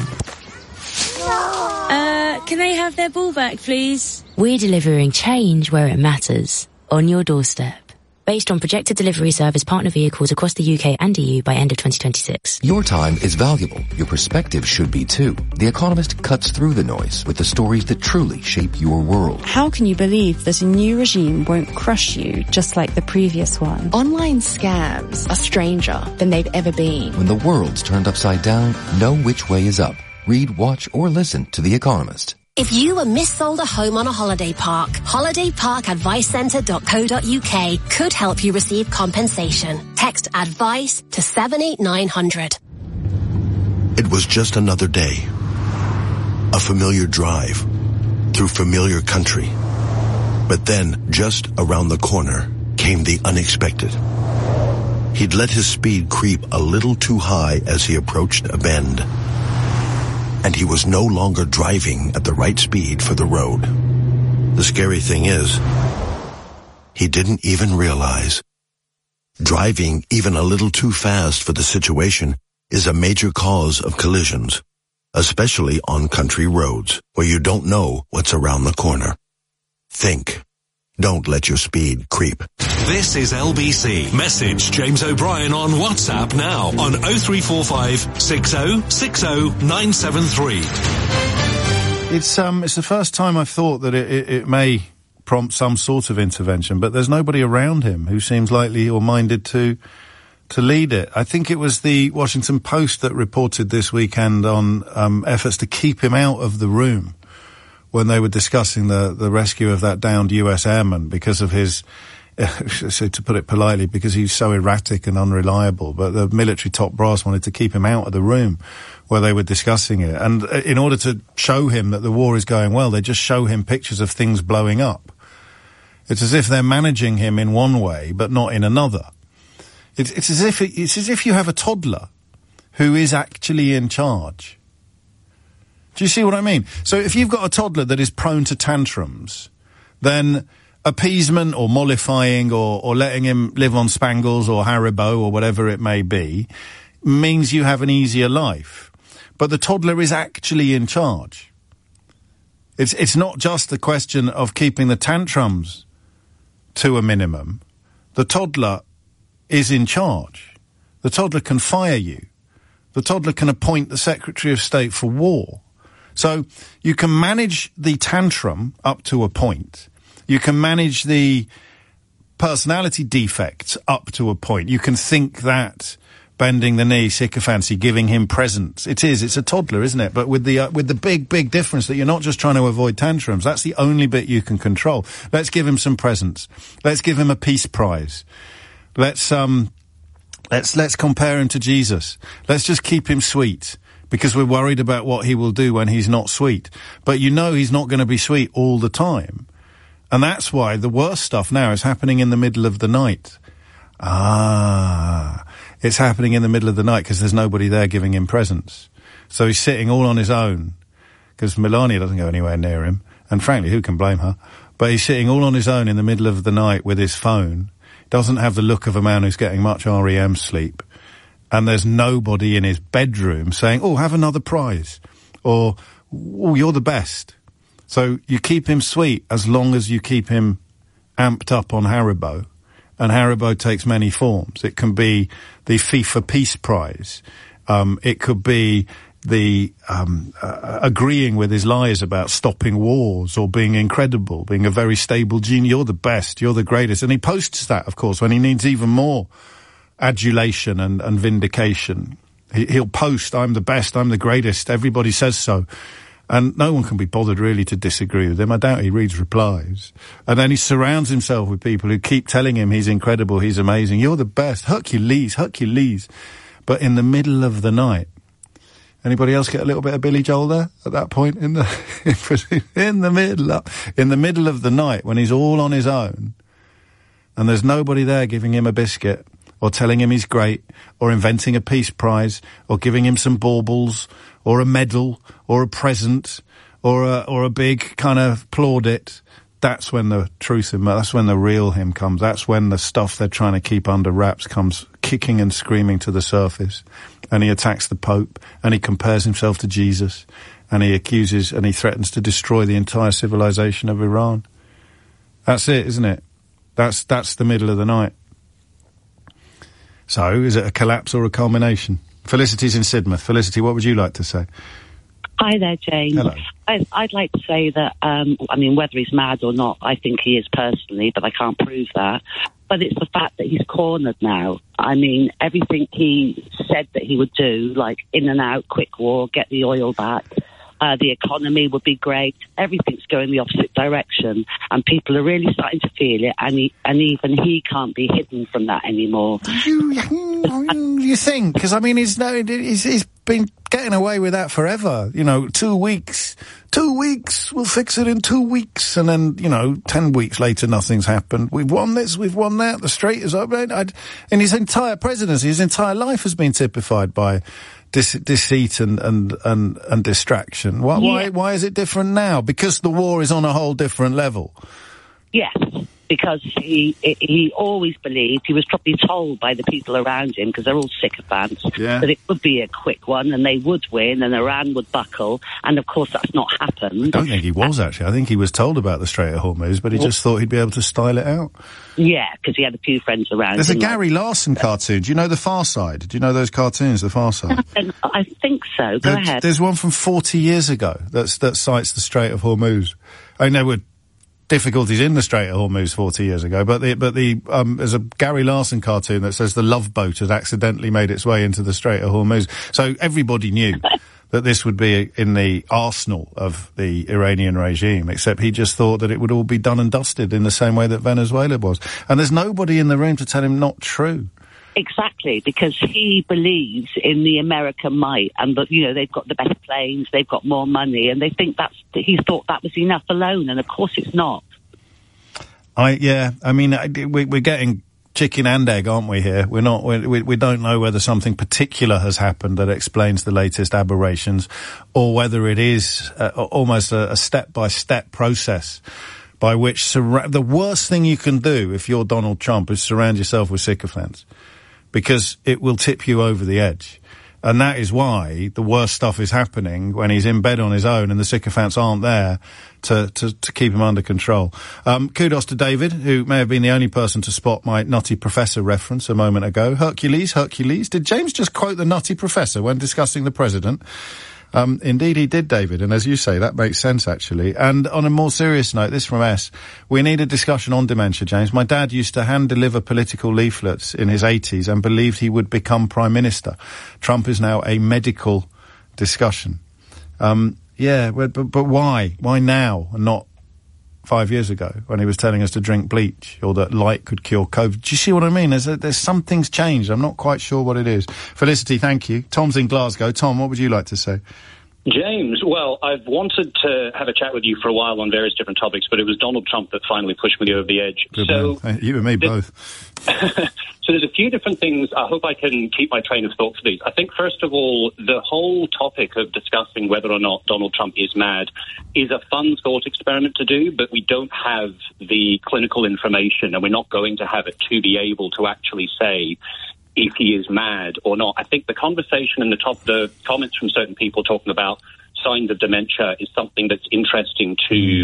[SPEAKER 6] Uh, can they have their ball back, please? We're delivering change where it matters, on your doorstep. Based on projected delivery service partner vehicles across the U K and E U by end of twenty twenty-six.
[SPEAKER 8] Your time is valuable. Your perspective should be too. The Economist cuts through the noise with the stories that truly shape your world.
[SPEAKER 10] How can you believe that a new regime won't crush you just like the previous one?
[SPEAKER 20] Online scams are stranger than they've ever been.
[SPEAKER 8] When the world's turned upside down, know which way is up. Read, watch, or listen to The Economist.
[SPEAKER 24] If you were missold a home on a holiday park, holiday park advice centre dot co dot U K could help you receive compensation. Text ADVICE to seven eight nine hundred.
[SPEAKER 25] It was just another day. A familiar drive through familiar country. But then, just around the corner, came the unexpected. He'd let his speed creep a little too high as he approached a bend. And he was no longer driving at the right speed for the road. The scary thing is, he didn't even realize. Driving even a little too fast for the situation is a major cause of collisions, especially on country roads where you don't know what's around the corner. Think. Don't let your speed creep.
[SPEAKER 2] This is L B C. Message James O'Brien on WhatsApp now on oh three four five, six oh six oh, nine seven three.
[SPEAKER 1] It's um, it's the first time I've thought that it, it, it may prompt some sort of intervention, but there's nobody around him who seems likely or minded to to lead it. I think it was the Washington Post that reported this weekend on um, efforts to keep him out of the room when they were discussing the, the rescue of that downed U S airman because of his, uh, so to put it politely, because he's so erratic and unreliable. But the military top brass wanted to keep him out of the room where they were discussing it. And uh, in order to show him that the war is going well, they just show him pictures of things blowing up. It's as if they're managing him in one way, but not in another. It's, it's as if it, it's as if you have a toddler who is actually in charge. Do you see what I mean? So if you've got a toddler that is prone to tantrums, then appeasement or mollifying or, or letting him live on Spangles or Haribo or whatever it may be means you have an easier life. But the toddler is actually in charge. It's, it's not just the question of keeping the tantrums to a minimum. The toddler is in charge. The toddler can fire you. The toddler can appoint the Secretary of State for War. So you can manage the tantrum up to a point. You can manage the personality defects up to a point. You can think that bending the knee, sycophancy, giving him presents. It is, it's a toddler, isn't it? But with the, uh, with the big, big difference that you're not just trying to avoid tantrums. That's the only bit you can control. Let's give him some presents. Let's give him a peace prize. Let's, um, let's, let's compare him to Jesus. Let's just keep him sweet. Because we're worried about what he will do when he's not sweet. But you know he's not going to be sweet all the time. And that's why the worst stuff now is happening in the middle of the night. Ah, it's happening in the middle of the night because there's nobody there giving him presents. So he's sitting all on his own because Melania doesn't go anywhere near him. And frankly, who can blame her? But he's sitting all on his own in the middle of the night with his phone. Doesn't have the look of a man who's getting much R E M sleep. And there's nobody in his bedroom saying, oh, have another prize. Or, oh, you're the best. So you keep him sweet as long as you keep him amped up on Haribo. And Haribo takes many forms. It can be the FIFA Peace Prize. Um, it could be the um, uh, agreeing with his lies about stopping wars or being incredible, being a very stable genius. You're the best, you're the greatest. And he posts that, of course, when he needs even more adulation and, and vindication. He, he'll post, I'm the best, I'm the greatest, everybody says so. And no one can be bothered really to disagree with him. I doubt he reads replies. And then he surrounds himself with people who keep telling him he's incredible, he's amazing, you're the best, Hercules, Hercules. But in the middle of the night, anybody else get a little bit of Billy Joel there at that point in the in the middle of, in the middle of the night when he's all on his own and there's nobody there giving him a biscuit or telling him he's great or inventing a peace prize or giving him some baubles or a medal or a present or a or a big kind of plaudit. That's when the truth, that's when the real him comes. That's when the stuff they're trying to keep under wraps comes kicking and screaming to the surface. And he attacks the Pope, and he compares himself to Jesus, and he accuses and he threatens to destroy the entire civilization of Iran. That's it, isn't it? That's that's the middle of the night. So, is it a collapse or a culmination? Felicity's in Sidmouth. Felicity, what would you like to say?
[SPEAKER 5] Hi there, James.
[SPEAKER 1] Hello.
[SPEAKER 5] I, I'd like to say that, um, I mean, whether he's mad or not, I think he is personally, but I can't prove that. But it's the fact that he's cornered now. I mean, everything he said that he would do, like in and out, quick war, get the oil back, uh, the economy would be great. Everything's going the opposite direction, and people are really starting to feel it, and, he, and even he can't be hidden from that anymore.
[SPEAKER 1] You, you think? Because, I mean, he's, no, he's, he's been getting away with that forever. You know, two weeks, two weeks, we'll fix it in two weeks. And then, you know, ten weeks later, nothing's happened. We've won this, we've won that, the Strait is open. I'd, and his entire presidency, his entire life has been typified by dis- deceit and, and, and, and distraction. Why,
[SPEAKER 5] Yeah.
[SPEAKER 1] why, why is it different now? Because the war is on a whole different level.
[SPEAKER 5] Yes, because he he always believed, he was probably told by the people around him, because they're all sycophants,
[SPEAKER 1] Yeah.
[SPEAKER 5] that it would be a quick one and they would win and Iran would buckle. And of course that's not happened.
[SPEAKER 1] I don't think he was, actually. I think he was told about the Strait of Hormuz, but he just thought he'd be able to style it out.
[SPEAKER 5] Yeah, because he had a few friends around
[SPEAKER 1] There's a
[SPEAKER 5] him.
[SPEAKER 1] Gary Larson cartoon. Do you know The Far Side? Do you know those cartoons, The Far Side?
[SPEAKER 5] And I think so. Go
[SPEAKER 1] There-
[SPEAKER 5] ahead.
[SPEAKER 1] There's one from forty years ago that's, that cites the Strait of Hormuz. I mean, there were difficulties in the Strait of Hormuz forty years ago, but the, but the, um, there's a Gary Larson cartoon that says the Love Boat had accidentally made its way into the Strait of Hormuz. So everybody knew that this would be in the arsenal of the Iranian regime, except he just thought that it would all be done and dusted in the same way that Venezuela was. And there's nobody in the room to tell him not true.
[SPEAKER 5] Exactly, because he believes in the American might, and that, you know, they've got the best planes, they've got more money, and they think that's, he thought that was enough alone, and of course it's not.
[SPEAKER 1] I, yeah, I mean, I, we, we're getting chicken and egg, aren't we here? We're not, we, we, we don't know whether something particular has happened that explains the latest aberrations, or whether it is uh, almost a, a step-by-step process by which surra- the worst thing you can do if you're Donald Trump is surround yourself with sycophants, because it will tip you over the edge. And that is why the worst stuff is happening when he's in bed on his own and the sycophants aren't there to, to, to keep him under control. Um, kudos to David, who may have been the only person to spot my Nutty Professor reference a moment ago. Hercules, Hercules. Did James just quote the Nutty Professor when discussing the president? Um, indeed he did, David, and as you say, that makes sense, actually. And on a more serious note, this from S, we need a discussion on dementia, James. My dad used to hand-deliver political leaflets in his eighties and believed he would become Prime Minister. Trump is now a medical discussion. Um, yeah, but, but, but why? Why now and not five years ago when he was telling us to drink bleach or that light could cure COVID? Do you see what I mean? There's, a, there's something's changed. I'm not quite sure what it is. Felicity, thank you. Tom's in Glasgow. Tom, what would you like to say?
[SPEAKER 12] James, well, I've wanted to have a chat with you for a while on various different topics, but it was Donald Trump that finally pushed me over the edge.
[SPEAKER 1] Good
[SPEAKER 12] so
[SPEAKER 1] man. You and me both.
[SPEAKER 12] So there's a few different things. I hope I can keep my train of thought for these. I think, first of all, the whole topic of discussing whether or not Donald Trump is mad is a fun thought experiment to do, but we don't have the clinical information, and we're not going to have it to be able to actually say if he is mad or not. I think the conversation and the top, the comments from certain people talking about signs of dementia is something that's interesting to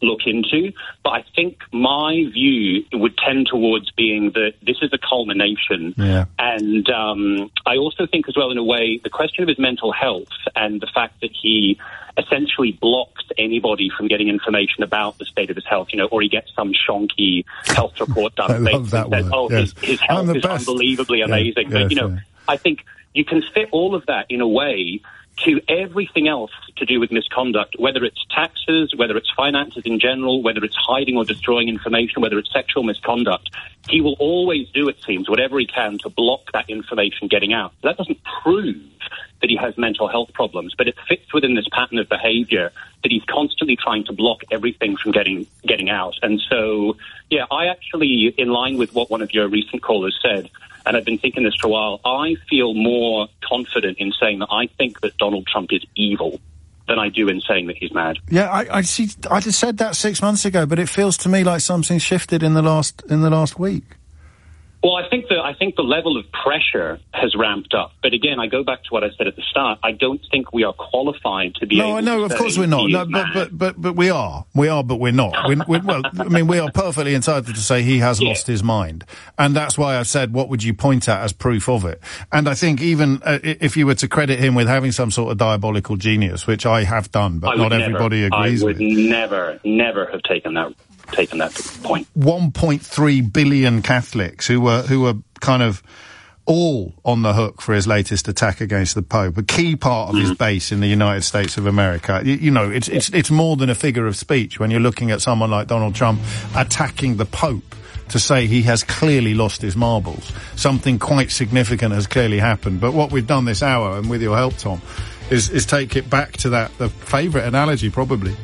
[SPEAKER 12] look into. But I think my view would tend towards being that this is a culmination.
[SPEAKER 1] Yeah.
[SPEAKER 12] And um, I also think as well, in a way, the question of his mental health and the fact that he essentially blocks anybody from getting information about the state of his health, you know, or he gets some shonky health report done and
[SPEAKER 1] love that
[SPEAKER 12] says,
[SPEAKER 1] word.
[SPEAKER 12] oh,
[SPEAKER 1] Yes.
[SPEAKER 12] his, his health is
[SPEAKER 1] best.
[SPEAKER 12] unbelievably
[SPEAKER 1] Yeah,
[SPEAKER 12] amazing.
[SPEAKER 1] yes,
[SPEAKER 12] but, you know,
[SPEAKER 1] yeah.
[SPEAKER 12] I think you can fit all of that in a way to everything else to do with misconduct, whether it's taxes, whether it's finances in general, whether it's hiding or destroying information, whether it's sexual misconduct. He will always do, it seems, whatever he can to block that information getting out. That doesn't prove that he has mental health problems, but it fits within this pattern of behavior that he's constantly trying to block everything from getting getting out. And so, yeah, I actually, in line with what one of your recent callers said, and I've been thinking this for a while, I feel more confident in saying that I think that Donald Trump is evil than I do in saying that he's mad.
[SPEAKER 1] Yeah, I, I see. I just said that six months ago, but it feels to me like something shifted in the last in the last week.
[SPEAKER 12] Well, I think that I think the level of pressure has ramped up. But again, I go back to what I said at the start. I don't think we are qualified to be
[SPEAKER 1] No,
[SPEAKER 12] able
[SPEAKER 1] I know,
[SPEAKER 12] to
[SPEAKER 1] of
[SPEAKER 12] say
[SPEAKER 1] course we're not.
[SPEAKER 12] he
[SPEAKER 1] No,
[SPEAKER 12] is
[SPEAKER 1] but,
[SPEAKER 12] mad.
[SPEAKER 1] but but but we are. We are, but we're not. We, we, well, I mean, we are perfectly entitled to say he has
[SPEAKER 12] Yeah.
[SPEAKER 1] lost his mind, and that's why I said, what would you point at as proof of it? And I think even uh, i- if you were to credit him with having some sort of diabolical genius, which I have done, but
[SPEAKER 12] I
[SPEAKER 1] not
[SPEAKER 12] would never-
[SPEAKER 1] everybody agrees
[SPEAKER 12] I
[SPEAKER 1] with.
[SPEAKER 12] would never, never have taken that taken that point.
[SPEAKER 1] one point three billion Catholics who were who were kind of all on the hook for his latest attack against the Pope, a key part of mm. his base in the United States of America. You, you know, it's it's it's more than a figure of speech when you're looking at someone like Donald Trump attacking the Pope to say he has clearly lost his marbles. Something quite significant has clearly happened. But what we've done this hour, and with your help, Tom, is, is take it back to that, the favourite analogy probably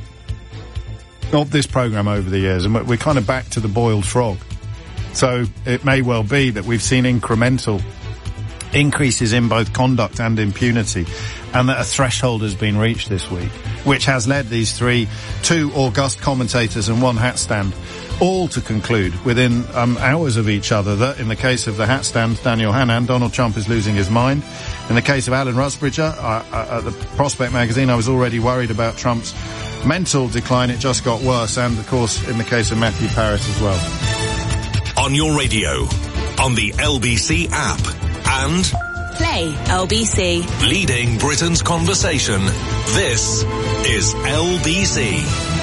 [SPEAKER 1] of this programme over the years, and we're, we're kind of back to the boiled frog. So it may well be that we've seen incremental increases in both conduct and impunity, and that a threshold has been reached this week, which has led these three, two august commentators and one hat stand, all to conclude within um, hours of each other that in the case of the hat stand, Daniel Hannan, Donald Trump is losing his mind. In the case of Alan Rusbridger, uh, uh, at the Prospect magazine, I was already worried about Trump's mental decline. It just got worse. And, of course, in the case of Matthew Parris as well.
[SPEAKER 2] On your radio, on the L B C app, and
[SPEAKER 6] Play L B C.
[SPEAKER 2] Leading Britain's conversation. This is L B C.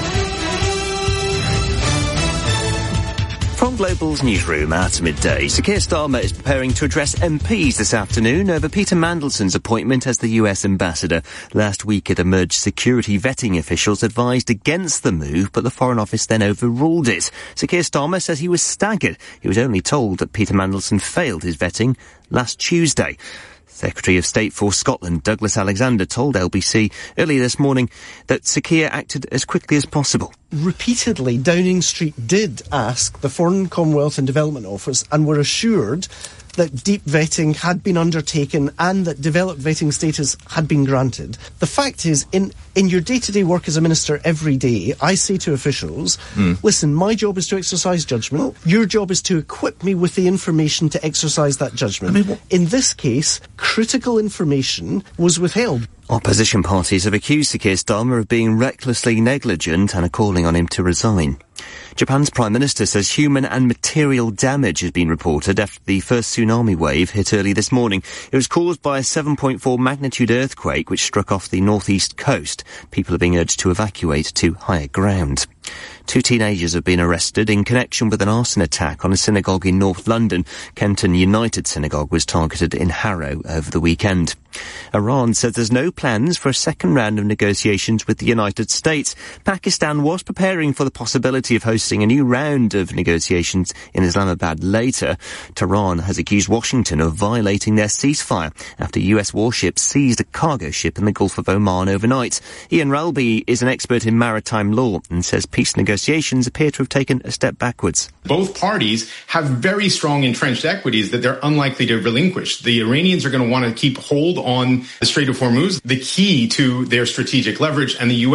[SPEAKER 7] From Global's newsroom at midday, Sir Keir Starmer is preparing to address M Ps this afternoon over Peter Mandelson's appointment as the U S ambassador. Last week it emerged security vetting officials advised against the move, but the Foreign Office then overruled it. Sir Keir Starmer says he was staggered. He was only told that Peter Mandelson failed his vetting last Tuesday. Secretary of State for Scotland, Douglas Alexander, told L B C earlier this morning that Sir Keir acted as quickly as possible.
[SPEAKER 13] Repeatedly, Downing Street did ask the Foreign, Commonwealth and Development Office and were assured that deep vetting had been undertaken and that developed vetting status had been granted. The fact is, in, in your day-to-day work as a minister every day, I say to officials, mm. listen, my job is to exercise judgment. Well, your job is to equip me with the information to exercise that judgment. I mean, in this case, critical information was withheld.
[SPEAKER 7] Opposition parties have accused Sir Keir Starmer of being recklessly negligent and are calling on him to resign. Japan's Prime Minister says human and material damage has been reported after the first tsunami wave hit early this morning. It was caused by a seven point four magnitude earthquake which struck off the northeast coast. People are being urged to evacuate to higher ground. Two teenagers have been arrested in connection with an arson attack on a synagogue in North London. Kenton United Synagogue was targeted in Harrow over the weekend. Iran says there's no plans for a second round of negotiations with the United States. Pakistan was preparing for the possibility of hosting a new round of negotiations in Islamabad later. Tehran has accused Washington of violating their ceasefire after U S warships seized a cargo ship in the Gulf of Oman overnight. Ian Ralby is an expert in maritime law and says peace negotiations appear to have taken a step backwards.
[SPEAKER 14] Both parties have very strong entrenched equities that they're unlikely to relinquish. The Iranians are going to want to keep hold on the Strait of Hormuz, the key to their strategic leverage, and the U S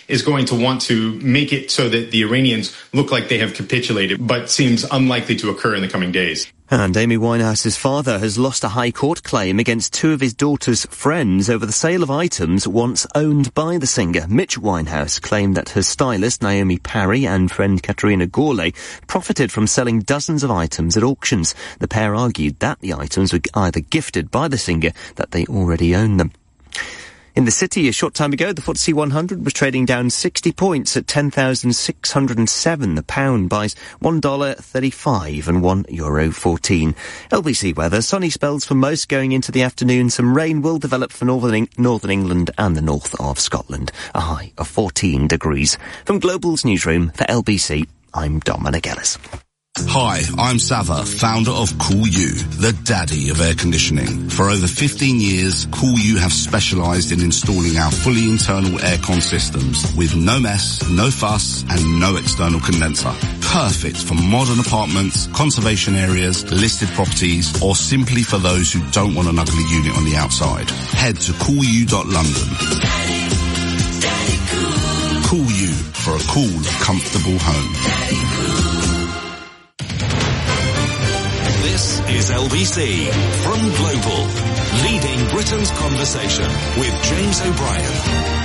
[SPEAKER 14] is going to want to make it so that the Iranians look like they have capitulated, but seems unlikely to occur in the coming days.
[SPEAKER 7] And Amy Winehouse's father has lost a High Court claim against two of his daughter's friends over the sale of items once owned by the singer. Mitch Winehouse claimed that her stylist, Naomi Parry, and friend Katerina Gorley profited from selling dozens of items at auctions. The pair argued that the items were either gifted by the singer, that they already owned them. In the city, a short time ago, the F T S E one hundred was trading down sixty points at ten thousand six hundred seven. The pound buys one dollar thirty-five and one euro fourteen. L B C weather, sunny spells for most going into the afternoon. Some rain will develop for northern, northern England and the north of Scotland. A high of fourteen degrees. From Global's newsroom for L B C, I'm Dominic Ellis.
[SPEAKER 15] Hi, I'm Sava, founder of Cool U, the daddy of air conditioning. For over fifteen years, Cool U have specialised in installing our fully internal aircon systems with no mess, no fuss and no external condenser. Perfect for modern apartments, conservation areas, listed properties or simply for those who don't want an ugly unit on the outside. Head to cool u dot london. Daddy, daddy cool. Cool U for a cool, comfortable home. Daddy cool.
[SPEAKER 2] This is L B C from Global, leading Britain's conversation with James O'Brien.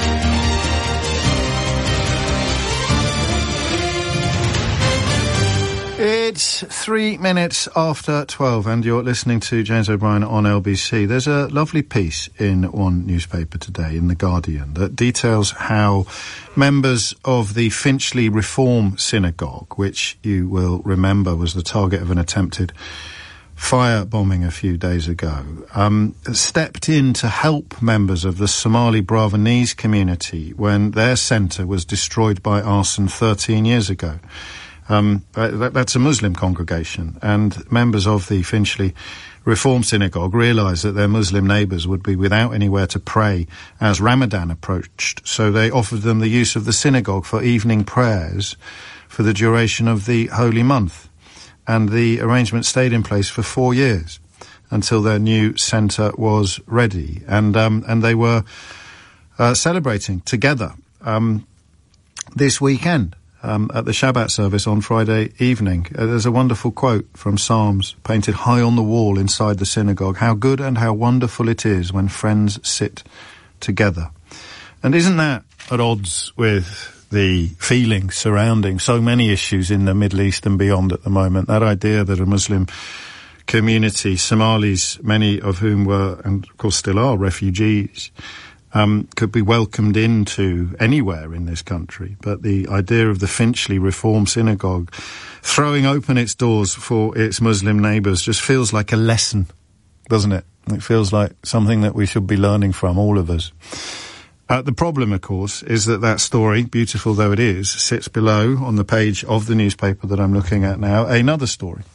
[SPEAKER 1] It's three minutes after twelve and you're listening to James O'Brien on L B C. There's a lovely piece in one newspaper today, in The Guardian, that details how members of the Finchley Reform Synagogue, which you will remember was the target of an attempted firebombing a few days ago, um, stepped in to help members of the Somali Bravanese community when their centre was destroyed by arson thirteen years ago. Um, that, that's a Muslim congregation, and members of the Finchley Reform Synagogue realised that their Muslim neighbours would be without anywhere to pray as Ramadan approached, so they offered them the use of the synagogue for evening prayers for the duration of the holy month. And the arrangement stayed in place for four years until their new centre was ready. And um, and they were uh, celebrating together um, this weekend um, at the Shabbat service on Friday evening. Uh, there's a wonderful quote from Psalms painted high on the wall inside the synagogue. How good and how wonderful it is when friends sit together. And isn't that at odds with the feeling surrounding so many issues in the Middle East and beyond at the moment? That idea that a Muslim community, Somalis, many of whom were, and of course still are, refugees, um, could be welcomed into anywhere in this country. But the idea of the Finchley Reform Synagogue throwing open its doors for its Muslim neighbours just feels like a lesson, doesn't it? It feels like something that we should be learning from, all of us. Uh, the problem, of course, is that that story, beautiful though it is, sits below on the page of the newspaper that I'm looking at now, another story,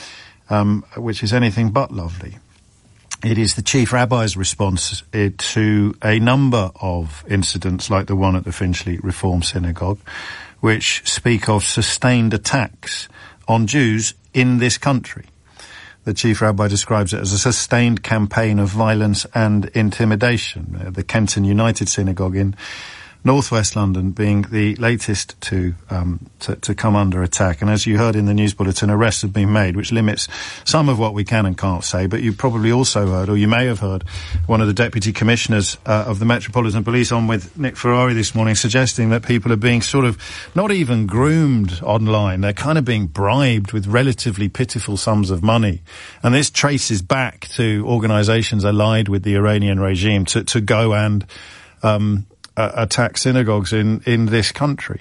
[SPEAKER 1] um, which is anything but lovely. It is the Chief Rabbi's response uh, to a number of incidents like the one at the Finchley Reform Synagogue, which speak of sustained attacks on Jews in this country. The Chief Rabbi describes it as a sustained campaign of violence and intimidation. Uh, the Kenton United Synagogue in northwest London being the latest to, um, to to come under attack. And as you heard in the news bulletin, arrests have been made, which limits some of what we can and can't say. But you probably also heard, or you may have heard, one of the deputy commissioners uh, of the Metropolitan Police on with Nick Ferrari this morning, suggesting that people are being sort of not even groomed online. They're kind of being bribed with relatively pitiful sums of money. And this traces back to organisations allied with the Iranian regime to, to go and um Uh, attack synagogues in, in this country.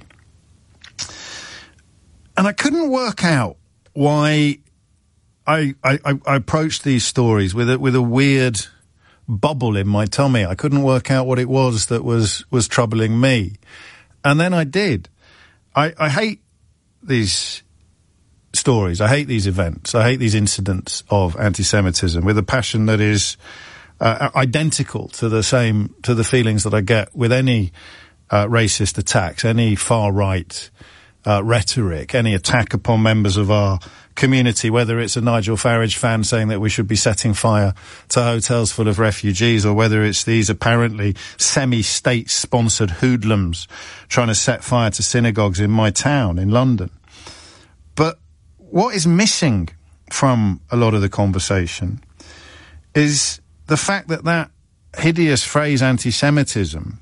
[SPEAKER 1] And I couldn't work out why I, I, I approached these stories with a, with a weird bubble in my tummy. I couldn't work out what it was that was, was troubling me. And then I did. I, I hate these stories. I hate these events. I hate these incidents of anti-Semitism with a passion that is Uh, identical to the same, to the feelings that I get with any uh, racist attacks, any far-right uh, rhetoric, any attack upon members of our community, whether it's a Nigel Farage fan saying that we should be setting fire to hotels full of refugees, or whether it's these apparently semi-state sponsored hoodlums trying to set fire to synagogues in my town in London. But what is missing from a lot of the conversation is the fact that that hideous phrase anti-Semitism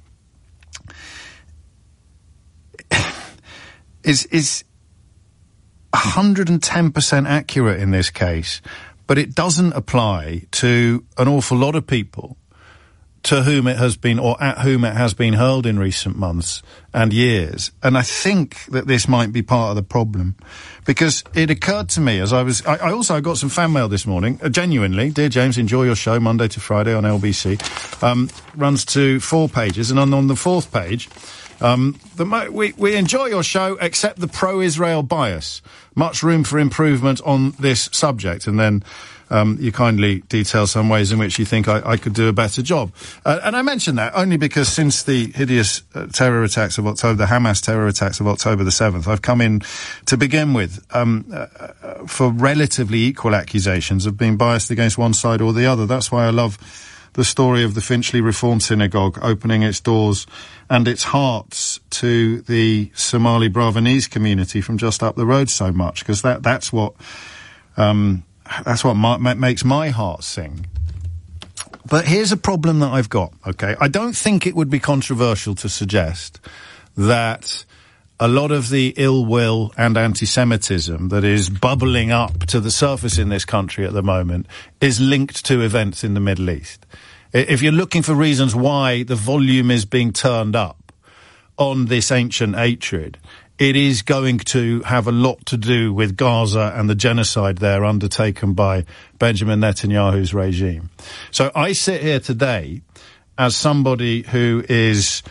[SPEAKER 1] is is one hundred ten percent accurate in this case, but it doesn't apply to an awful lot of people to whom it has been, or at whom it has been hurled in recent months and years. And I think that this might be part of the problem, because it occurred to me as I was, I, I also got some fan mail this morning, uh, genuinely. Dear James, enjoy your show Monday to Friday on L B C. Um, runs to four pages, and on, on the fourth page, Um, the mo- we, we enjoy your show, except the pro-Israel bias. Much room for improvement on this subject. And then um, you kindly detail some ways in which you think I, I could do a better job. Uh, and I mention that only because since the hideous uh, terror attacks of October, the Hamas terror attacks of October the seventh, I've come in to begin with um, uh, uh, for relatively equal accusations of being biased against one side or the other. That's why I love the story of the Finchley Reformed Synagogue opening its doors and its hearts to the Somali Bravanese community from just up the road so much, because that, that's what, um, that's what my, makes my heart sing. But here's a problem that I've got, okay? I don't think it would be controversial to suggest that a lot of the ill will and anti-Semitism that is bubbling up to the surface in this country at the moment is linked to events in the Middle East. If you're looking for reasons why the volume is being turned up on this ancient hatred, it is going to have a lot to do with Gaza and the genocide there undertaken by Benjamin Netanyahu's regime. So I sit here today as somebody who is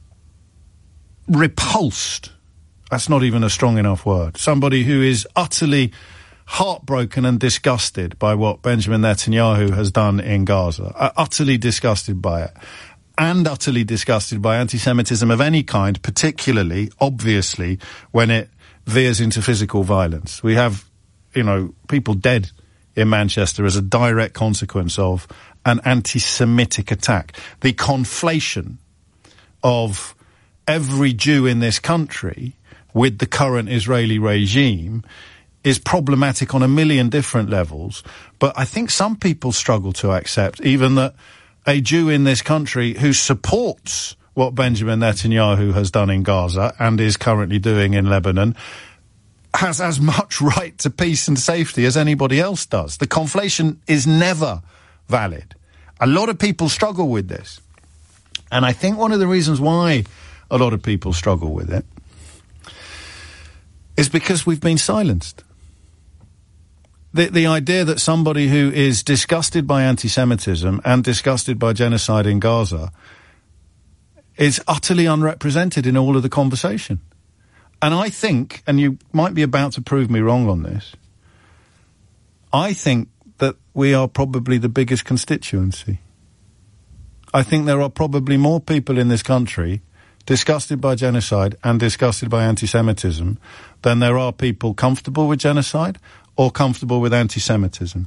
[SPEAKER 1] repulsed. That's not even a strong enough word. Somebody who is utterly heartbroken and disgusted by what Benjamin Netanyahu has done in Gaza. Uh, utterly disgusted by it. And utterly disgusted by anti-Semitism of any kind, particularly, obviously, when it veers into physical violence. We have, you know, people dead in Manchester as a direct consequence of an anti-Semitic attack. The conflation of every Jew in this country with the current Israeli regime is problematic on a million different levels. But I think some people struggle to accept even that a Jew in this country who supports what Benjamin Netanyahu has done in Gaza and is currently doing in Lebanon has as much right to peace and safety as anybody else does. The conflation is never valid. A lot of people struggle with this. And I think one of the reasons why a lot of people struggle with it is because we've been silenced. The, the idea that somebody who is disgusted by anti-Semitism and disgusted by genocide in Gaza is utterly unrepresented in all of the conversation. And I think, and you might be about to prove me wrong on this, I think that we are probably the biggest constituency. I think there are probably more people in this country disgusted by genocide and disgusted by anti-Semitism than there are people comfortable with genocide or comfortable with anti-Semitism.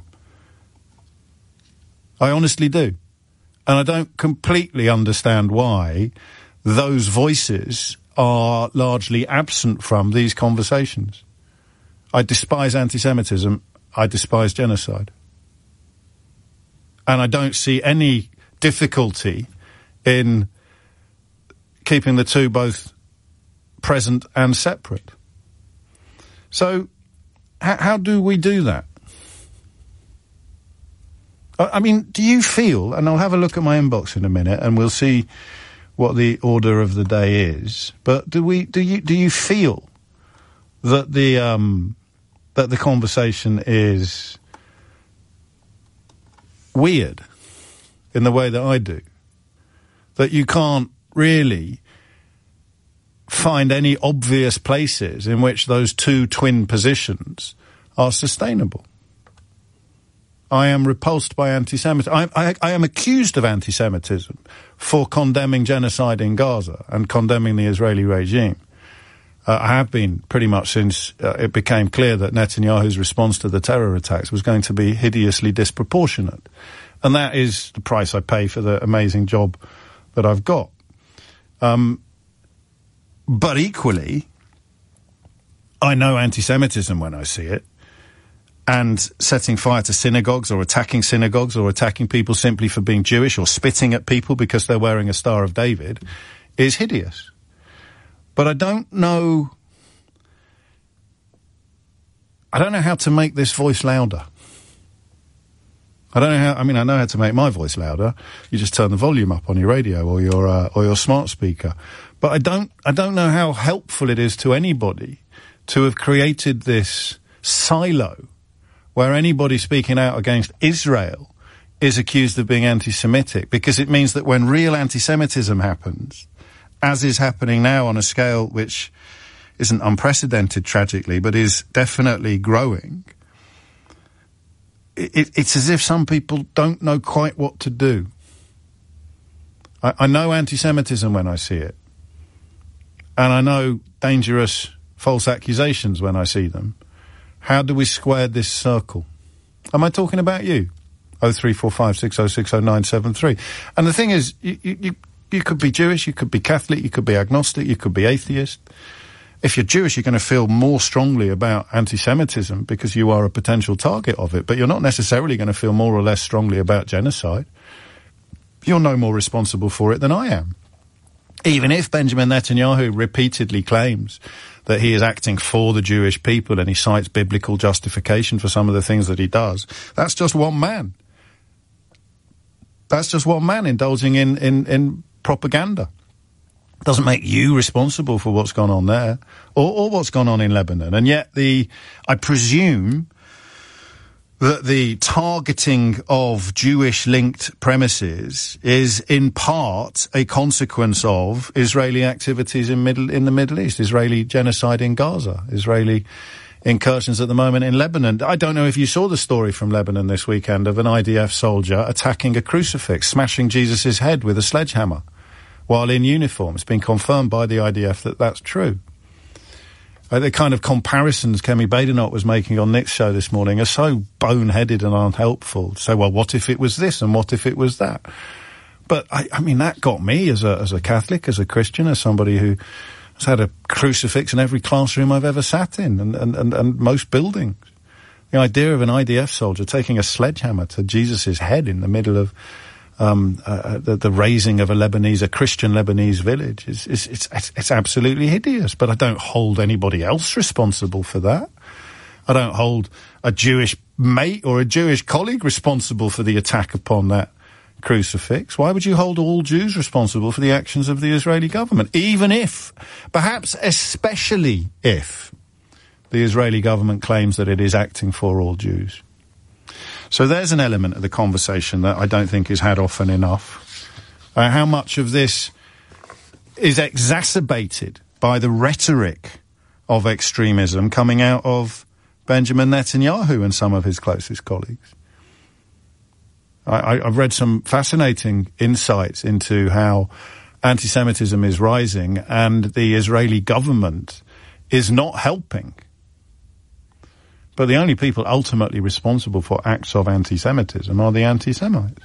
[SPEAKER 1] I honestly do. And I don't completely understand why those voices are largely absent from these conversations. I despise anti-Semitism. I despise genocide. And I don't see any difficulty in keeping the two both present and separate. So, h- how do we do that? I-, I mean, do you feel, and I'll have a look at my inbox in a minute and we'll see what the order of the day is, but do we, do you, do you feel that the, um, that the conversation is weird in the way that I do? That you can't really find any obvious places in which those two twin positions are sustainable. I am repulsed by anti-Semitism. I, I, I am accused of anti-Semitism for condemning genocide in Gaza and condemning the Israeli regime. Uh, I have been pretty much since uh, it became clear that Netanyahu's response to the terror attacks was going to be hideously disproportionate. And that is the price I pay for the amazing job that I've got. Um, but equally, I know anti-Semitism when I see it. And setting fire to synagogues or attacking synagogues or attacking people simply for being Jewish or spitting at people because they're wearing a Star of David is hideous. But I don't know... I don't know how to make this voice louder. I don't know how... I mean, I know how to make my voice louder. You just turn the volume up on your radio or your uh, or your smart speaker. But I don't, I don't know how helpful it is to anybody to have created this silo where anybody speaking out against Israel is accused of being anti-Semitic, because it means that when real anti-Semitism happens, as is happening now on a scale which isn't unprecedented, tragically, but is definitely growing, it, it's as if some people don't know quite what to do. I, I know anti-Semitism when I see it, and I know dangerous false accusations when I see them. How do we square this circle? Am I talking about you? oh three four five six oh six oh nine seven three. And the thing is, you, you, you could be Jewish, you could be Catholic, you could be agnostic, you could be atheist. If you're Jewish, you're going to feel more strongly about anti-Semitism because you are a potential target of it, but you're not necessarily going to feel more or less strongly about genocide. You're no more responsible for it than I am. Even if Benjamin Netanyahu repeatedly claims that he is acting for the Jewish people and he cites biblical justification for some of the things that he does, that's just one man. That's just one man indulging in, in, in propaganda. Doesn't make you responsible for what's gone on there or, or what's gone on in Lebanon. And yet the, I presume that the targeting of Jewish-linked premises is in part a consequence of Israeli activities in middle in the Middle East, Israeli genocide in Gaza, Israeli incursions at the moment in Lebanon. I don't know if you saw the story from Lebanon this weekend of an I D F soldier attacking a crucifix, smashing Jesus' head with a sledgehammer while in uniform. It's been confirmed by the I D F that that's true. Uh, the kind of comparisons Kemi Badenoch was making on Nick's show this morning are so boneheaded and unhelpful. So, well, what if it was this and what if it was that? But, I, I mean, that got me as a, as a Catholic, as a Christian, as somebody who has had a crucifix in every classroom I've ever sat in and, and, and, and most buildings. The idea of an I D F soldier taking a sledgehammer to Jesus' head in the middle of Um, uh, the, the raising of a Lebanese, a Christian Lebanese village is, is it's, it's, it's absolutely hideous. But I don't hold anybody else responsible for that. I don't hold a Jewish mate or a Jewish colleague responsible for the attack upon that crucifix. Why would you hold all Jews responsible for the actions of the Israeli government? Even if, perhaps especially if, the Israeli government claims that it is acting for all Jews. So there's an element of the conversation that I don't think is had often enough. Uh, how much of this is exacerbated by the rhetoric of extremism coming out of Benjamin Netanyahu and some of his closest colleagues? I, I, I've read some fascinating insights into how anti-Semitism is rising and the Israeli government is not helping. But the only people ultimately responsible for acts of anti-Semitism are the anti-Semites.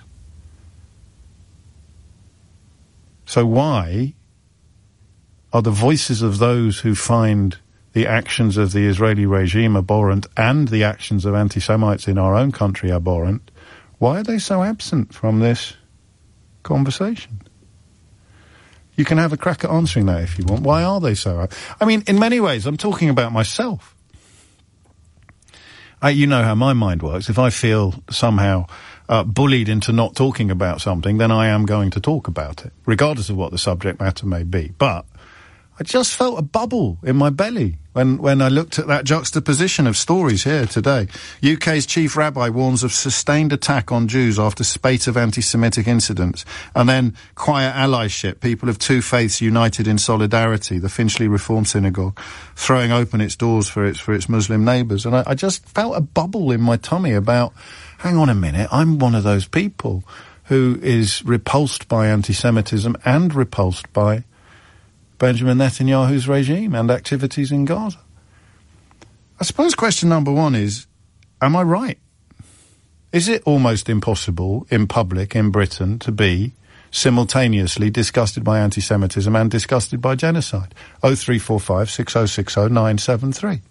[SPEAKER 1] So why are the voices of those who find the actions of the Israeli regime abhorrent and the actions of anti-Semites in our own country abhorrent, why are they so absent from this conversation? You can have a crack at answering that if you want. Why are they so? I mean, in many ways, I'm talking about myself. I, you know how my mind works. If I feel somehow uh, bullied into not talking about something, then I am going to talk about it, regardless of what the subject matter may be. But I just felt a bubble in my belly when, when I looked at that juxtaposition of stories here today. U K's chief rabbi warns of sustained attack on Jews after spate of anti-Semitic incidents. And then quiet allyship, people of two faiths united in solidarity, the Finchley Reform Synagogue, throwing open its doors for its, for its Muslim neighbours. And I, I just felt a bubble in my tummy about, hang on a minute, I'm one of those people who is repulsed by anti-Semitism and repulsed by Benjamin Netanyahu's regime and activities in Gaza. I suppose question number one is, am I right? Is it almost impossible in public in Britain to be simultaneously disgusted by anti-Semitism and disgusted by genocide? oh three four five, six oh six oh, nine seven three.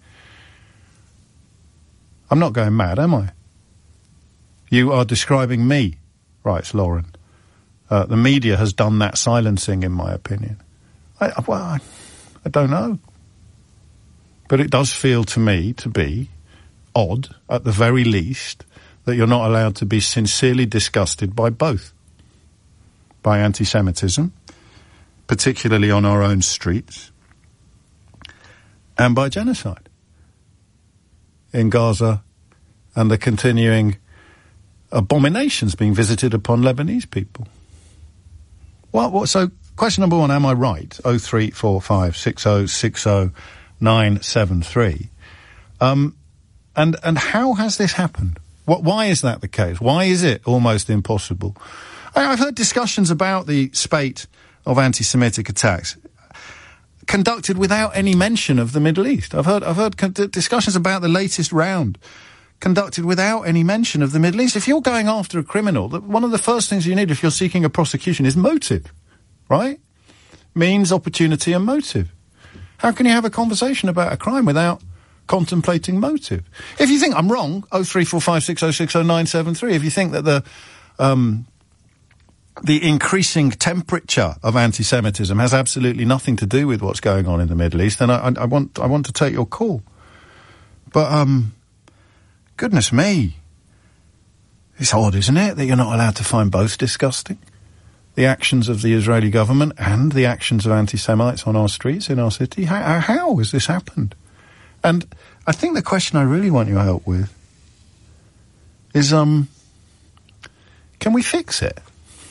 [SPEAKER 1] I'm not going mad, am I? You are describing me, writes Lauren. Uh, the media has done that silencing, in my opinion. I, well, I, I don't know. But it does feel to me to be odd, at the very least, that you're not allowed to be sincerely disgusted by both. By anti-Semitism, particularly on our own streets, and by genocide in Gaza and the continuing abominations being visited upon Lebanese people. What, what, so, question number one, am I right? oh three four five, six oh six oh, nine seven three. Um, and, and how has this happened? What, why is that the case? Why is it almost impossible? I, I've heard discussions about the spate of anti-Semitic attacks conducted without any mention of the Middle East. I've heard, I've heard con- discussions about the latest round conducted without any mention of the Middle East. If you're going after a criminal, one of the first things you need if you're seeking a prosecution is motive, right? Means, opportunity and motive. How can you have a conversation about a crime without contemplating motive? If you think I'm wrong, oh three four five, six oh six oh, nine seven three, if you think that the, um, the increasing temperature of anti-Semitism has absolutely nothing to do with what's going on in the Middle East, then I, I, I want, I want to take your call. But, um, goodness me. It's odd, isn't it, that you're not allowed to find both disgusting? The actions of the Israeli government and the actions of anti-Semites on our streets in our city. How, how has this happened? And I think the question I really want your help with is, um, can we fix it?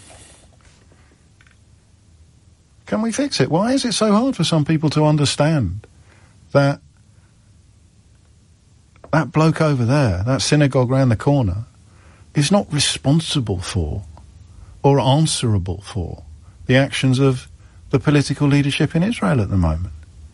[SPEAKER 1] Can we fix it? Why is it so hard for some people to understand that that bloke over there, that synagogue round the corner, is not responsible for or answerable for the actions of the political leadership in Israel at the moment?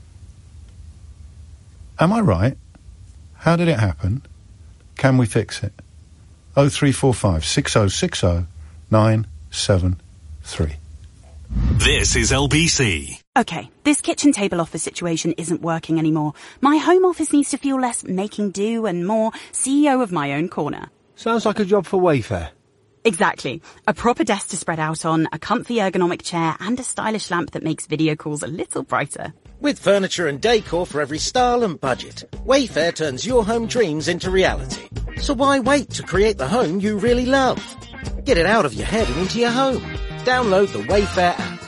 [SPEAKER 1] Am I right? How did it happen? Can we fix it? oh three four five, six oh six oh, nine seven three.
[SPEAKER 2] This is L B C.
[SPEAKER 11] Okay, this kitchen table office situation isn't working anymore. My home office needs to feel less making do and more C E O of my own corner.
[SPEAKER 16] Sounds like a job for Wayfair.
[SPEAKER 11] Exactly. A proper desk to spread out on, a comfy ergonomic chair, and a stylish lamp that makes video calls a little brighter.
[SPEAKER 17] With furniture and decor for every style and budget, Wayfair turns your home dreams into reality. So why wait to create the home you really love? Get it out of your head and into your home. Download the Wayfair app.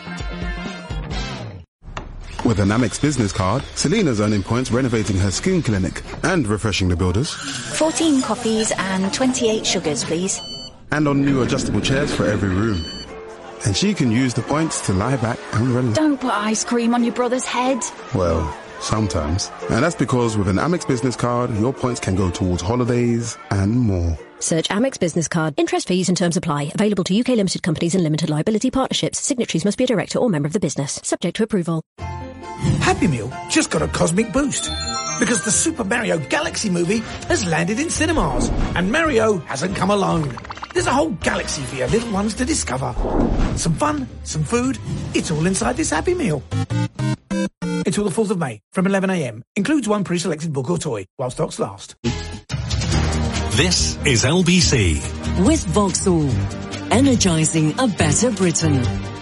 [SPEAKER 18] With an Amex business card, Selena's earning points renovating her skin clinic and refreshing the builders.
[SPEAKER 19] fourteen coffees and twenty-eight sugars, please.
[SPEAKER 18] And on new adjustable chairs for every room. And she can use the points to lie back and relax.
[SPEAKER 19] Don't put ice cream on your brother's head.
[SPEAKER 18] Well, sometimes. And that's because with an Amex business card, your points can go towards holidays and more.
[SPEAKER 24] Search Amex Business Card. Interest fees and terms apply. Available to U K limited companies and limited liability partnerships. Signatories must be a director or member of the business. Subject to approval.
[SPEAKER 26] Happy Meal just got a cosmic boost because the Super Mario Galaxy movie has landed in cinemas and Mario hasn't come alone. There's a whole galaxy for your little ones to discover. Some fun, some food, it's all inside this Happy Meal. Until the fourth of May from eleven a m. Includes one pre-selected book or toy while stocks last.
[SPEAKER 2] This is L B C.
[SPEAKER 27] With Vauxhall, energising a better Britain.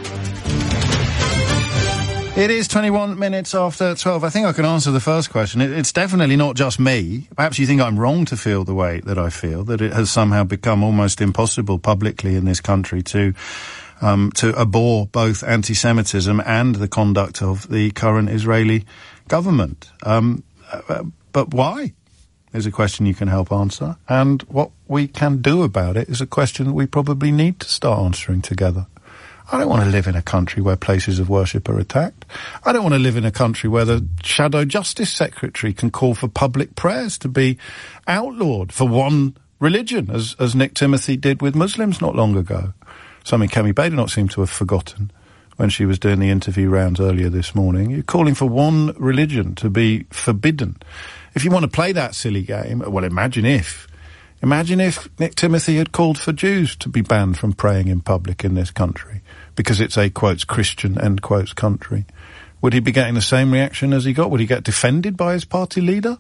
[SPEAKER 1] It is twenty-one minutes after twelve. I think I can answer the first question. It, it's definitely not just me. Perhaps you think I'm wrong to feel the way that I feel, that it has somehow become almost impossible publicly in this country to um, to abhor both anti-Semitism and the conduct of the current Israeli government. Um, uh, but why? Is a question you can help answer. And what we can do about it is a question that we probably need to start answering together. I don't want to live in a country where places of worship are attacked. I don't want to live in a country where the Shadow Justice Secretary can call for public prayers to be outlawed for one religion, as, as Nick Timothy did with Muslims not long ago. Something Kemi Badenoch seemed to have forgotten when she was doing the interview rounds earlier this morning. You're calling for one religion to be forbidden. If you want to play that silly game, well, imagine if. Imagine if Nick Timothy had called for Jews to be banned from praying in public in this country, because it's a, quotes, Christian, end quotes, country. Would he be getting the same reaction as he got? Would he get defended by his party leader?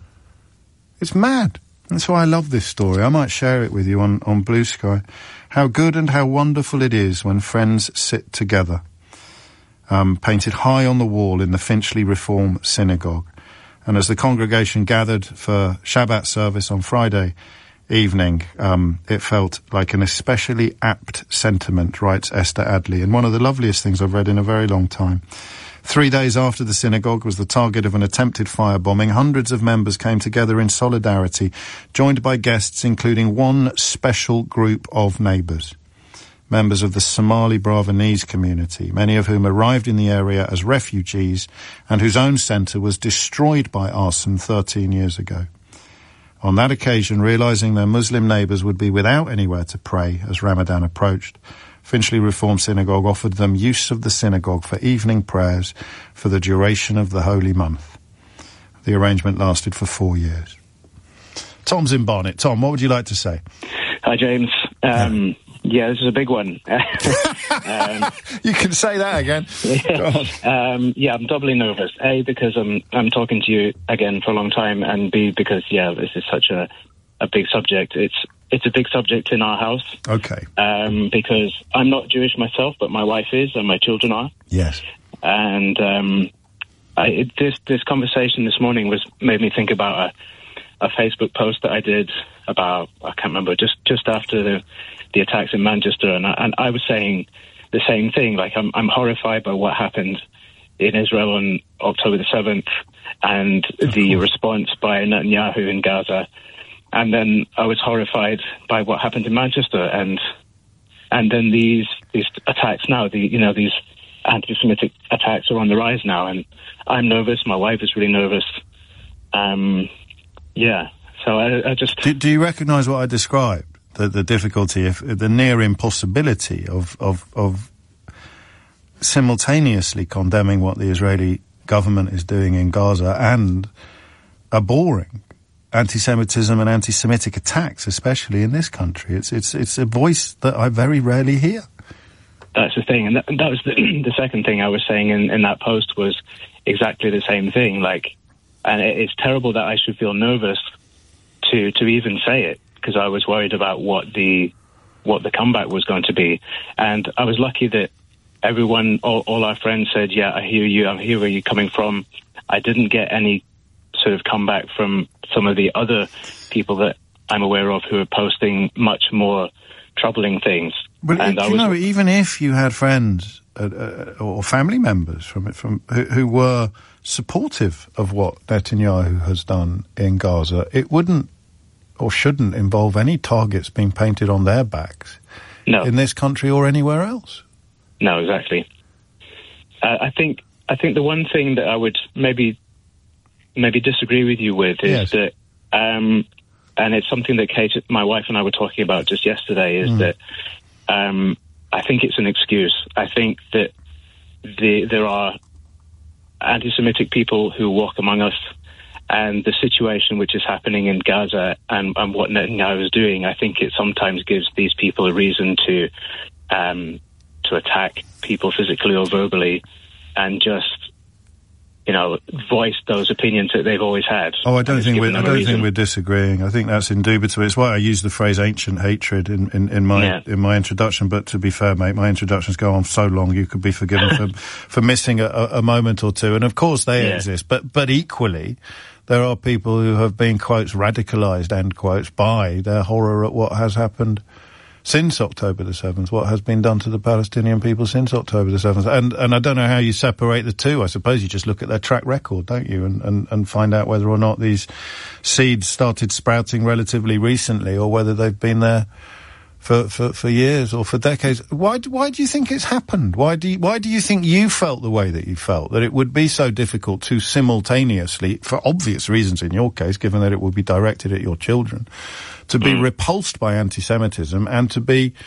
[SPEAKER 1] It's mad. That's why I love this story. I might share it with you on, on Blue Sky. How good and how wonderful it is when friends sit together. Um, painted high on the wall in the Finchley Reform Synagogue. And as the congregation gathered for Shabbat service on Friday evening, um, it felt like an especially apt sentiment, writes Esther Adley, and one of the loveliest things I've read in a very long time. Three days after the synagogue was the target of an attempted firebombing, hundreds of members came together in solidarity, joined by guests including one special group of neighbours. Members of the Somali Bravanese community, many of whom arrived in the area as refugees and whose own centre was destroyed by arson thirteen years ago. On that occasion, realising their Muslim neighbours would be without anywhere to pray as Ramadan approached, Finchley Reform Synagogue offered them use of the synagogue for evening prayers for the duration of the holy month. The arrangement lasted for four years. Tom's in Barnet. Tom, what would you like to say?
[SPEAKER 3] Hi, James. Um, yeah, this is a big one. um,
[SPEAKER 1] you can say that again.
[SPEAKER 3] Yeah, um, yeah, I'm doubly nervous. A, because I'm I'm talking to you again for a long time, and B, because, yeah, this is such a, a big subject. It's It's a big subject in our house.
[SPEAKER 1] Okay.
[SPEAKER 3] Um, because I'm not Jewish myself, but my wife is, and my children are.
[SPEAKER 1] Yes.
[SPEAKER 3] And um, I, it, this this conversation this morning was made me think about a, a Facebook post that I did about, I can't remember, just, just after the, the attacks in Manchester, and I, and I was saying the same thing. Like, I'm I'm horrified by what happened in Israel on October the seventh, and of the course. response by Netanyahu in Gaza. And then I was horrified by what happened in Manchester, and and then these these attacks now, the you know these anti-Semitic attacks are on the rise now, and I'm nervous. My wife is really nervous. Um, yeah. So I, I just
[SPEAKER 1] do, do you recognise what I described? The the difficulty, if the near impossibility of of of simultaneously condemning what the Israeli government is doing in Gaza and abhorring anti-Semitism and anti-Semitic attacks, especially in this country. It's it's it's a voice that I very rarely hear.
[SPEAKER 3] That's the thing, and that, that was the, the second thing I was saying in, in that post was exactly the same thing. Like, and it, it's terrible that I should feel nervous to to even say it, because I was worried about what the what the comeback was going to be, and I was lucky that everyone, all, all our friends said, "Yeah, I hear you. I hear where you're coming from." I didn't get any sort of comeback from some of the other people that I'm aware of who are posting much more troubling things.
[SPEAKER 1] But
[SPEAKER 3] and
[SPEAKER 1] you
[SPEAKER 3] I was,
[SPEAKER 1] know, even if you had friends uh, uh, or family members from from who, who were supportive of what Netanyahu has done in Gaza, it wouldn't or shouldn't involve any targets being painted on their backs
[SPEAKER 3] no.
[SPEAKER 1] in this country or anywhere else.
[SPEAKER 3] No, exactly. Uh, I think I think the one thing that I would maybe maybe disagree with you with is yes. that, um, and it's something that Kate, my wife, and I were talking about just yesterday, is mm. that um, I think it's an excuse. I think that the, there are anti-Semitic people who walk among us, and the situation which is happening in Gaza and, and what Netanyahu is doing, I think it sometimes gives these people a reason to um, to attack people physically or verbally, and just, you know, voice those opinions that they've always had.
[SPEAKER 1] Oh, I don't think we're, I don't think we're disagreeing. I think that's indubitable. It's why I use the phrase ancient hatred in, in, in my yeah. in my introduction. But to be fair, mate, my introductions go on so long, you could be forgiven for, for missing a, a moment or two. And of course they yeah. exist. But but equally, there are people who have been, quotes, radicalised, end quotes, by their horror at what has happened since October the seventh, what has been done to the Palestinian people since October the seventh. And, and I don't know how you separate the two. I suppose you just look at their track record, don't you, and, and, and find out whether or not these seeds started sprouting relatively recently, or whether they've been there for, for, for years or for decades. Why, why do you think it's happened? Why do you, why do you think you felt the way that you felt, that it would be so difficult to simultaneously, for obvious reasons in your case, given that it would be directed at your children, to be mm. repulsed by anti-Semitism and to be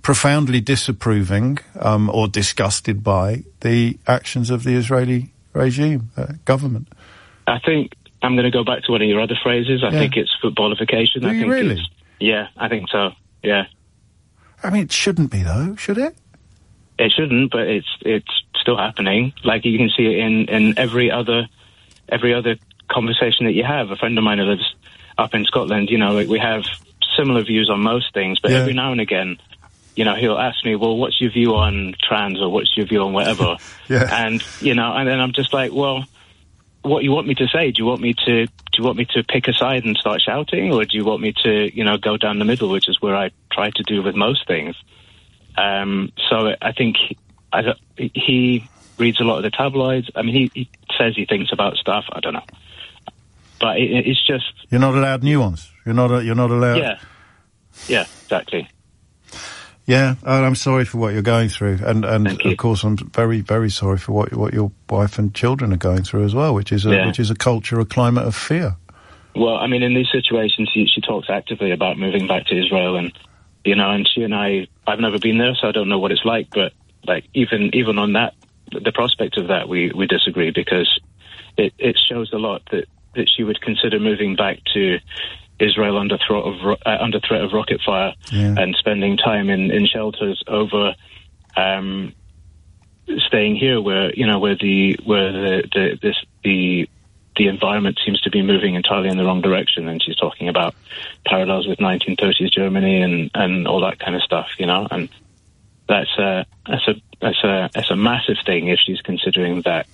[SPEAKER 1] profoundly disapproving um, or disgusted by the actions of the Israeli regime, uh, government.
[SPEAKER 3] I think I'm going to go back to one of your other phrases. I
[SPEAKER 1] Yeah.
[SPEAKER 3] think it's footballification.
[SPEAKER 1] Do
[SPEAKER 3] I
[SPEAKER 1] you
[SPEAKER 3] think
[SPEAKER 1] really?
[SPEAKER 3] It's, yeah, I think so. Yeah.
[SPEAKER 1] I mean, it shouldn't be, though, should it?
[SPEAKER 3] It shouldn't, but it's it's still happening. Like, you can see it in, in every other every other conversation that you have. A friend of mine who lives up in Scotland, you know, like, we have similar views on most things, but
[SPEAKER 1] Yeah.
[SPEAKER 3] every now and again, you know, he'll ask me, well, what's your view on trans, or what's your view on whatever?
[SPEAKER 1] Yeah.
[SPEAKER 3] And, you know, and then I'm just like, well, what do you want me to say? Do you want me to do you want me to pick a side and start shouting, or do you want me to, you know, go down the middle, which is where I try to do with most things? Um, so I think he, I, he reads a lot of the tabloids. I mean, he, he says he thinks about stuff. I don't know, but it, it's just
[SPEAKER 1] You're not allowed nuance. You're not. A, you're not allowed.
[SPEAKER 3] yeah, yeah, exactly.
[SPEAKER 1] Yeah, and I'm sorry for what you're going through, and and of course I'm very very sorry for what what your wife and children are going through as well, which is a
[SPEAKER 3] Yeah.
[SPEAKER 1] which is a culture, a climate of fear.
[SPEAKER 3] Well, I mean, in these situations, she, she talks actively about moving back to Israel, and you know, and she and I, I've never been there, so I don't know what it's like. But like, even even on that, the prospect of that, we we disagree, because it it shows a lot that that she would consider moving back to Israel under threat of ro- uh, under threat of rocket fire,
[SPEAKER 1] Yeah.
[SPEAKER 3] and spending time in, in shelters over um, staying here, where you know where the where the the this the the environment seems to be moving entirely in the wrong direction. And she's talking about parallels with nineteen thirties Germany and, and all that kind of stuff, you know. And that's a that's a that's a that's a massive thing if she's considering that.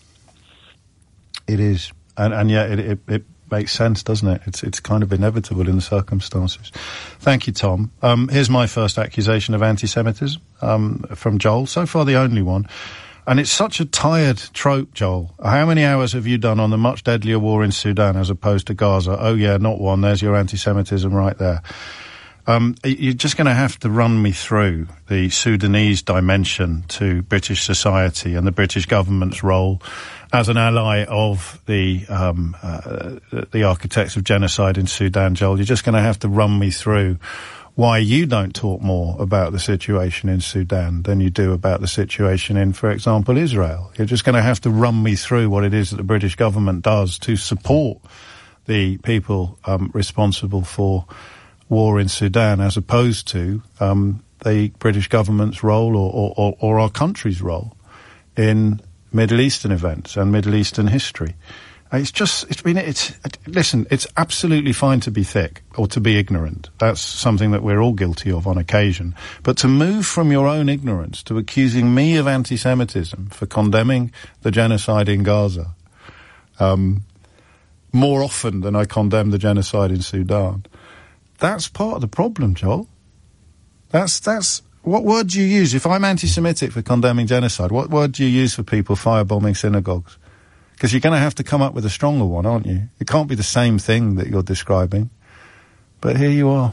[SPEAKER 1] It is, and and yet it, it it makes sense, doesn't it? It's it's kind of inevitable in the circumstances. Thank you, Tom. Um, here's my first accusation of anti-Semitism um, from Joel. So far, the only one. And it's such a tired trope, Joel. How many hours have you done on the much deadlier war in Sudan as opposed to Gaza? Oh, yeah, not one. There's your anti-Semitism right there. Um, you're just going to have to run me through the Sudanese dimension to British society and the British government's role as an ally of the um, uh, the architects of genocide in Sudan, Joel. You're just going to have to run me through why you don't talk more about the situation in Sudan than you do about the situation in, for example, Israel. You're just going to have to run me through what it is that the British government does to support the people um, responsible for war in Sudan, as opposed to um, the British government's role or, or, or, or our country's role in Middle Eastern events and Middle Eastern history. It's just, it's been, it's, listen, it's absolutely fine to be thick or to be ignorant. That's something that we're all guilty of on occasion. But to move from your own ignorance to accusing me of anti-Semitism for condemning the genocide in Gaza, um, more often than I condemn the genocide in Sudan, that's part of the problem, Joel. That's, that's, what word do you use? If I'm anti-Semitic for condemning genocide, what word do you use for people firebombing synagogues? Because you're going to have to come up with a stronger one, aren't you? It can't be the same thing that you're describing. But here you are.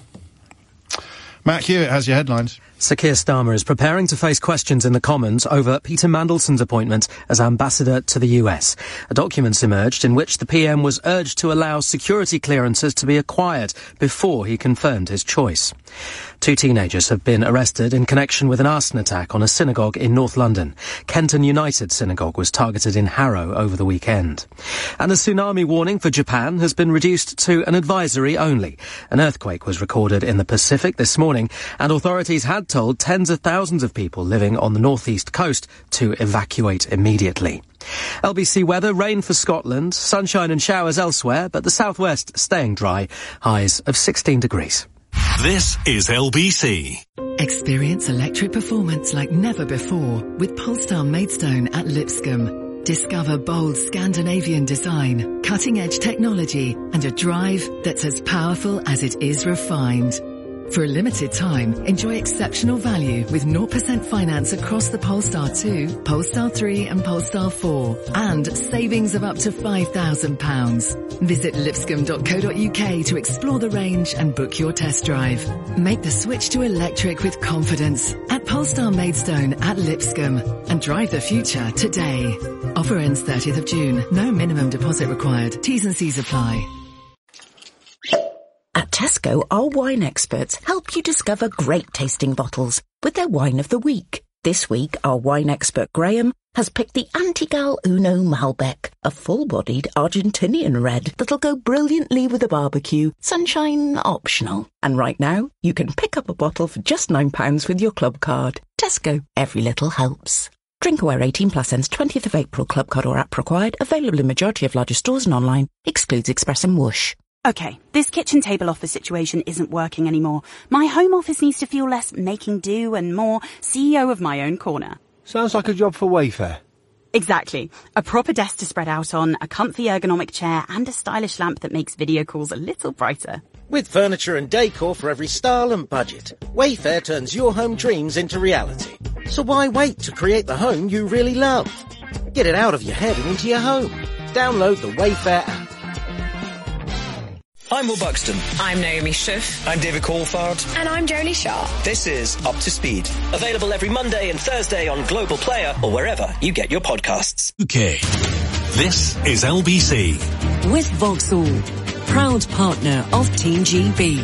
[SPEAKER 1] Matt Hewitt has your headlines.
[SPEAKER 4] Sir Keir Starmer is preparing to face questions in the Commons over Peter Mandelson's appointment as ambassador to the U S. A document emerged in which the P M was urged to allow security clearances to be acquired before he confirmed his choice. Two teenagers have been arrested in connection with an arson attack on a synagogue in North London. Kenton United Synagogue was targeted in Harrow over the weekend. And a tsunami warning for Japan has been reduced to an advisory only. An earthquake was recorded in the Pacific this morning, and authorities had told tens of thousands of people living on the northeast coast to evacuate immediately. L B C weather, rain for Scotland, sunshine and showers elsewhere, but the southwest staying dry, highs of sixteen degrees.
[SPEAKER 2] This is L B C.
[SPEAKER 27] Experience electric performance like never before with Polestar Maidstone at Lipscomb. Discover bold Scandinavian design, cutting-edge technology, and a drive that's as powerful as it is refined. For a limited time, enjoy exceptional value with zero percent finance across the Polestar two, Polestar three and Polestar four, and savings of up to five thousand pounds. Visit lipscomb dot co dot uk to explore the range and book your test drive. Make the switch to electric with confidence at Polestar Maidstone at Lipscomb and drive the future today. Offer ends thirtieth of June. No minimum deposit required. T's and C's apply.
[SPEAKER 9] At Tesco, our wine experts help you discover great tasting bottles.
[SPEAKER 8] with their wine of the week. This week, our wine expert Graham has picked the Antigal Uno Malbec, a full-bodied Argentinian red that'll go brilliantly with a barbecue, sunshine optional. And right now, you can pick up a bottle for just nine pounds with your club card. Tesco, every little helps. Drinkaware eighteen plus ends twentieth of April. Club card or app required. Available in majority of larger stores and online. Excludes Express and Whoosh.
[SPEAKER 11] Okay, this kitchen table office situation isn't working anymore. My home office needs to feel less making do and more C E O of my own corner.
[SPEAKER 16] Sounds like a job for Wayfair.
[SPEAKER 11] Exactly. A proper desk to spread out on, a comfy ergonomic chair, and a stylish lamp that makes video calls a little brighter.
[SPEAKER 17] With furniture and decor for every style and budget, Wayfair turns your home dreams into reality. So why wait to create the home you really love? Get it out of your head and into your home. Download the Wayfair app.
[SPEAKER 9] I'm Will Buxton.
[SPEAKER 10] I'm Naomi Schiff.
[SPEAKER 9] I'm David Caulford.
[SPEAKER 10] And I'm Joni Shaw.
[SPEAKER 9] This is Up to Speed. Available every Monday and Thursday on Global Player or wherever you get your podcasts.
[SPEAKER 2] Okay. This is L B C.
[SPEAKER 20] With Vauxhall, proud partner of Team G B.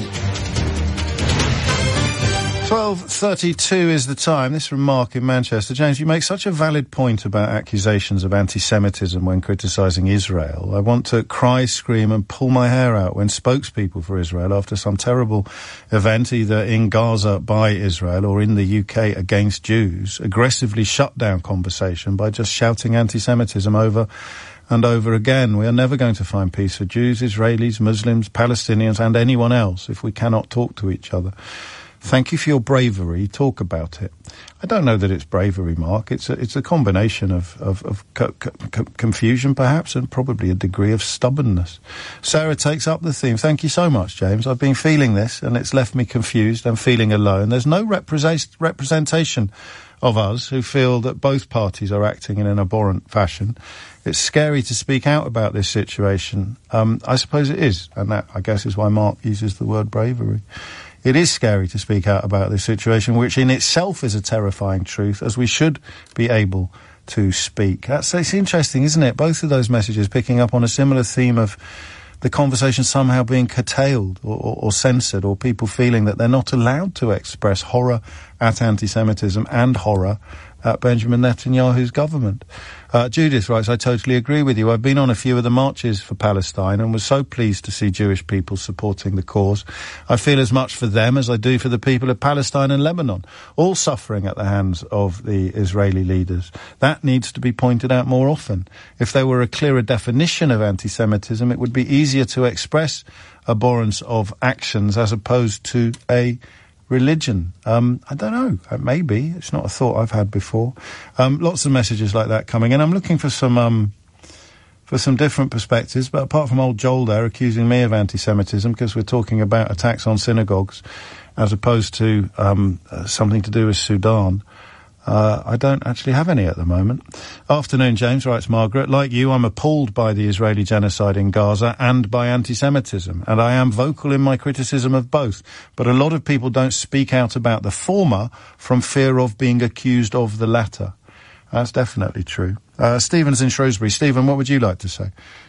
[SPEAKER 1] twelve thirty-two is the time. This from Mark in Manchester. James, you make such a valid point about accusations of anti-Semitism when criticising Israel. I want to cry, scream and pull my hair out when spokespeople for Israel, after some terrible event either in Gaza by Israel or in the U K against Jews, aggressively shut down conversation by just shouting anti-Semitism over and over again. We are never going to find peace for Jews, Israelis, Muslims, Palestinians and anyone else if we cannot talk to each other. Thank you for your bravery. Talk about it. I don't know that it's bravery, Mark. It's a, it's a combination of, of, of co- co- confusion, perhaps, and probably a degree of stubbornness. Sarah takes up the theme. Thank you so much, James. I've been feeling this, and it's left me confused and feeling alone. There's no represent- representation of us who feel that both parties are acting in an abhorrent fashion. It's scary to speak out about this situation. Um, I suppose it is, and that, I guess, is why Mark uses the word bravery. It is scary to speak out about this situation, which in itself is a terrifying truth, as we should be able to speak. That's, it's interesting, isn't it? Both of those messages picking up on a similar theme of the conversation somehow being curtailed or, or, or censored, or people feeling that they're not allowed to express horror at anti-Semitism and horror at Benjamin Netanyahu's government. Uh, Judith writes, I totally agree with you. I've been on a few of the marches for Palestine and was so pleased to see Jewish people supporting the cause. I feel as much for them as I do for the people of Palestine and Lebanon, all suffering at the hands of the Israeli leaders. That needs to be pointed out more often. If there were a clearer definition of anti-Semitism, it would be easier to express abhorrence of actions as opposed to a religion. Um, I don't know. Uh, maybe. It's not a thought I've had before. Um, lots of messages like that coming in. I'm looking for some, um, for some different perspectives, but apart from old Joel there accusing me of anti-Semitism because we're talking about attacks on synagogues as opposed to, um, uh, something to do with Sudan, Uh, I don't actually have any at the moment. Afternoon, James, writes Margaret. Like you, I'm appalled by the Israeli genocide in Gaza and by anti-Semitism, and I am vocal in my criticism of both. But a lot of people don't speak out about the former from fear of being accused of the latter. That's definitely true. Uh, Stephen's in Shrewsbury. Stephen, what would you like to say?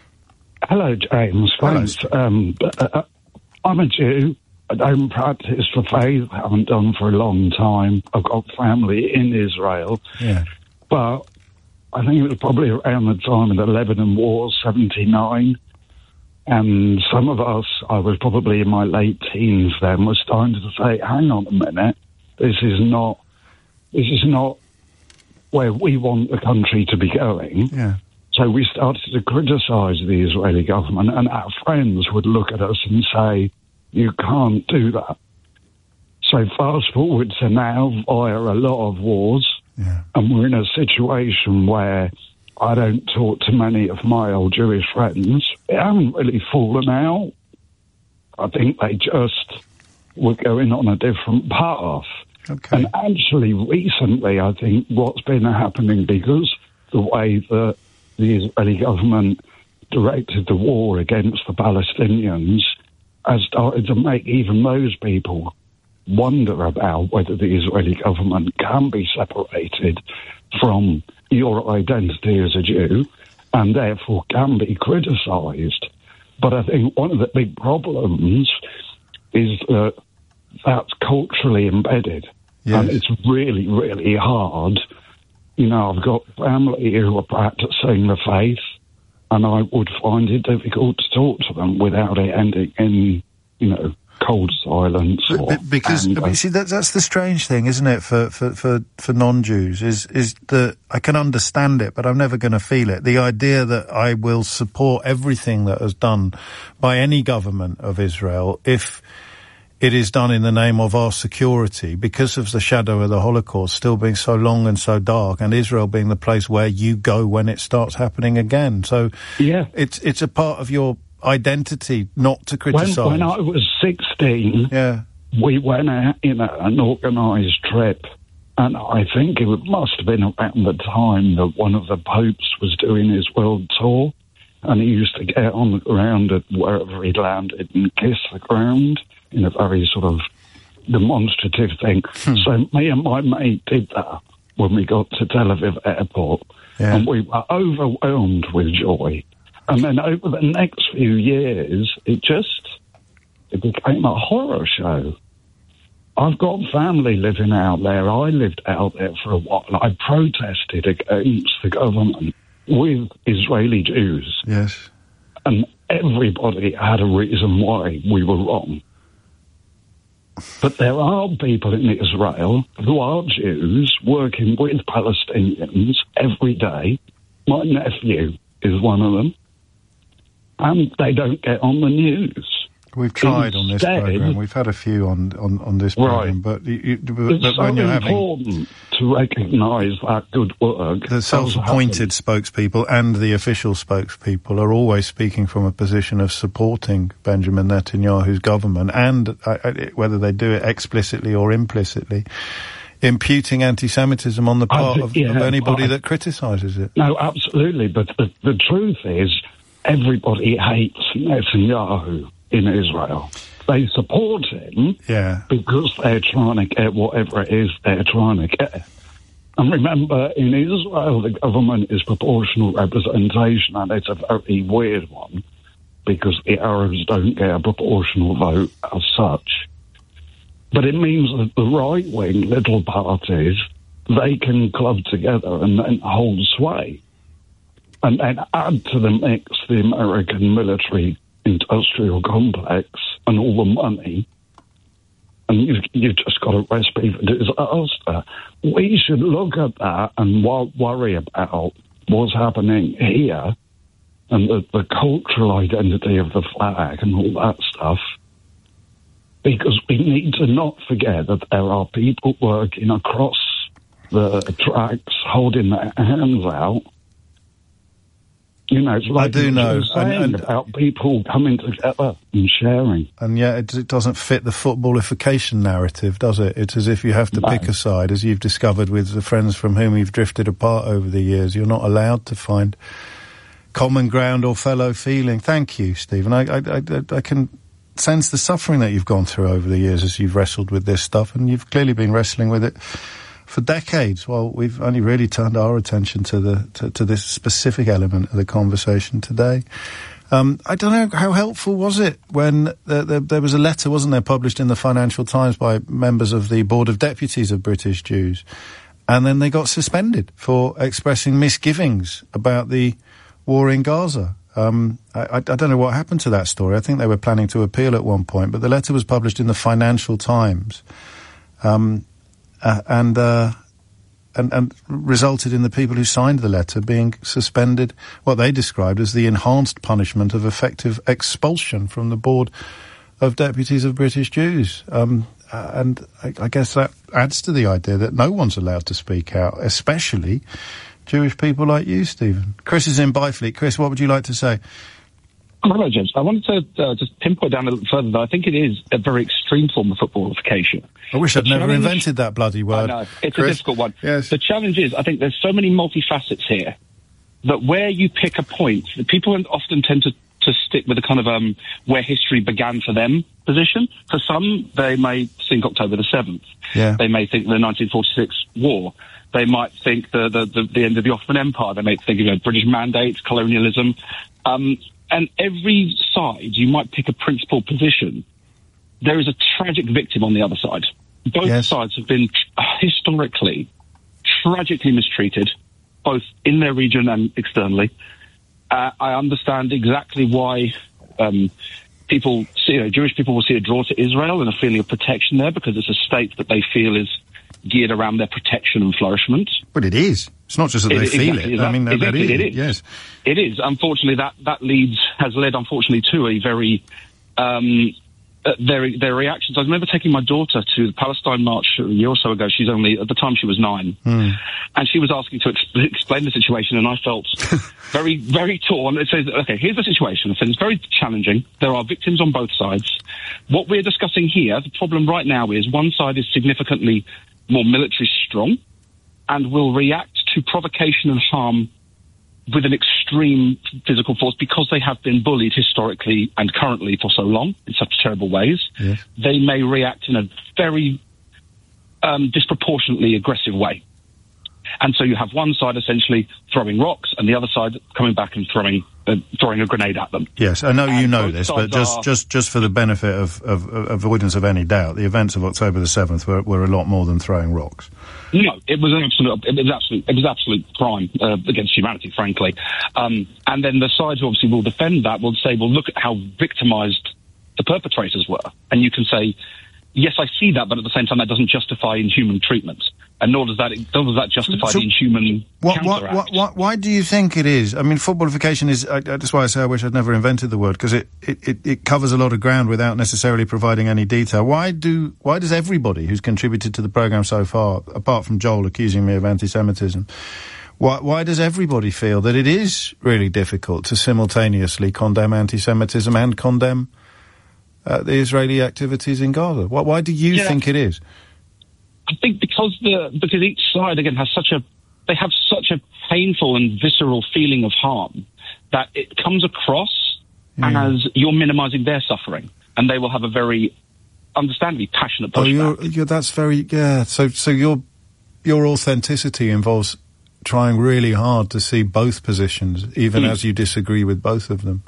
[SPEAKER 21] Hello, James. Thanks. Um, uh, I'm a Jew. I don't practice the faith. I haven't done for a long time. I've got family in Israel.
[SPEAKER 1] Yeah.
[SPEAKER 21] But I think it was probably around the time of the Lebanon War, seventy-nine. And some of us, I was probably in my late teens then, were starting to say, hang on a minute, this is not, this is not where we want the country to be going.
[SPEAKER 1] Yeah.
[SPEAKER 21] So we started to criticise the Israeli government, and our friends would look at us and say, you can't do that. So fast forward to now, via a lot of wars,
[SPEAKER 1] yeah.
[SPEAKER 21] and we're in a situation where I don't talk to many of my old Jewish friends. They haven't really fallen out. I think they just were going on a different path.
[SPEAKER 1] Okay.
[SPEAKER 21] And actually, recently, I think what's been happening, because the way that the Israeli government directed the war against the Palestinians has started to make even those people wonder about whether the Israeli government can be separated from your identity as a Jew and therefore can be criticised. But I think one of the big problems is that that's culturally embedded.
[SPEAKER 1] Yes.
[SPEAKER 21] And it's really, really hard. You know, I've got family who are practicing the faith, and I would find it difficult to talk to them without it ending in, you know, cold silence. Or
[SPEAKER 1] But, because
[SPEAKER 21] anger.
[SPEAKER 1] I mean, see, that, that's the strange thing, isn't it, for, for, for, for non-Jews, is, is that I can understand it, but I'm never going to feel it. The idea that I will support everything that is done by any government of Israel if it is done in the name of our security, because of the shadow of the Holocaust still being so long and so dark, and Israel being the place where you go when it starts happening again. So
[SPEAKER 21] yeah.
[SPEAKER 1] it's it's a part of your identity not to criticise.
[SPEAKER 21] When, when I was sixteen,
[SPEAKER 1] yeah.
[SPEAKER 21] we went out in a, an organised trip, and I think it must have been around the time that one of the popes was doing his world tour, and he used to get on the ground at wherever he landed and kiss the ground in a very sort of demonstrative thing. Hmm. So me and my mate did that when we got to Tel Aviv airport,
[SPEAKER 1] yeah.
[SPEAKER 21] and we were overwhelmed with joy. And then over the next few years, it just it became a horror show. I've got family living out there. I lived out there for a while. I protested against the government with Israeli Jews.
[SPEAKER 1] Yes.
[SPEAKER 21] And everybody had a reason why we were wrong. But there are people in Israel who are Jews working with Palestinians every day. My nephew is one of them. And they don't get on the news.
[SPEAKER 1] We've tried
[SPEAKER 21] Instead,
[SPEAKER 1] on this programme. We've had a few on, on, on this programme,
[SPEAKER 21] right.
[SPEAKER 1] but, you, you, but,
[SPEAKER 21] it's
[SPEAKER 1] but
[SPEAKER 21] so
[SPEAKER 1] when you're having
[SPEAKER 21] important to recognise that good work.
[SPEAKER 1] The self-appointed spokespeople and the official spokespeople are always speaking from a position of supporting Benjamin Netanyahu's government, and uh, whether they do it explicitly or implicitly, imputing anti-Semitism on the part
[SPEAKER 21] think,
[SPEAKER 1] of,
[SPEAKER 21] yeah,
[SPEAKER 1] of anybody
[SPEAKER 21] I,
[SPEAKER 1] that criticises it.
[SPEAKER 21] No, absolutely. But the, the truth is, everybody hates Netanyahu in Israel. They support him
[SPEAKER 1] yeah.
[SPEAKER 21] because they're trying to get whatever it is they're trying to get. And remember, in Israel, the government is proportional representation, and it's a very weird one because the Arabs don't get a proportional vote as such. But it means that the right-wing little parties, they can club together and then hold sway. And then add to the mix the American military industrial complex and all the money, and you've, you've just got a recipe for disaster. We should look at that and w- worry about what's happening here and the, the cultural identity of the flag and all that stuff, because we need to not forget that there are people working across the tracks holding their hands out. You know, it's like
[SPEAKER 1] I do know,
[SPEAKER 21] saying and, and, about people coming together and sharing.
[SPEAKER 1] And yet it, it doesn't fit the footballification narrative, does it? It's as if you have to no. pick a side, as you've discovered with the friends from whom you've drifted apart over the years. You're not allowed to find common ground or fellow feeling. Thank you, Stephen. I, I, I, I can sense the suffering that you've gone through over the years as you've wrestled with this stuff, and you've clearly been wrestling with it for decades. Well, we've only really turned our attention to the to, to this specific element of the conversation today. Um, I don't know, how helpful was it when the, the, there was a letter, wasn't there, published in the Financial Times by members of the Board of Deputies of British Jews, and then they got suspended for expressing misgivings about the war in Gaza. Um, I, I don't know what happened to that story. I think they were planning to appeal at one point, but the letter was published in the Financial Times. Um, Uh, and, uh, and and resulted in the people who signed the letter being suspended, what they described as the enhanced punishment of effective expulsion from the Board of Deputies of British Jews. Um, uh, and I, I guess that adds to the idea that no one's allowed to speak out, especially Jewish people like you, Stephen. Chris is in Byfleet. Chris, what would you like to say?
[SPEAKER 5] Hello, James. I wanted to uh, just pinpoint down a little further that I think it is a very extreme form of footballification.
[SPEAKER 1] I wish I'd
[SPEAKER 5] the
[SPEAKER 1] never invented that bloody word.
[SPEAKER 5] I know. It's
[SPEAKER 1] Chris?
[SPEAKER 5] a difficult one.
[SPEAKER 1] Yes.
[SPEAKER 5] The challenge is, I think there's so many multifacets here that where you pick a point, the people often tend to, to stick with a kind of um, where history began for them position. For some, they may think October the seventh.
[SPEAKER 1] Yeah.
[SPEAKER 5] They may think the nineteen forty-six war. They might think the, the, the, the end of the Ottoman Empire. They might think, you know, British mandates, colonialism. Um, and every side, you might pick a principled position. There is a tragic victim on the other side. Both
[SPEAKER 1] yes.
[SPEAKER 5] sides have been historically tragically mistreated, both in their region and externally. Uh, I understand exactly why um, people, see, you know, Jewish people will see a draw to Israel and a feeling of protection there because it's a state that they feel is geared around their protection and flourishment.
[SPEAKER 1] But it is. It's not just that they
[SPEAKER 5] it,
[SPEAKER 1] feel
[SPEAKER 5] exactly,
[SPEAKER 1] it.
[SPEAKER 5] That,
[SPEAKER 1] I mean, that,
[SPEAKER 5] exactly,
[SPEAKER 1] that is.
[SPEAKER 5] It is.
[SPEAKER 1] Yes.
[SPEAKER 5] It is. Unfortunately, that, that leads, has led, unfortunately, to a very, um, uh, their, their reactions. I remember taking my daughter to the Palestine March a year or so ago. She's only, at the time she was nine.
[SPEAKER 1] Mm.
[SPEAKER 5] And she was asking to ex- explain the situation, and I felt very, very torn. It says, okay, here's the situation. I said, it's very challenging. There are victims on both sides. What we're discussing here, the problem right now is one side is significantly more military strong and will react to provocation and harm with an extreme physical force because they have been bullied historically and currently for so long in such terrible ways.
[SPEAKER 1] Yes.
[SPEAKER 5] They may react in a very um, disproportionately aggressive way. And so you have one side essentially throwing rocks and the other side coming back and throwing uh, throwing a grenade at them.
[SPEAKER 1] Yes, I know
[SPEAKER 5] and
[SPEAKER 1] you know this, but just,
[SPEAKER 5] are...
[SPEAKER 1] just, just for the benefit of, of, of avoidance of any doubt, the events of October the seventh were, were a lot more than throwing rocks.
[SPEAKER 5] No, it was an absolute, it was absolute, it was absolute crime uh, against humanity, frankly. Um, and then the sides who obviously will defend that will say, well, look at how victimised the perpetrators were. And you can say, yes, I see that, but at the same time, that doesn't justify inhuman treatment. And nor does that, nor does that justify
[SPEAKER 1] So
[SPEAKER 5] the inhuman
[SPEAKER 1] What, what,
[SPEAKER 5] counteract.
[SPEAKER 1] what, what, why do you think it is? I mean, footballification is, uh, that's why I say I wish I'd never invented the word, because it, it, it, it covers a lot of ground without necessarily providing any detail. Why do, why does everybody who's contributed to the programme so far, apart from Joel accusing me of anti-Semitism, why, why does everybody feel that it is really difficult to simultaneously condemn anti-Semitism and condemn uh, the Israeli activities in Gaza? Why, why do you
[SPEAKER 5] Yeah.
[SPEAKER 1] think it is?
[SPEAKER 5] I think because the because each side again has such a they have such a painful and visceral feeling of harm that it comes across
[SPEAKER 1] Yeah.
[SPEAKER 5] as you're minimising their suffering, and they will have a very understandably passionate
[SPEAKER 1] Oh,
[SPEAKER 5] pushback.
[SPEAKER 1] you're, you're, that's very, yeah. So, so your, your authenticity involves trying really hard to see both positions, even
[SPEAKER 5] Mm.
[SPEAKER 1] as you disagree with both of them.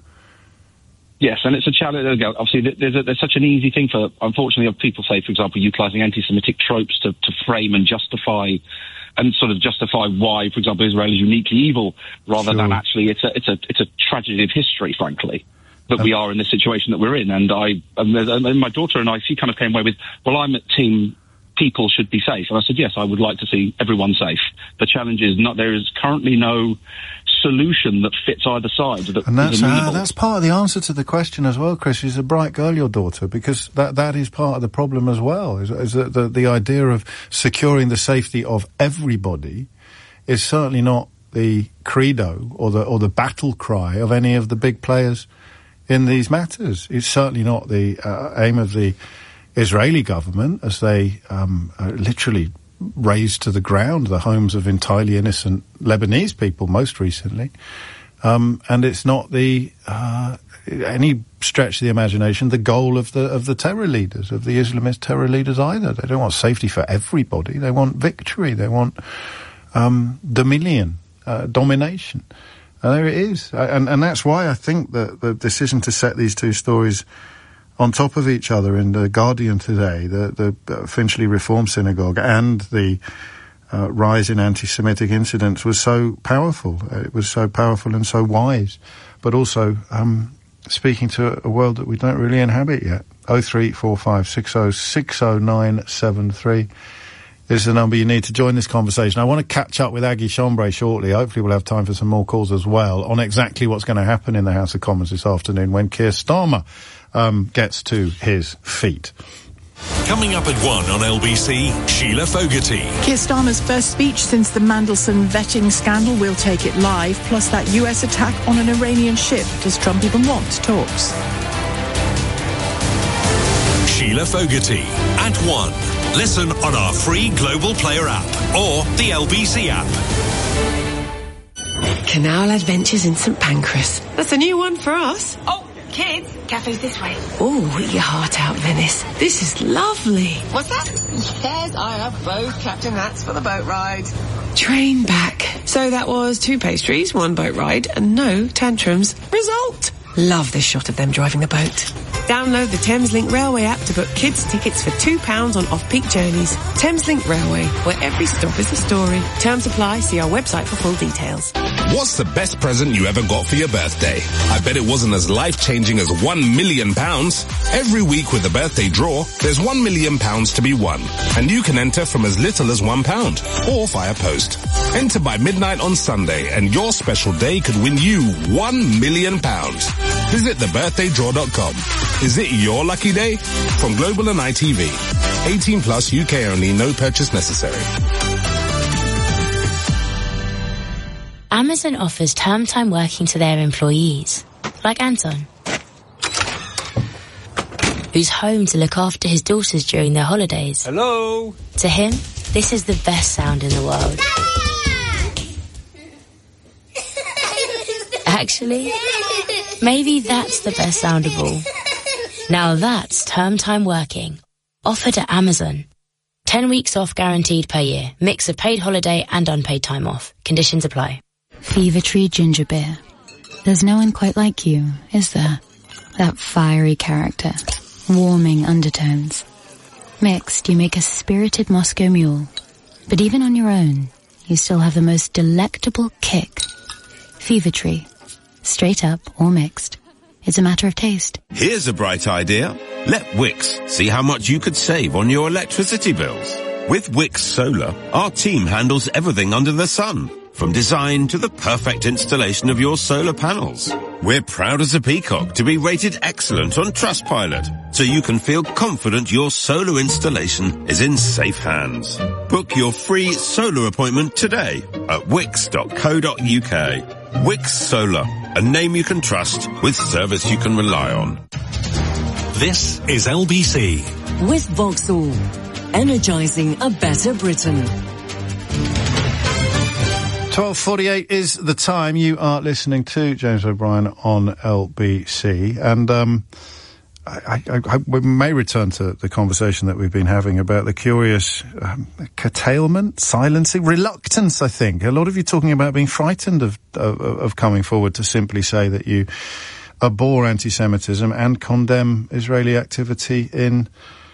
[SPEAKER 5] Yes, and it's a challenge. Obviously, there's, a, there's such an easy thing for, unfortunately, of people say, for example, utilising anti-Semitic tropes to, to frame and justify, and sort of justify why, for example, Israel is uniquely evil, rather
[SPEAKER 1] Sure.
[SPEAKER 5] than actually it's a it's a it's a tragedy of history, frankly, that we are in the situation that we're in. And I, and, and my daughter and I, she kind of came away with, well, I'm at team people should be safe, and I said, yes, I would like to see everyone safe. The challenge is not there is currently no solution that fits either side. That
[SPEAKER 1] And that's,
[SPEAKER 5] is
[SPEAKER 1] ah,
[SPEAKER 5] amenable.
[SPEAKER 1] that's part of the answer to the question as well, Chris. She's a bright girl, your daughter, because that, that is part of the problem as well, is, is that the, the idea of securing the safety of everybody is certainly not the credo or the, or the battle cry of any of the big players in these matters. It's certainly not the uh, aim of the Israeli government as they um, uh, literally razed to the ground the homes of entirely innocent Lebanese people most recently. Um, and it's not the, uh, any stretch of the imagination, the goal of the, of the terror leaders, of the Islamist terror leaders either. They don't want safety for everybody. They want victory. They want, um, dominion, uh, domination. And there it is. And, and that's why I think that the decision to set these two stories on top of each other in the Guardian today, the, the Finchley Reform Synagogue and the uh, rise in anti-Semitic incidents was so powerful. It was so powerful and so wise, but also um, speaking to a world that we don't really inhabit yet. oh three four five six oh six oh nine seven three is the number you need to join this conversation. I want to catch up with Aggie Chambray shortly. Hopefully we'll have time for some more calls as well on exactly what's going to happen in the House of Commons this afternoon when Keir Starmer Um, gets to his feet.
[SPEAKER 2] Coming up at one on L B C, Sheila Fogarty.
[SPEAKER 6] Keir Starmer's first speech since the Mandelson vetting scandal. We'll take it live, plus that U S attack on an Iranian ship. Does Trump even want talks?
[SPEAKER 2] Sheila Fogarty at one. Listen on our free Global Player app or the L B C app.
[SPEAKER 20] Canal Adventures in St Pancras. That's a new one for us.
[SPEAKER 10] Oh, kids, cafe's this way.
[SPEAKER 20] Oh, eat your heart out, Venice. This is lovely.
[SPEAKER 10] What's that? Yes, I have both captain hats for the boat ride.
[SPEAKER 20] Train back. So that was two pastries, one boat ride, and no tantrums. Result. Love this shot of them driving the boat.
[SPEAKER 7] Download the Thameslink Railway app to book kids' tickets for two pounds on off-peak journeys. Thameslink Railway, where every stop is a story. Terms apply. See our website for full details.
[SPEAKER 12] What's the best present you ever got for your birthday? I bet it wasn't as life-changing as one million pounds. Every week with the birthday draw, there's one million pounds to be won. And you can enter from as little as one pound, or via post. Enter by midnight on Sunday, and your special day could win you one million pounds. Visit the birthday draw dot com. Is it your lucky day? From Global and I T V. eighteen plus, U K only, no purchase necessary.
[SPEAKER 13] Amazon offers term time working to their employees, like Anton, who's home to look after his daughters during their holidays.
[SPEAKER 14] Hello?
[SPEAKER 13] To him, this is the best sound in the world. Actually, maybe that's the best sound of all. Now that's term time working. Offered at Amazon. Ten weeks off guaranteed per year. Mix of paid holiday and unpaid time off. Conditions apply.
[SPEAKER 22] Fever Tree Ginger Beer. There's no one quite like you, is there? That fiery character. Warming undertones. Mixed, you make a spirited Moscow Mule. But even on your own, you still have the most delectable kick. Fever Tree. Straight up or mixed. It's a matter of taste.
[SPEAKER 23] Here's a bright idea. Let Wix see how much you could save on your electricity bills. With Wix Solar, our team handles everything under the sun, from design to the perfect installation of your solar panels. We're proud as a peacock to be rated excellent on Trustpilot, so you can feel confident your solar installation is in safe hands. Book your free solar appointment today at wix dot co dot uk. Wix Solar, a name you can trust with service you can rely on.
[SPEAKER 2] This is L B C.
[SPEAKER 20] With Vauxhall, energising a better Britain.
[SPEAKER 1] twelve forty-eight is the time. You are listening to James O'Brien on L B C. And um, I, I, I, we may return to the conversation that we've been having about the curious um, curtailment, silencing, reluctance, I think. A lot of you talking about being frightened of, of, of coming forward to simply say that you abhor anti-Semitism and condemn Israeli activity in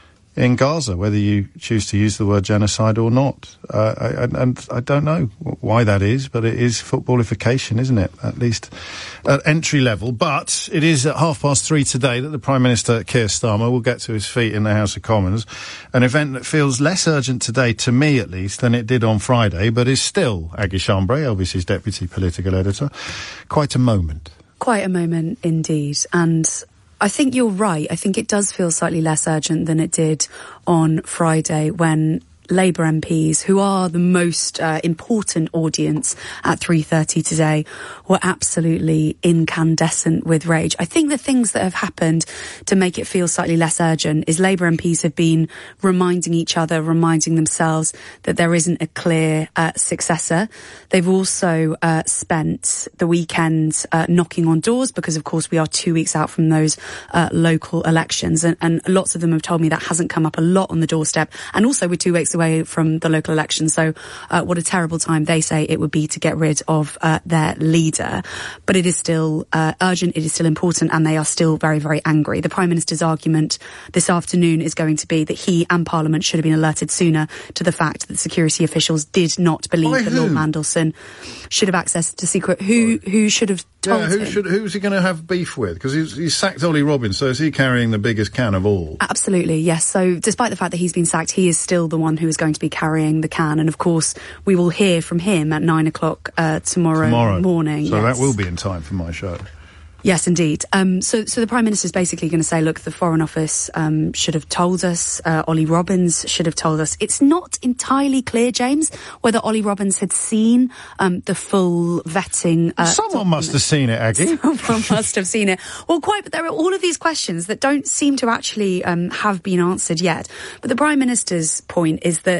[SPEAKER 1] in Gaza, whether you choose to use the word genocide or not. Uh, I, and I don't know why that is, but it is footballification, isn't it? At least at entry level. But it is at half past three today that the Prime Minister, Keir Starmer, will get to his feet in the House of Commons. An event that feels less urgent today, to me at least, than it did on Friday, but is still, Aggie Chambray, L B C's Deputy Political Editor, quite a moment.
[SPEAKER 25] Quite a moment indeed. And I think you're right. I think it does feel slightly less urgent than it did on Friday when Labour M Ps, who are the most uh, important audience at three thirty today, were absolutely incandescent with rage. I think the things that have happened to make it feel slightly less urgent is Labour M Ps have been reminding each other, reminding themselves that there isn't a clear uh, successor. They've also uh, spent the weekend uh, knocking on doors because, of course, we are two weeks out from those uh, local elections. And, and lots of them have told me that hasn't come up a lot on the doorstep. And also we're two weeks away from the local election. So uh, what a terrible time they say it would be to get rid of uh, their leader. But it is still uh, urgent, it is still important, and they are still very, very angry. The Prime Minister's argument this afternoon is going to be that he and Parliament should have been alerted sooner to the fact that security officials did not believe
[SPEAKER 1] By
[SPEAKER 25] that
[SPEAKER 1] who?
[SPEAKER 25] Lord Mandelson should have access to secret. Who who should have told
[SPEAKER 1] yeah, who
[SPEAKER 25] him?
[SPEAKER 1] should, who's he going to have beef with? Because he's, he's sacked Ollie Robbins, so is he carrying the biggest can of all?
[SPEAKER 25] Absolutely, yes. So despite the fact that he's been sacked, he is still the one who is going to be carrying the can. And of course, we will hear from him at nine o'clock uh, tomorrow,
[SPEAKER 1] Tomorrow
[SPEAKER 25] morning.
[SPEAKER 1] So
[SPEAKER 25] yes.
[SPEAKER 1] that will be in time for my show.
[SPEAKER 25] Yes, indeed. Um, so, so the Prime Minister is basically going to say, look, the Foreign Office um, should have told us, uh, Ollie Robbins should have told us. It's not entirely clear, James, whether Ollie Robbins had seen um, the full vetting. Uh,
[SPEAKER 1] Someone
[SPEAKER 25] document.
[SPEAKER 1] must have seen it, Aggie.
[SPEAKER 25] Someone must have seen it. Well, quite, but there are all of these questions that don't seem to actually um, have been answered yet. But the Prime Minister's point is that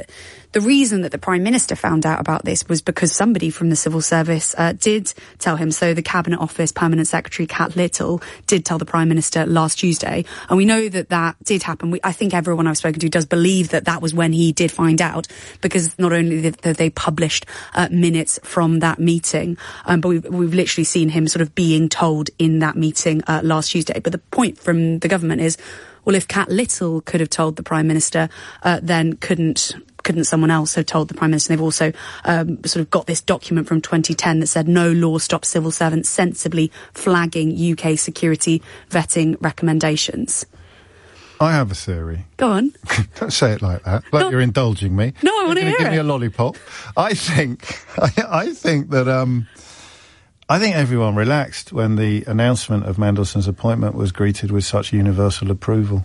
[SPEAKER 25] The reason that the Prime Minister found out about this was because somebody from the civil service uh, did tell him. So the Cabinet Office Permanent Secretary Kat Little did tell the Prime Minister last Tuesday. And we know that that did happen. We, I think everyone I've spoken to does believe that that was when he did find out, because not only did they published uh, minutes from that meeting, um, but we've, we've literally seen him sort of being told in that meeting uh, last Tuesday. But the point from the government is, well, if Kat Little could have told the Prime Minister, uh, then couldn't couldn't someone else have told the Prime Minister? They've also um, sort of got this document from twenty ten that said no law stops civil servants sensibly flagging U K security vetting recommendations.
[SPEAKER 1] I have a theory.
[SPEAKER 25] Go on.
[SPEAKER 1] Don't say it like that, like no. You're indulging me.
[SPEAKER 25] No, I want to hear
[SPEAKER 1] give
[SPEAKER 25] it.
[SPEAKER 1] me a lollipop. I think, I, I think that, um, I think everyone relaxed when the announcement of Mandelson's appointment was greeted with such universal approval.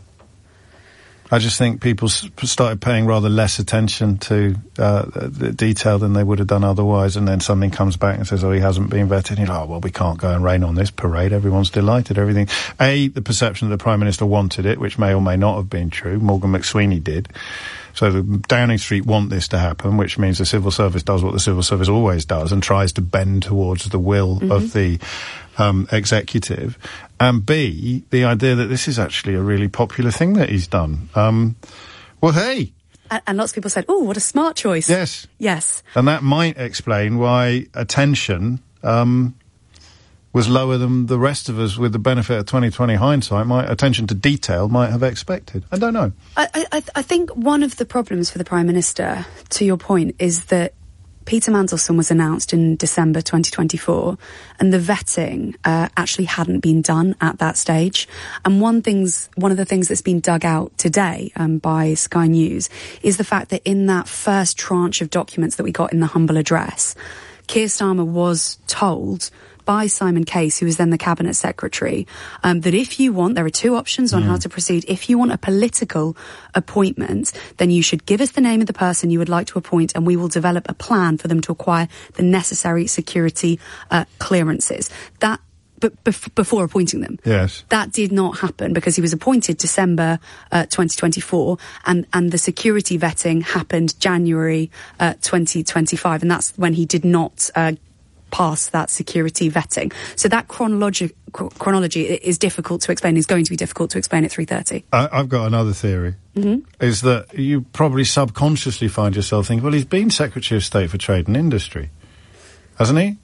[SPEAKER 1] I just think people s- started paying rather less attention to uh, the detail than they would have done otherwise, and then something comes back and says, oh, he hasn't been vetted. You're like, oh, well, we can't go and rain on this parade. Everyone's delighted, everything. A, the perception that the Prime Minister wanted it, which may or may not have been true. Morgan McSweeney did. So the Downing Street want this to happen, which means the civil service does what the civil service always does and tries to bend towards the will mm-hmm. of the um, executive. And B, the idea that this is actually a really popular thing that he's done. Um, well, hey.
[SPEAKER 25] And, and lots of people said, oh, what a smart choice.
[SPEAKER 1] Yes.
[SPEAKER 25] Yes.
[SPEAKER 1] And that might explain why attention um, was lower than the rest of us, with the benefit of twenty twenty hindsight, might attention to detail might have expected. I don't know.
[SPEAKER 25] I, I, I think one of the problems for the Prime Minister, to your point, is that Peter Mandelson was announced in December twenty twenty-four, and the vetting uh, actually hadn't been done at that stage. And one things, one of the things that's been dug out today um, by Sky News is the fact that in that first tranche of documents that we got in the humble address, Keir Starmer was told by Simon Case, who was then the Cabinet Secretary, um, that if you want, there are two options on mm. how to proceed. If you want a political appointment, then you should give us the name of the person you would like to appoint, and we will develop a plan for them to acquire the necessary security uh, clearances. That But bef- before appointing them.
[SPEAKER 1] Yes.
[SPEAKER 25] That did not happen because he was appointed December uh, twenty twenty-four, and, and the security vetting happened January uh, twenty twenty-five, and that's when he did not uh, pass that security vetting. So that chronologi- chronology is difficult to explain, is going to be difficult to explain at three thirty.
[SPEAKER 1] I- I've got another theory.
[SPEAKER 25] Mm-hmm.
[SPEAKER 1] Is that you probably subconsciously find yourself thinking, well, he's been Secretary of State for Trade and Industry, hasn't he?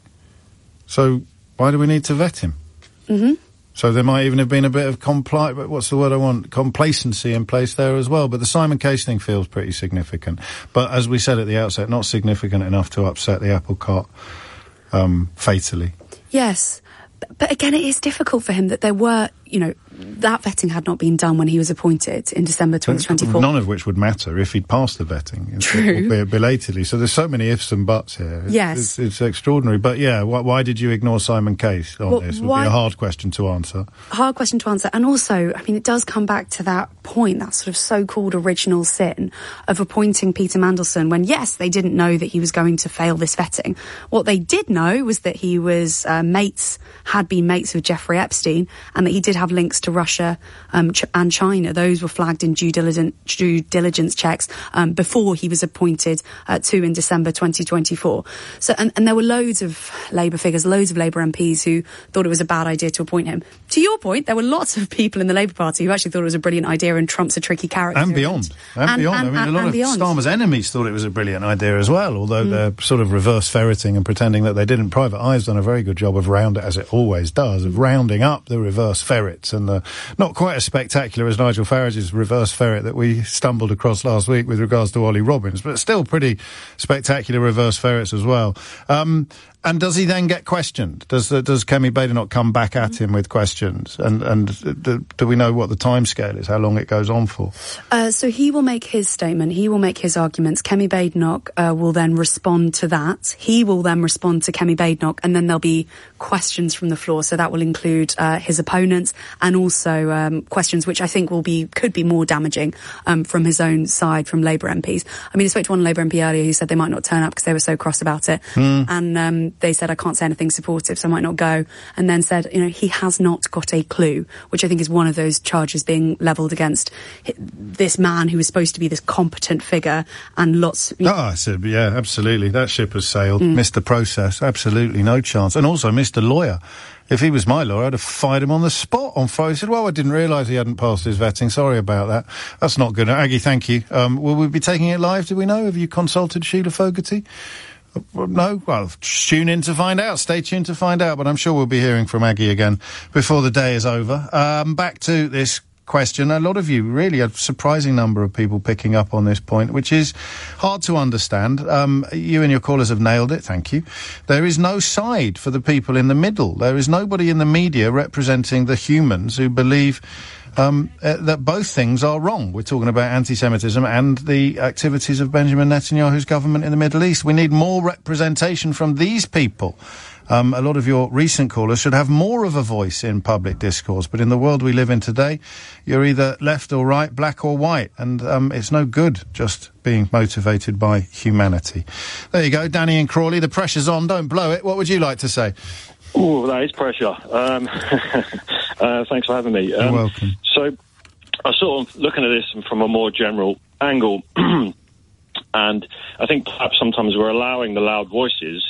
[SPEAKER 1] So why do we need to vet him?
[SPEAKER 25] Mm-hmm.
[SPEAKER 1] So there might even have been a bit of compli- what's the word I want? Complacency in place there as well. But the Simon Case thing feels pretty significant. But as we said at the outset, not significant enough to upset the apple cart um, fatally.
[SPEAKER 25] Yes. But, but again, it is difficult for him that there were, you know, that vetting had not been done when he was appointed in December twenty twenty-four.
[SPEAKER 1] None of which would matter if he'd passed the vetting.
[SPEAKER 25] True.
[SPEAKER 1] Albeit belatedly. So there's so many ifs and buts here. It's,
[SPEAKER 25] yes.
[SPEAKER 1] It's, it's extraordinary. But yeah, why, why did you ignore Simon Case on well, this? Would why, be a hard question to answer.
[SPEAKER 25] Hard question to answer. And also, I mean, it does come back to that point, that sort of so-called original sin of appointing Peter Mandelson when, yes, they didn't know that he was going to fail this vetting. What they did know was that he was uh, mates, had been mates with Jeffrey Epstein, and that he did have links to Russia Um, ch- and China. Those were flagged in due diligence, due diligence checks um, before he was appointed uh, to in December twenty twenty-four. So, and, and there were loads of Labour figures, loads of Labour M Ps who thought it was a bad idea to appoint him. To your point, there were lots of people in the Labour Party who actually thought it was a brilliant idea, and Trump's a tricky character.
[SPEAKER 1] And beyond. And, and beyond.
[SPEAKER 25] And,
[SPEAKER 1] I mean,
[SPEAKER 25] and,
[SPEAKER 1] a lot of
[SPEAKER 25] beyond.
[SPEAKER 1] Starmer's enemies thought it was a brilliant idea as well, although mm. they're sort of reverse ferreting and pretending that they didn't. Private Eye's done a very good job of round as it always does, of rounding up the reverse ferrets, and the not quite as spectacular as Nigel Farage's reverse ferret that we stumbled across last week with regards to Ollie Robbins, but still pretty spectacular reverse ferrets as well. Um, and does he then get questioned? Does uh, does Kemi Badenoch come back at him with questions? And and do, do we know what the timescale is? How long it goes on for?
[SPEAKER 25] Uh, so he will make his statement. He will make his arguments. Kemi Badenoch uh, will then respond to that. He will then respond to Kemi Badenoch, and then there'll be questions from the floor. So that will include uh, his opponents and also um, questions which I think will be could be more damaging um, from his own side, from Labour M Ps. I mean, I spoke to one Labour M P earlier who said they might not turn up because they were so cross about it,
[SPEAKER 1] mm.
[SPEAKER 25] and um, then they said, I can't say anything supportive, so I might not go. And then said, you know, he has not got a clue, which I think is one of those charges being levelled against this man who was supposed to be this competent figure and lots...
[SPEAKER 1] Oh, I said, yeah, absolutely. That ship has sailed.
[SPEAKER 25] Mm.
[SPEAKER 1] Missed the process. Absolutely no chance. And also missed a lawyer. If he was my lawyer, I'd have fired him on the spot on Friday. He said, well, I didn't realise he hadn't passed his vetting. Sorry about that. That's not good. Aggie, thank you. Um, will we be taking it live, do we know? Have you consulted Sheila Fogarty? Uh, no? Well, tune in to find out. Stay tuned to find out. But I'm sure we'll be hearing from Aggie again before the day is over. Um, back to this question. A lot of you, really a surprising number of people picking up on this point, which is hard to understand. Um, you and your callers have nailed it, thank you. There is no side for the people in the middle. There is nobody in the media representing the humans who believe um, uh, that both things are wrong. We're talking about anti-Semitism and the activities of Benjamin Netanyahu's government in the Middle East. We need more representation from these people. Um, a lot of your recent callers should have more of a voice in public discourse, but in the world we live in today, you're either left or right, black or white, and um, it's no good just being motivated by humanity. There you go, Danny and Crawley, the pressure's on, don't blow it. What would you like to say?
[SPEAKER 3] Oh, that is pressure. Um, uh, thanks for having me. Um,
[SPEAKER 1] You're welcome.
[SPEAKER 3] So, I'm sort of looking at this from a more general angle, and I think perhaps sometimes we're allowing the loud voices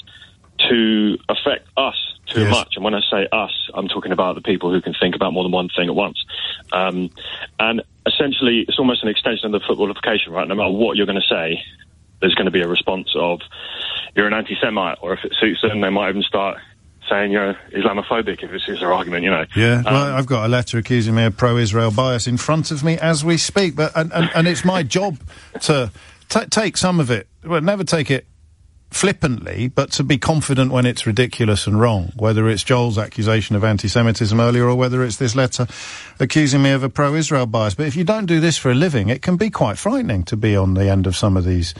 [SPEAKER 3] to affect us too
[SPEAKER 1] yes.
[SPEAKER 3] much. And when I say us, I'm talking about the people who can think about more than one thing at once. Um, and essentially, it's almost an extension of the footballification, right? No matter what you're going to say, there's going to be a response of, you're an anti-Semite, or if it suits them, they might even start saying you're Islamophobic if it's their argument, you know.
[SPEAKER 1] Yeah,
[SPEAKER 3] um,
[SPEAKER 1] well, I've got a letter accusing me of pro-Israel bias in front of me as we speak, but and, and, and it's my job to t- take some of it, well, never take it flippantly, but to be confident when it's ridiculous and wrong, whether it's Joel's accusation of anti-Semitism earlier or whether it's this letter accusing me of a pro-Israel bias. But if you don't do this for a living, it can be quite frightening to be on the end of some of these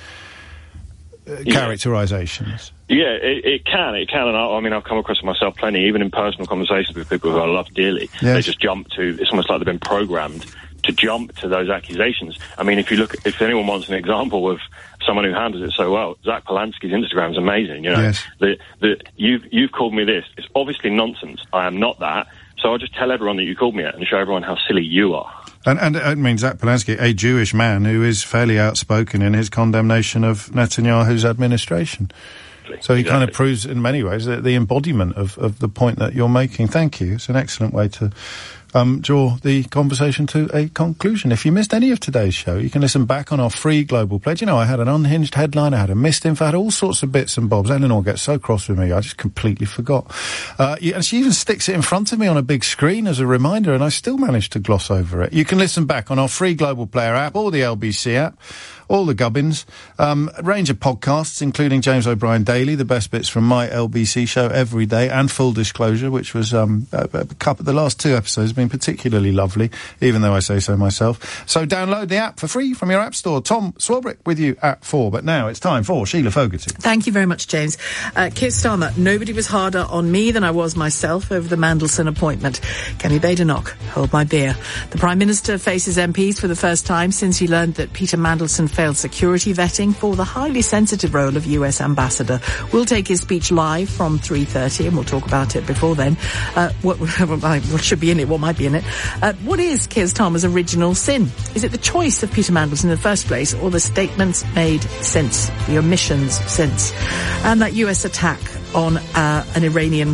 [SPEAKER 1] uh,
[SPEAKER 3] yeah.
[SPEAKER 1] characterizations.
[SPEAKER 3] Yeah, it, it can, it can, and I, I mean, I've come across it myself plenty, even in personal conversations with people who I love dearly.
[SPEAKER 1] Yes.
[SPEAKER 3] They just jump to, it's almost like they've been programmed to jump to those accusations. I mean, if you look, if anyone wants an example of someone who handles it so well, Zach Polanski's Instagram is amazing, you know.
[SPEAKER 1] Yes.
[SPEAKER 3] The, the, you've, you've called me this. It's obviously nonsense. I am not that. So I'll just tell everyone that you called me it and show everyone how silly you are.
[SPEAKER 1] And, and I mean, Zach Polanski, a Jewish man who is fairly outspoken in his condemnation of Netanyahu's administration. So he exactly. kind of proves, in many ways, the, the embodiment of, of the point that you're making. Thank you. It's an excellent way to um, draw the conversation to a conclusion. If you missed any of today's show, you can listen back on our free Global Pledge. You know, I had an unhinged headline, I had a missed info, I had all sorts of bits and bobs. Eleanor gets so cross with me, I just completely forgot. Uh, and she even sticks it in front of me on a big screen as a reminder, and I still managed to gloss over it. You can listen back on our free Global Player app or the L B C app. All the gubbins, um, a range of podcasts, including James O'Brien Daily, the best bits from my L B C show every day, and Full Disclosure, which was um, a, a couple. The last two episodes have been particularly lovely, even though I say so myself. So download the app for free from your app store. Tom Swarbrick with you at four. But now it's time for Sheila Fogarty.
[SPEAKER 6] Thank you very much, James. Uh, Keir Starmer, nobody was harder on me than I was myself over the Mandelson appointment. Kemi Badenoch, hold my beer. The Prime Minister faces M Ps for the first time since he learned that Peter Mandelson failed security vetting for the highly sensitive role of U S ambassador. We'll take his speech live from three thirty, and we'll talk about it before then. Uh, what, what should be in it, what might be in it. Uh, what is Keir Starmer's original sin? Is it the choice of Peter Mandelson in the first place, or the statements made since, the omissions since? And that U S attack on uh, an Iranian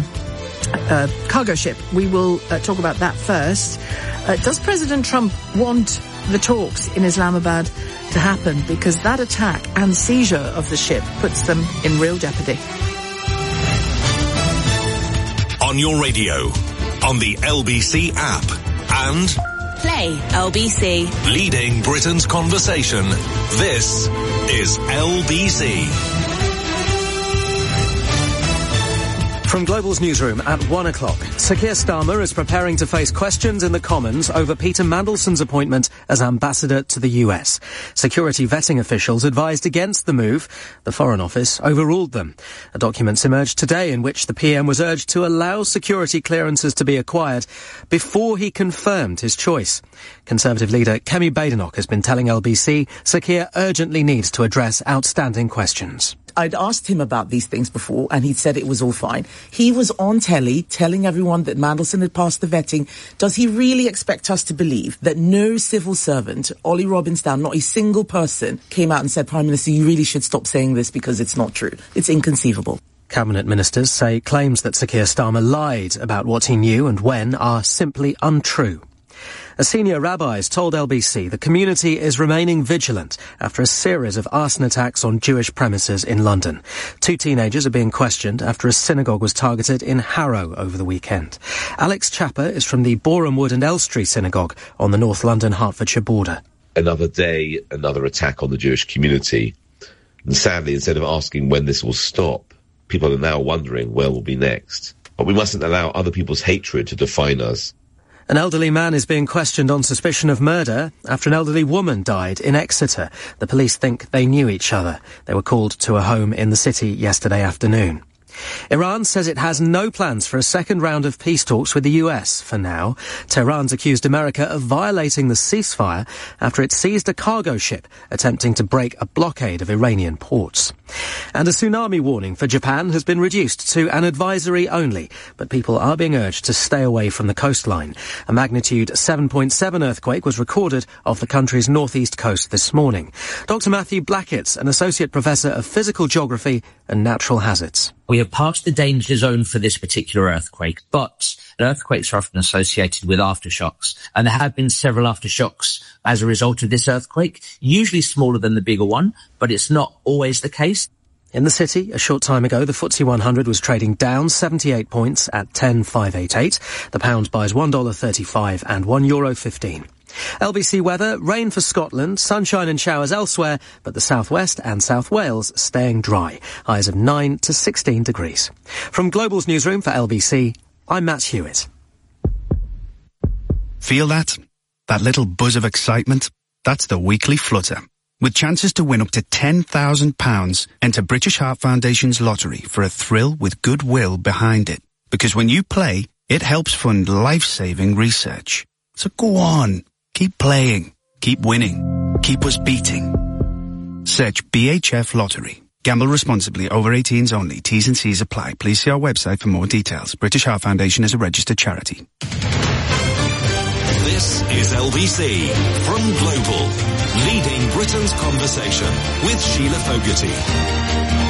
[SPEAKER 6] uh, cargo ship. We will uh, talk about that first. Uh, does President Trump want the talks in Islamabad to happen, because that attack and seizure of the ship puts them in real jeopardy?
[SPEAKER 2] On your radio, on the L B C app, and
[SPEAKER 13] Play L B C.
[SPEAKER 2] Leading Britain's conversation. This is L B C.
[SPEAKER 4] From Global's newsroom at one o'clock, Sir Keir Starmer is preparing to face questions in the Commons over Peter Mandelson's appointment as ambassador to the U S. Security vetting officials advised against the move. The Foreign Office overruled them. A document emerged today in which the P M was urged to allow security clearances to be acquired before he confirmed his choice. Conservative leader Kemi Badenoch has been telling L B C Sir Keir urgently needs to address outstanding questions.
[SPEAKER 14] I'd asked him about these things before, and he'd said it was all fine. He was on telly telling everyone that Mandelson had passed the vetting. Does he really expect us to believe that no civil servant, Ollie Robbinsdown, not a single person, came out and said, Prime Minister, you really should stop saying this because it's not true? It's inconceivable.
[SPEAKER 4] Cabinet ministers say claims that Sir Keir Starmer lied about what he knew and when are simply untrue. A senior rabbi has told L B C the community is remaining vigilant after a series of arson attacks on Jewish premises in London. Two teenagers are being questioned after a synagogue was targeted in Harrow over the weekend. Alex Chapper is from the Boreham Wood and Elstree Synagogue on the North London-Hertfordshire border.
[SPEAKER 15] Another day, another attack on the Jewish community. And sadly, instead of asking when this will stop, people are now wondering where we'll be next. But we mustn't allow other people's hatred to define us.
[SPEAKER 4] An elderly man is being questioned on suspicion of murder after an elderly woman died in Exeter. The police think they knew each other. They were called to a home in the city yesterday afternoon. Iran says it has no plans for a second round of peace talks with the U S for now. Tehran's accused America of violating the ceasefire after it seized a cargo ship attempting to break a blockade of Iranian ports. And a tsunami warning for Japan has been reduced to an advisory only, but people are being urged to stay away from the coastline. A magnitude seven point seven earthquake was recorded off the country's northeast coast this morning. Doctor Matthew Blackett's an Associate Professor of Physical Geography and Natural Hazards.
[SPEAKER 18] We have passed the danger zone for this particular earthquake, but earthquakes are often associated with aftershocks, and there have been several aftershocks as a result of this earthquake, usually smaller than the bigger one, but it's not always the case.
[SPEAKER 4] In the city, a short time ago, the F T S E one hundred was trading down seventy-eight points at ten five eighty-eight. The pound buys one dollar thirty-five and one euro fifteen. L B C weather, rain for Scotland, sunshine and showers elsewhere, but the southwest and South Wales staying dry. Highs of nine to sixteen degrees. From Global's newsroom for L B C, I'm Matt Hewitt.
[SPEAKER 19] Feel that? That little buzz of excitement? That's the weekly flutter. With chances to win up to ten thousand pounds, enter British Heart Foundation's lottery for a thrill with goodwill behind it. Because when you play, it helps fund life-saving research. So go on. Keep playing. Keep winning. Keep us beating. Search B H F Lottery. Gamble responsibly. Over eighteens only. T's and C's apply. Please see our website for more details. British Heart Foundation is a registered charity.
[SPEAKER 2] This is L B C from Global, leading Britain's conversation with Sheila Fogarty.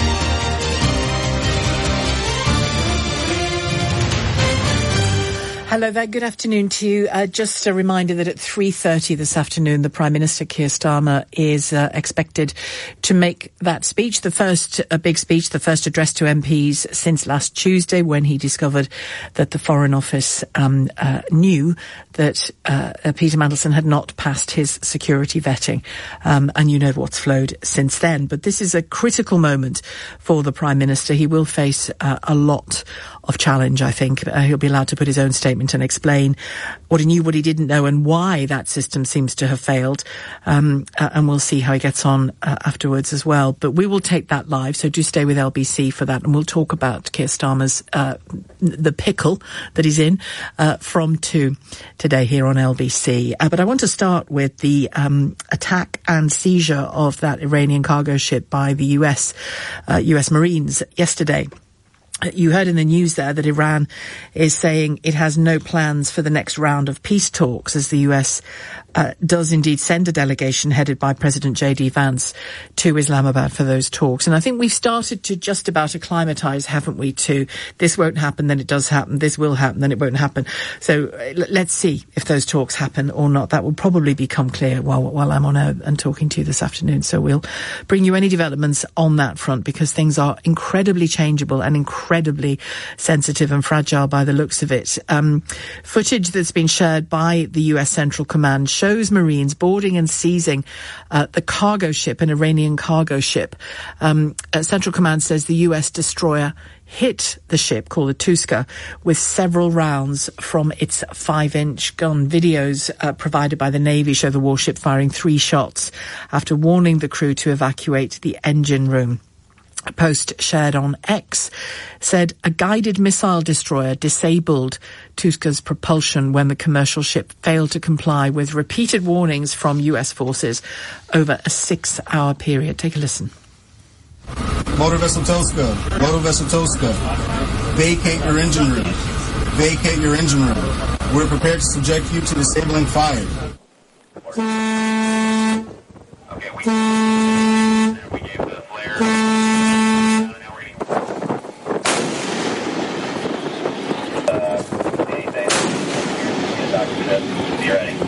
[SPEAKER 6] Hello there, good afternoon to you. Uh, just a reminder that at three thirty this afternoon, the Prime Minister, Keir Starmer, is uh, expected to make that speech, the first a big speech, the first address to M Ps since last Tuesday, when he discovered that the Foreign Office um, uh, knew that uh, Peter Mandelson had not passed his security vetting. Um, and you know what's flowed since then. But this is a critical moment for the Prime Minister. He will face uh, a lot of challenge, I think. Uh, he'll be allowed to put his own statement and explain what he knew, what he didn't know, and why that system seems to have failed. Um, uh, and we'll see how he gets on uh, afterwards as well. But we will take that live, so do stay with L B C for that. And we'll talk about Keir Starmer's, uh, the pickle that he's in, uh, from two today here on L B C. Uh, but I want to start with the um, attack and seizure of that Iranian cargo ship by the U S, uh, U S Marines yesterday. You heard in the news there that Iran is saying it has no plans for the next round of peace talks, as the U S uh, does indeed send a delegation headed by President J D Vance to Islamabad for those talks. And I think we've started to just about acclimatise, haven't we, to this won't happen, then it does happen, this will happen, then it won't happen. So uh, l- let's see if those talks happen or not. That will probably become clear while, while I'm on air and talking to you this afternoon. So we'll bring you any developments on that front, because things are incredibly changeable and incredibly incredibly sensitive and fragile by the looks of it. Um, footage that's been shared by the U S Central Command shows Marines boarding and seizing uh, the cargo ship, an Iranian cargo ship. Um, uh, Central Command says the U S destroyer hit the ship, called the Tuska, with several rounds from its five-inch gun. Videos uh, provided by the Navy show the warship firing three shots after warning the crew to evacuate the engine room. A post shared on X said a guided missile destroyer disabled Tuska's propulsion when the commercial ship failed to comply with repeated warnings from U S forces over a six-hour period. Take a listen.
[SPEAKER 8] Motor vessel Tosca. Motor vessel Tosca. Vacate your engine room. Vacate your engine room. We're prepared to subject you to disabling fire.
[SPEAKER 11] Okay, we, we gave the flare. Uh, now we're getting... Uh, anything. Here's Doctor Smith. Be ready.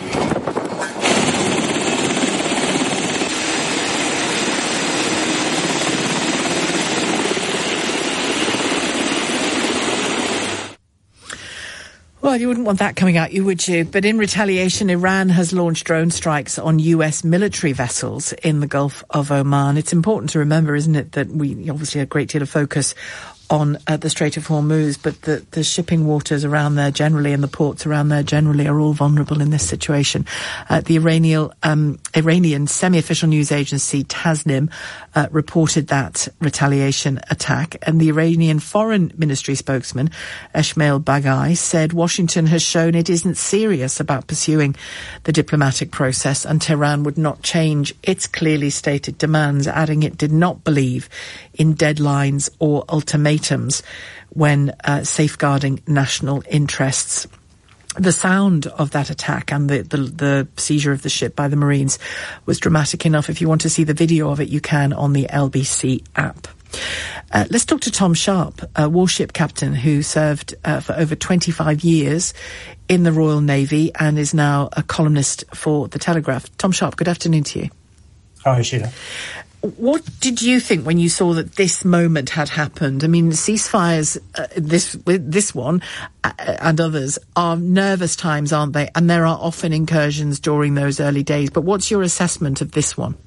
[SPEAKER 6] Well, you wouldn't want that coming at you, would you? But in retaliation, Iran has launched drone strikes on U S military vessels in the Gulf of Oman. It's important to remember, isn't it, that we obviously have a great deal of focus on uh, the Strait of Hormuz, but the, the shipping waters around there generally and the ports around there generally are all vulnerable in this situation. Uh, the Iranian, um, Iranian semi-official news agency Tasnim uh, reported that retaliation attack, and the Iranian Foreign Ministry spokesman Esmail Baghai said Washington has shown it isn't serious about pursuing the diplomatic process and Tehran would not change its clearly stated demands, adding it did not believe in deadlines or ultimatums when uh, safeguarding national interests. The sound of that attack and the, the, the seizure of the ship by the Marines was dramatic enough. If you want to see the video of it, you can on the L B C app. Uh, let's talk to Tom Sharp, a warship captain who served uh, for over twenty-five years in the Royal Navy and is now a columnist for The Telegraph. Tom Sharp, good afternoon to you.
[SPEAKER 16] Hi, Sheila.
[SPEAKER 6] What did you think when you saw that this moment had happened? I mean, ceasefires, uh, this this one uh, and others, are nervous times, aren't they? And there are often incursions during those early days. But what's your assessment of this one?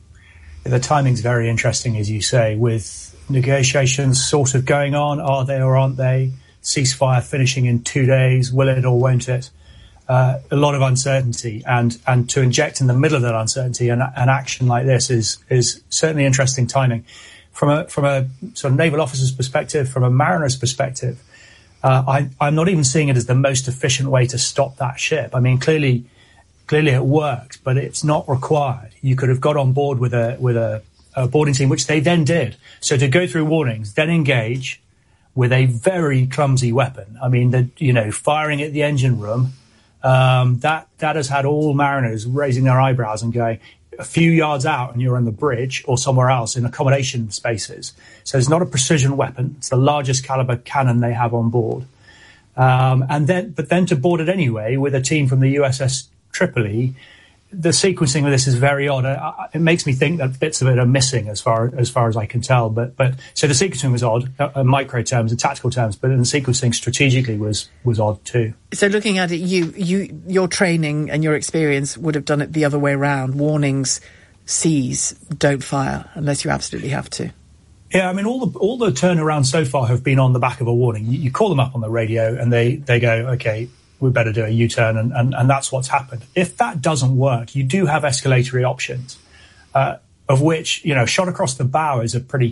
[SPEAKER 16] The timing's very interesting, as you say, with negotiations sort of going on. Are they or aren't they? Ceasefire finishing in two days. Will it or won't it? Uh, a lot of uncertainty, and, and to inject in the middle of that uncertainty an, an action like this is is certainly interesting timing. From a from a sort of naval officer's perspective, from a mariner's perspective, uh, I, I'm not even seeing it as the most efficient way to stop that ship. I mean, clearly, clearly it worked, but it's not required. You could have got on board with a with a, a boarding team, which they then did. So to go through warnings, then engage with a very clumsy weapon. I mean, the you know firing at the engine room. Um, that, that has had all mariners raising their eyebrows and going a few yards out and you're on the bridge or somewhere else in accommodation spaces. So it's not a precision weapon. It's the largest caliber cannon they have on board. Um, and then, but then to board it anyway with a team from the U S S Tripoli, the sequencing of this is very odd. I, it makes me think that bits of it are missing as far as far as I can tell. But but so the sequencing was odd uh, in micro terms and tactical terms, but in the sequencing strategically was was odd too.
[SPEAKER 6] So looking at it, you you your training and your experience would have done it the other way around. Warnings, seize, don't fire unless you absolutely have to.
[SPEAKER 16] Yeah, I mean, all the all the turnarounds so far have been on the back of a warning. You, you call them up on the radio and they they go, okay, we better do a U-turn, and, and, and that's what's happened. If that doesn't work, you do have escalatory options, uh, of which, you know, shot across the bow is a pretty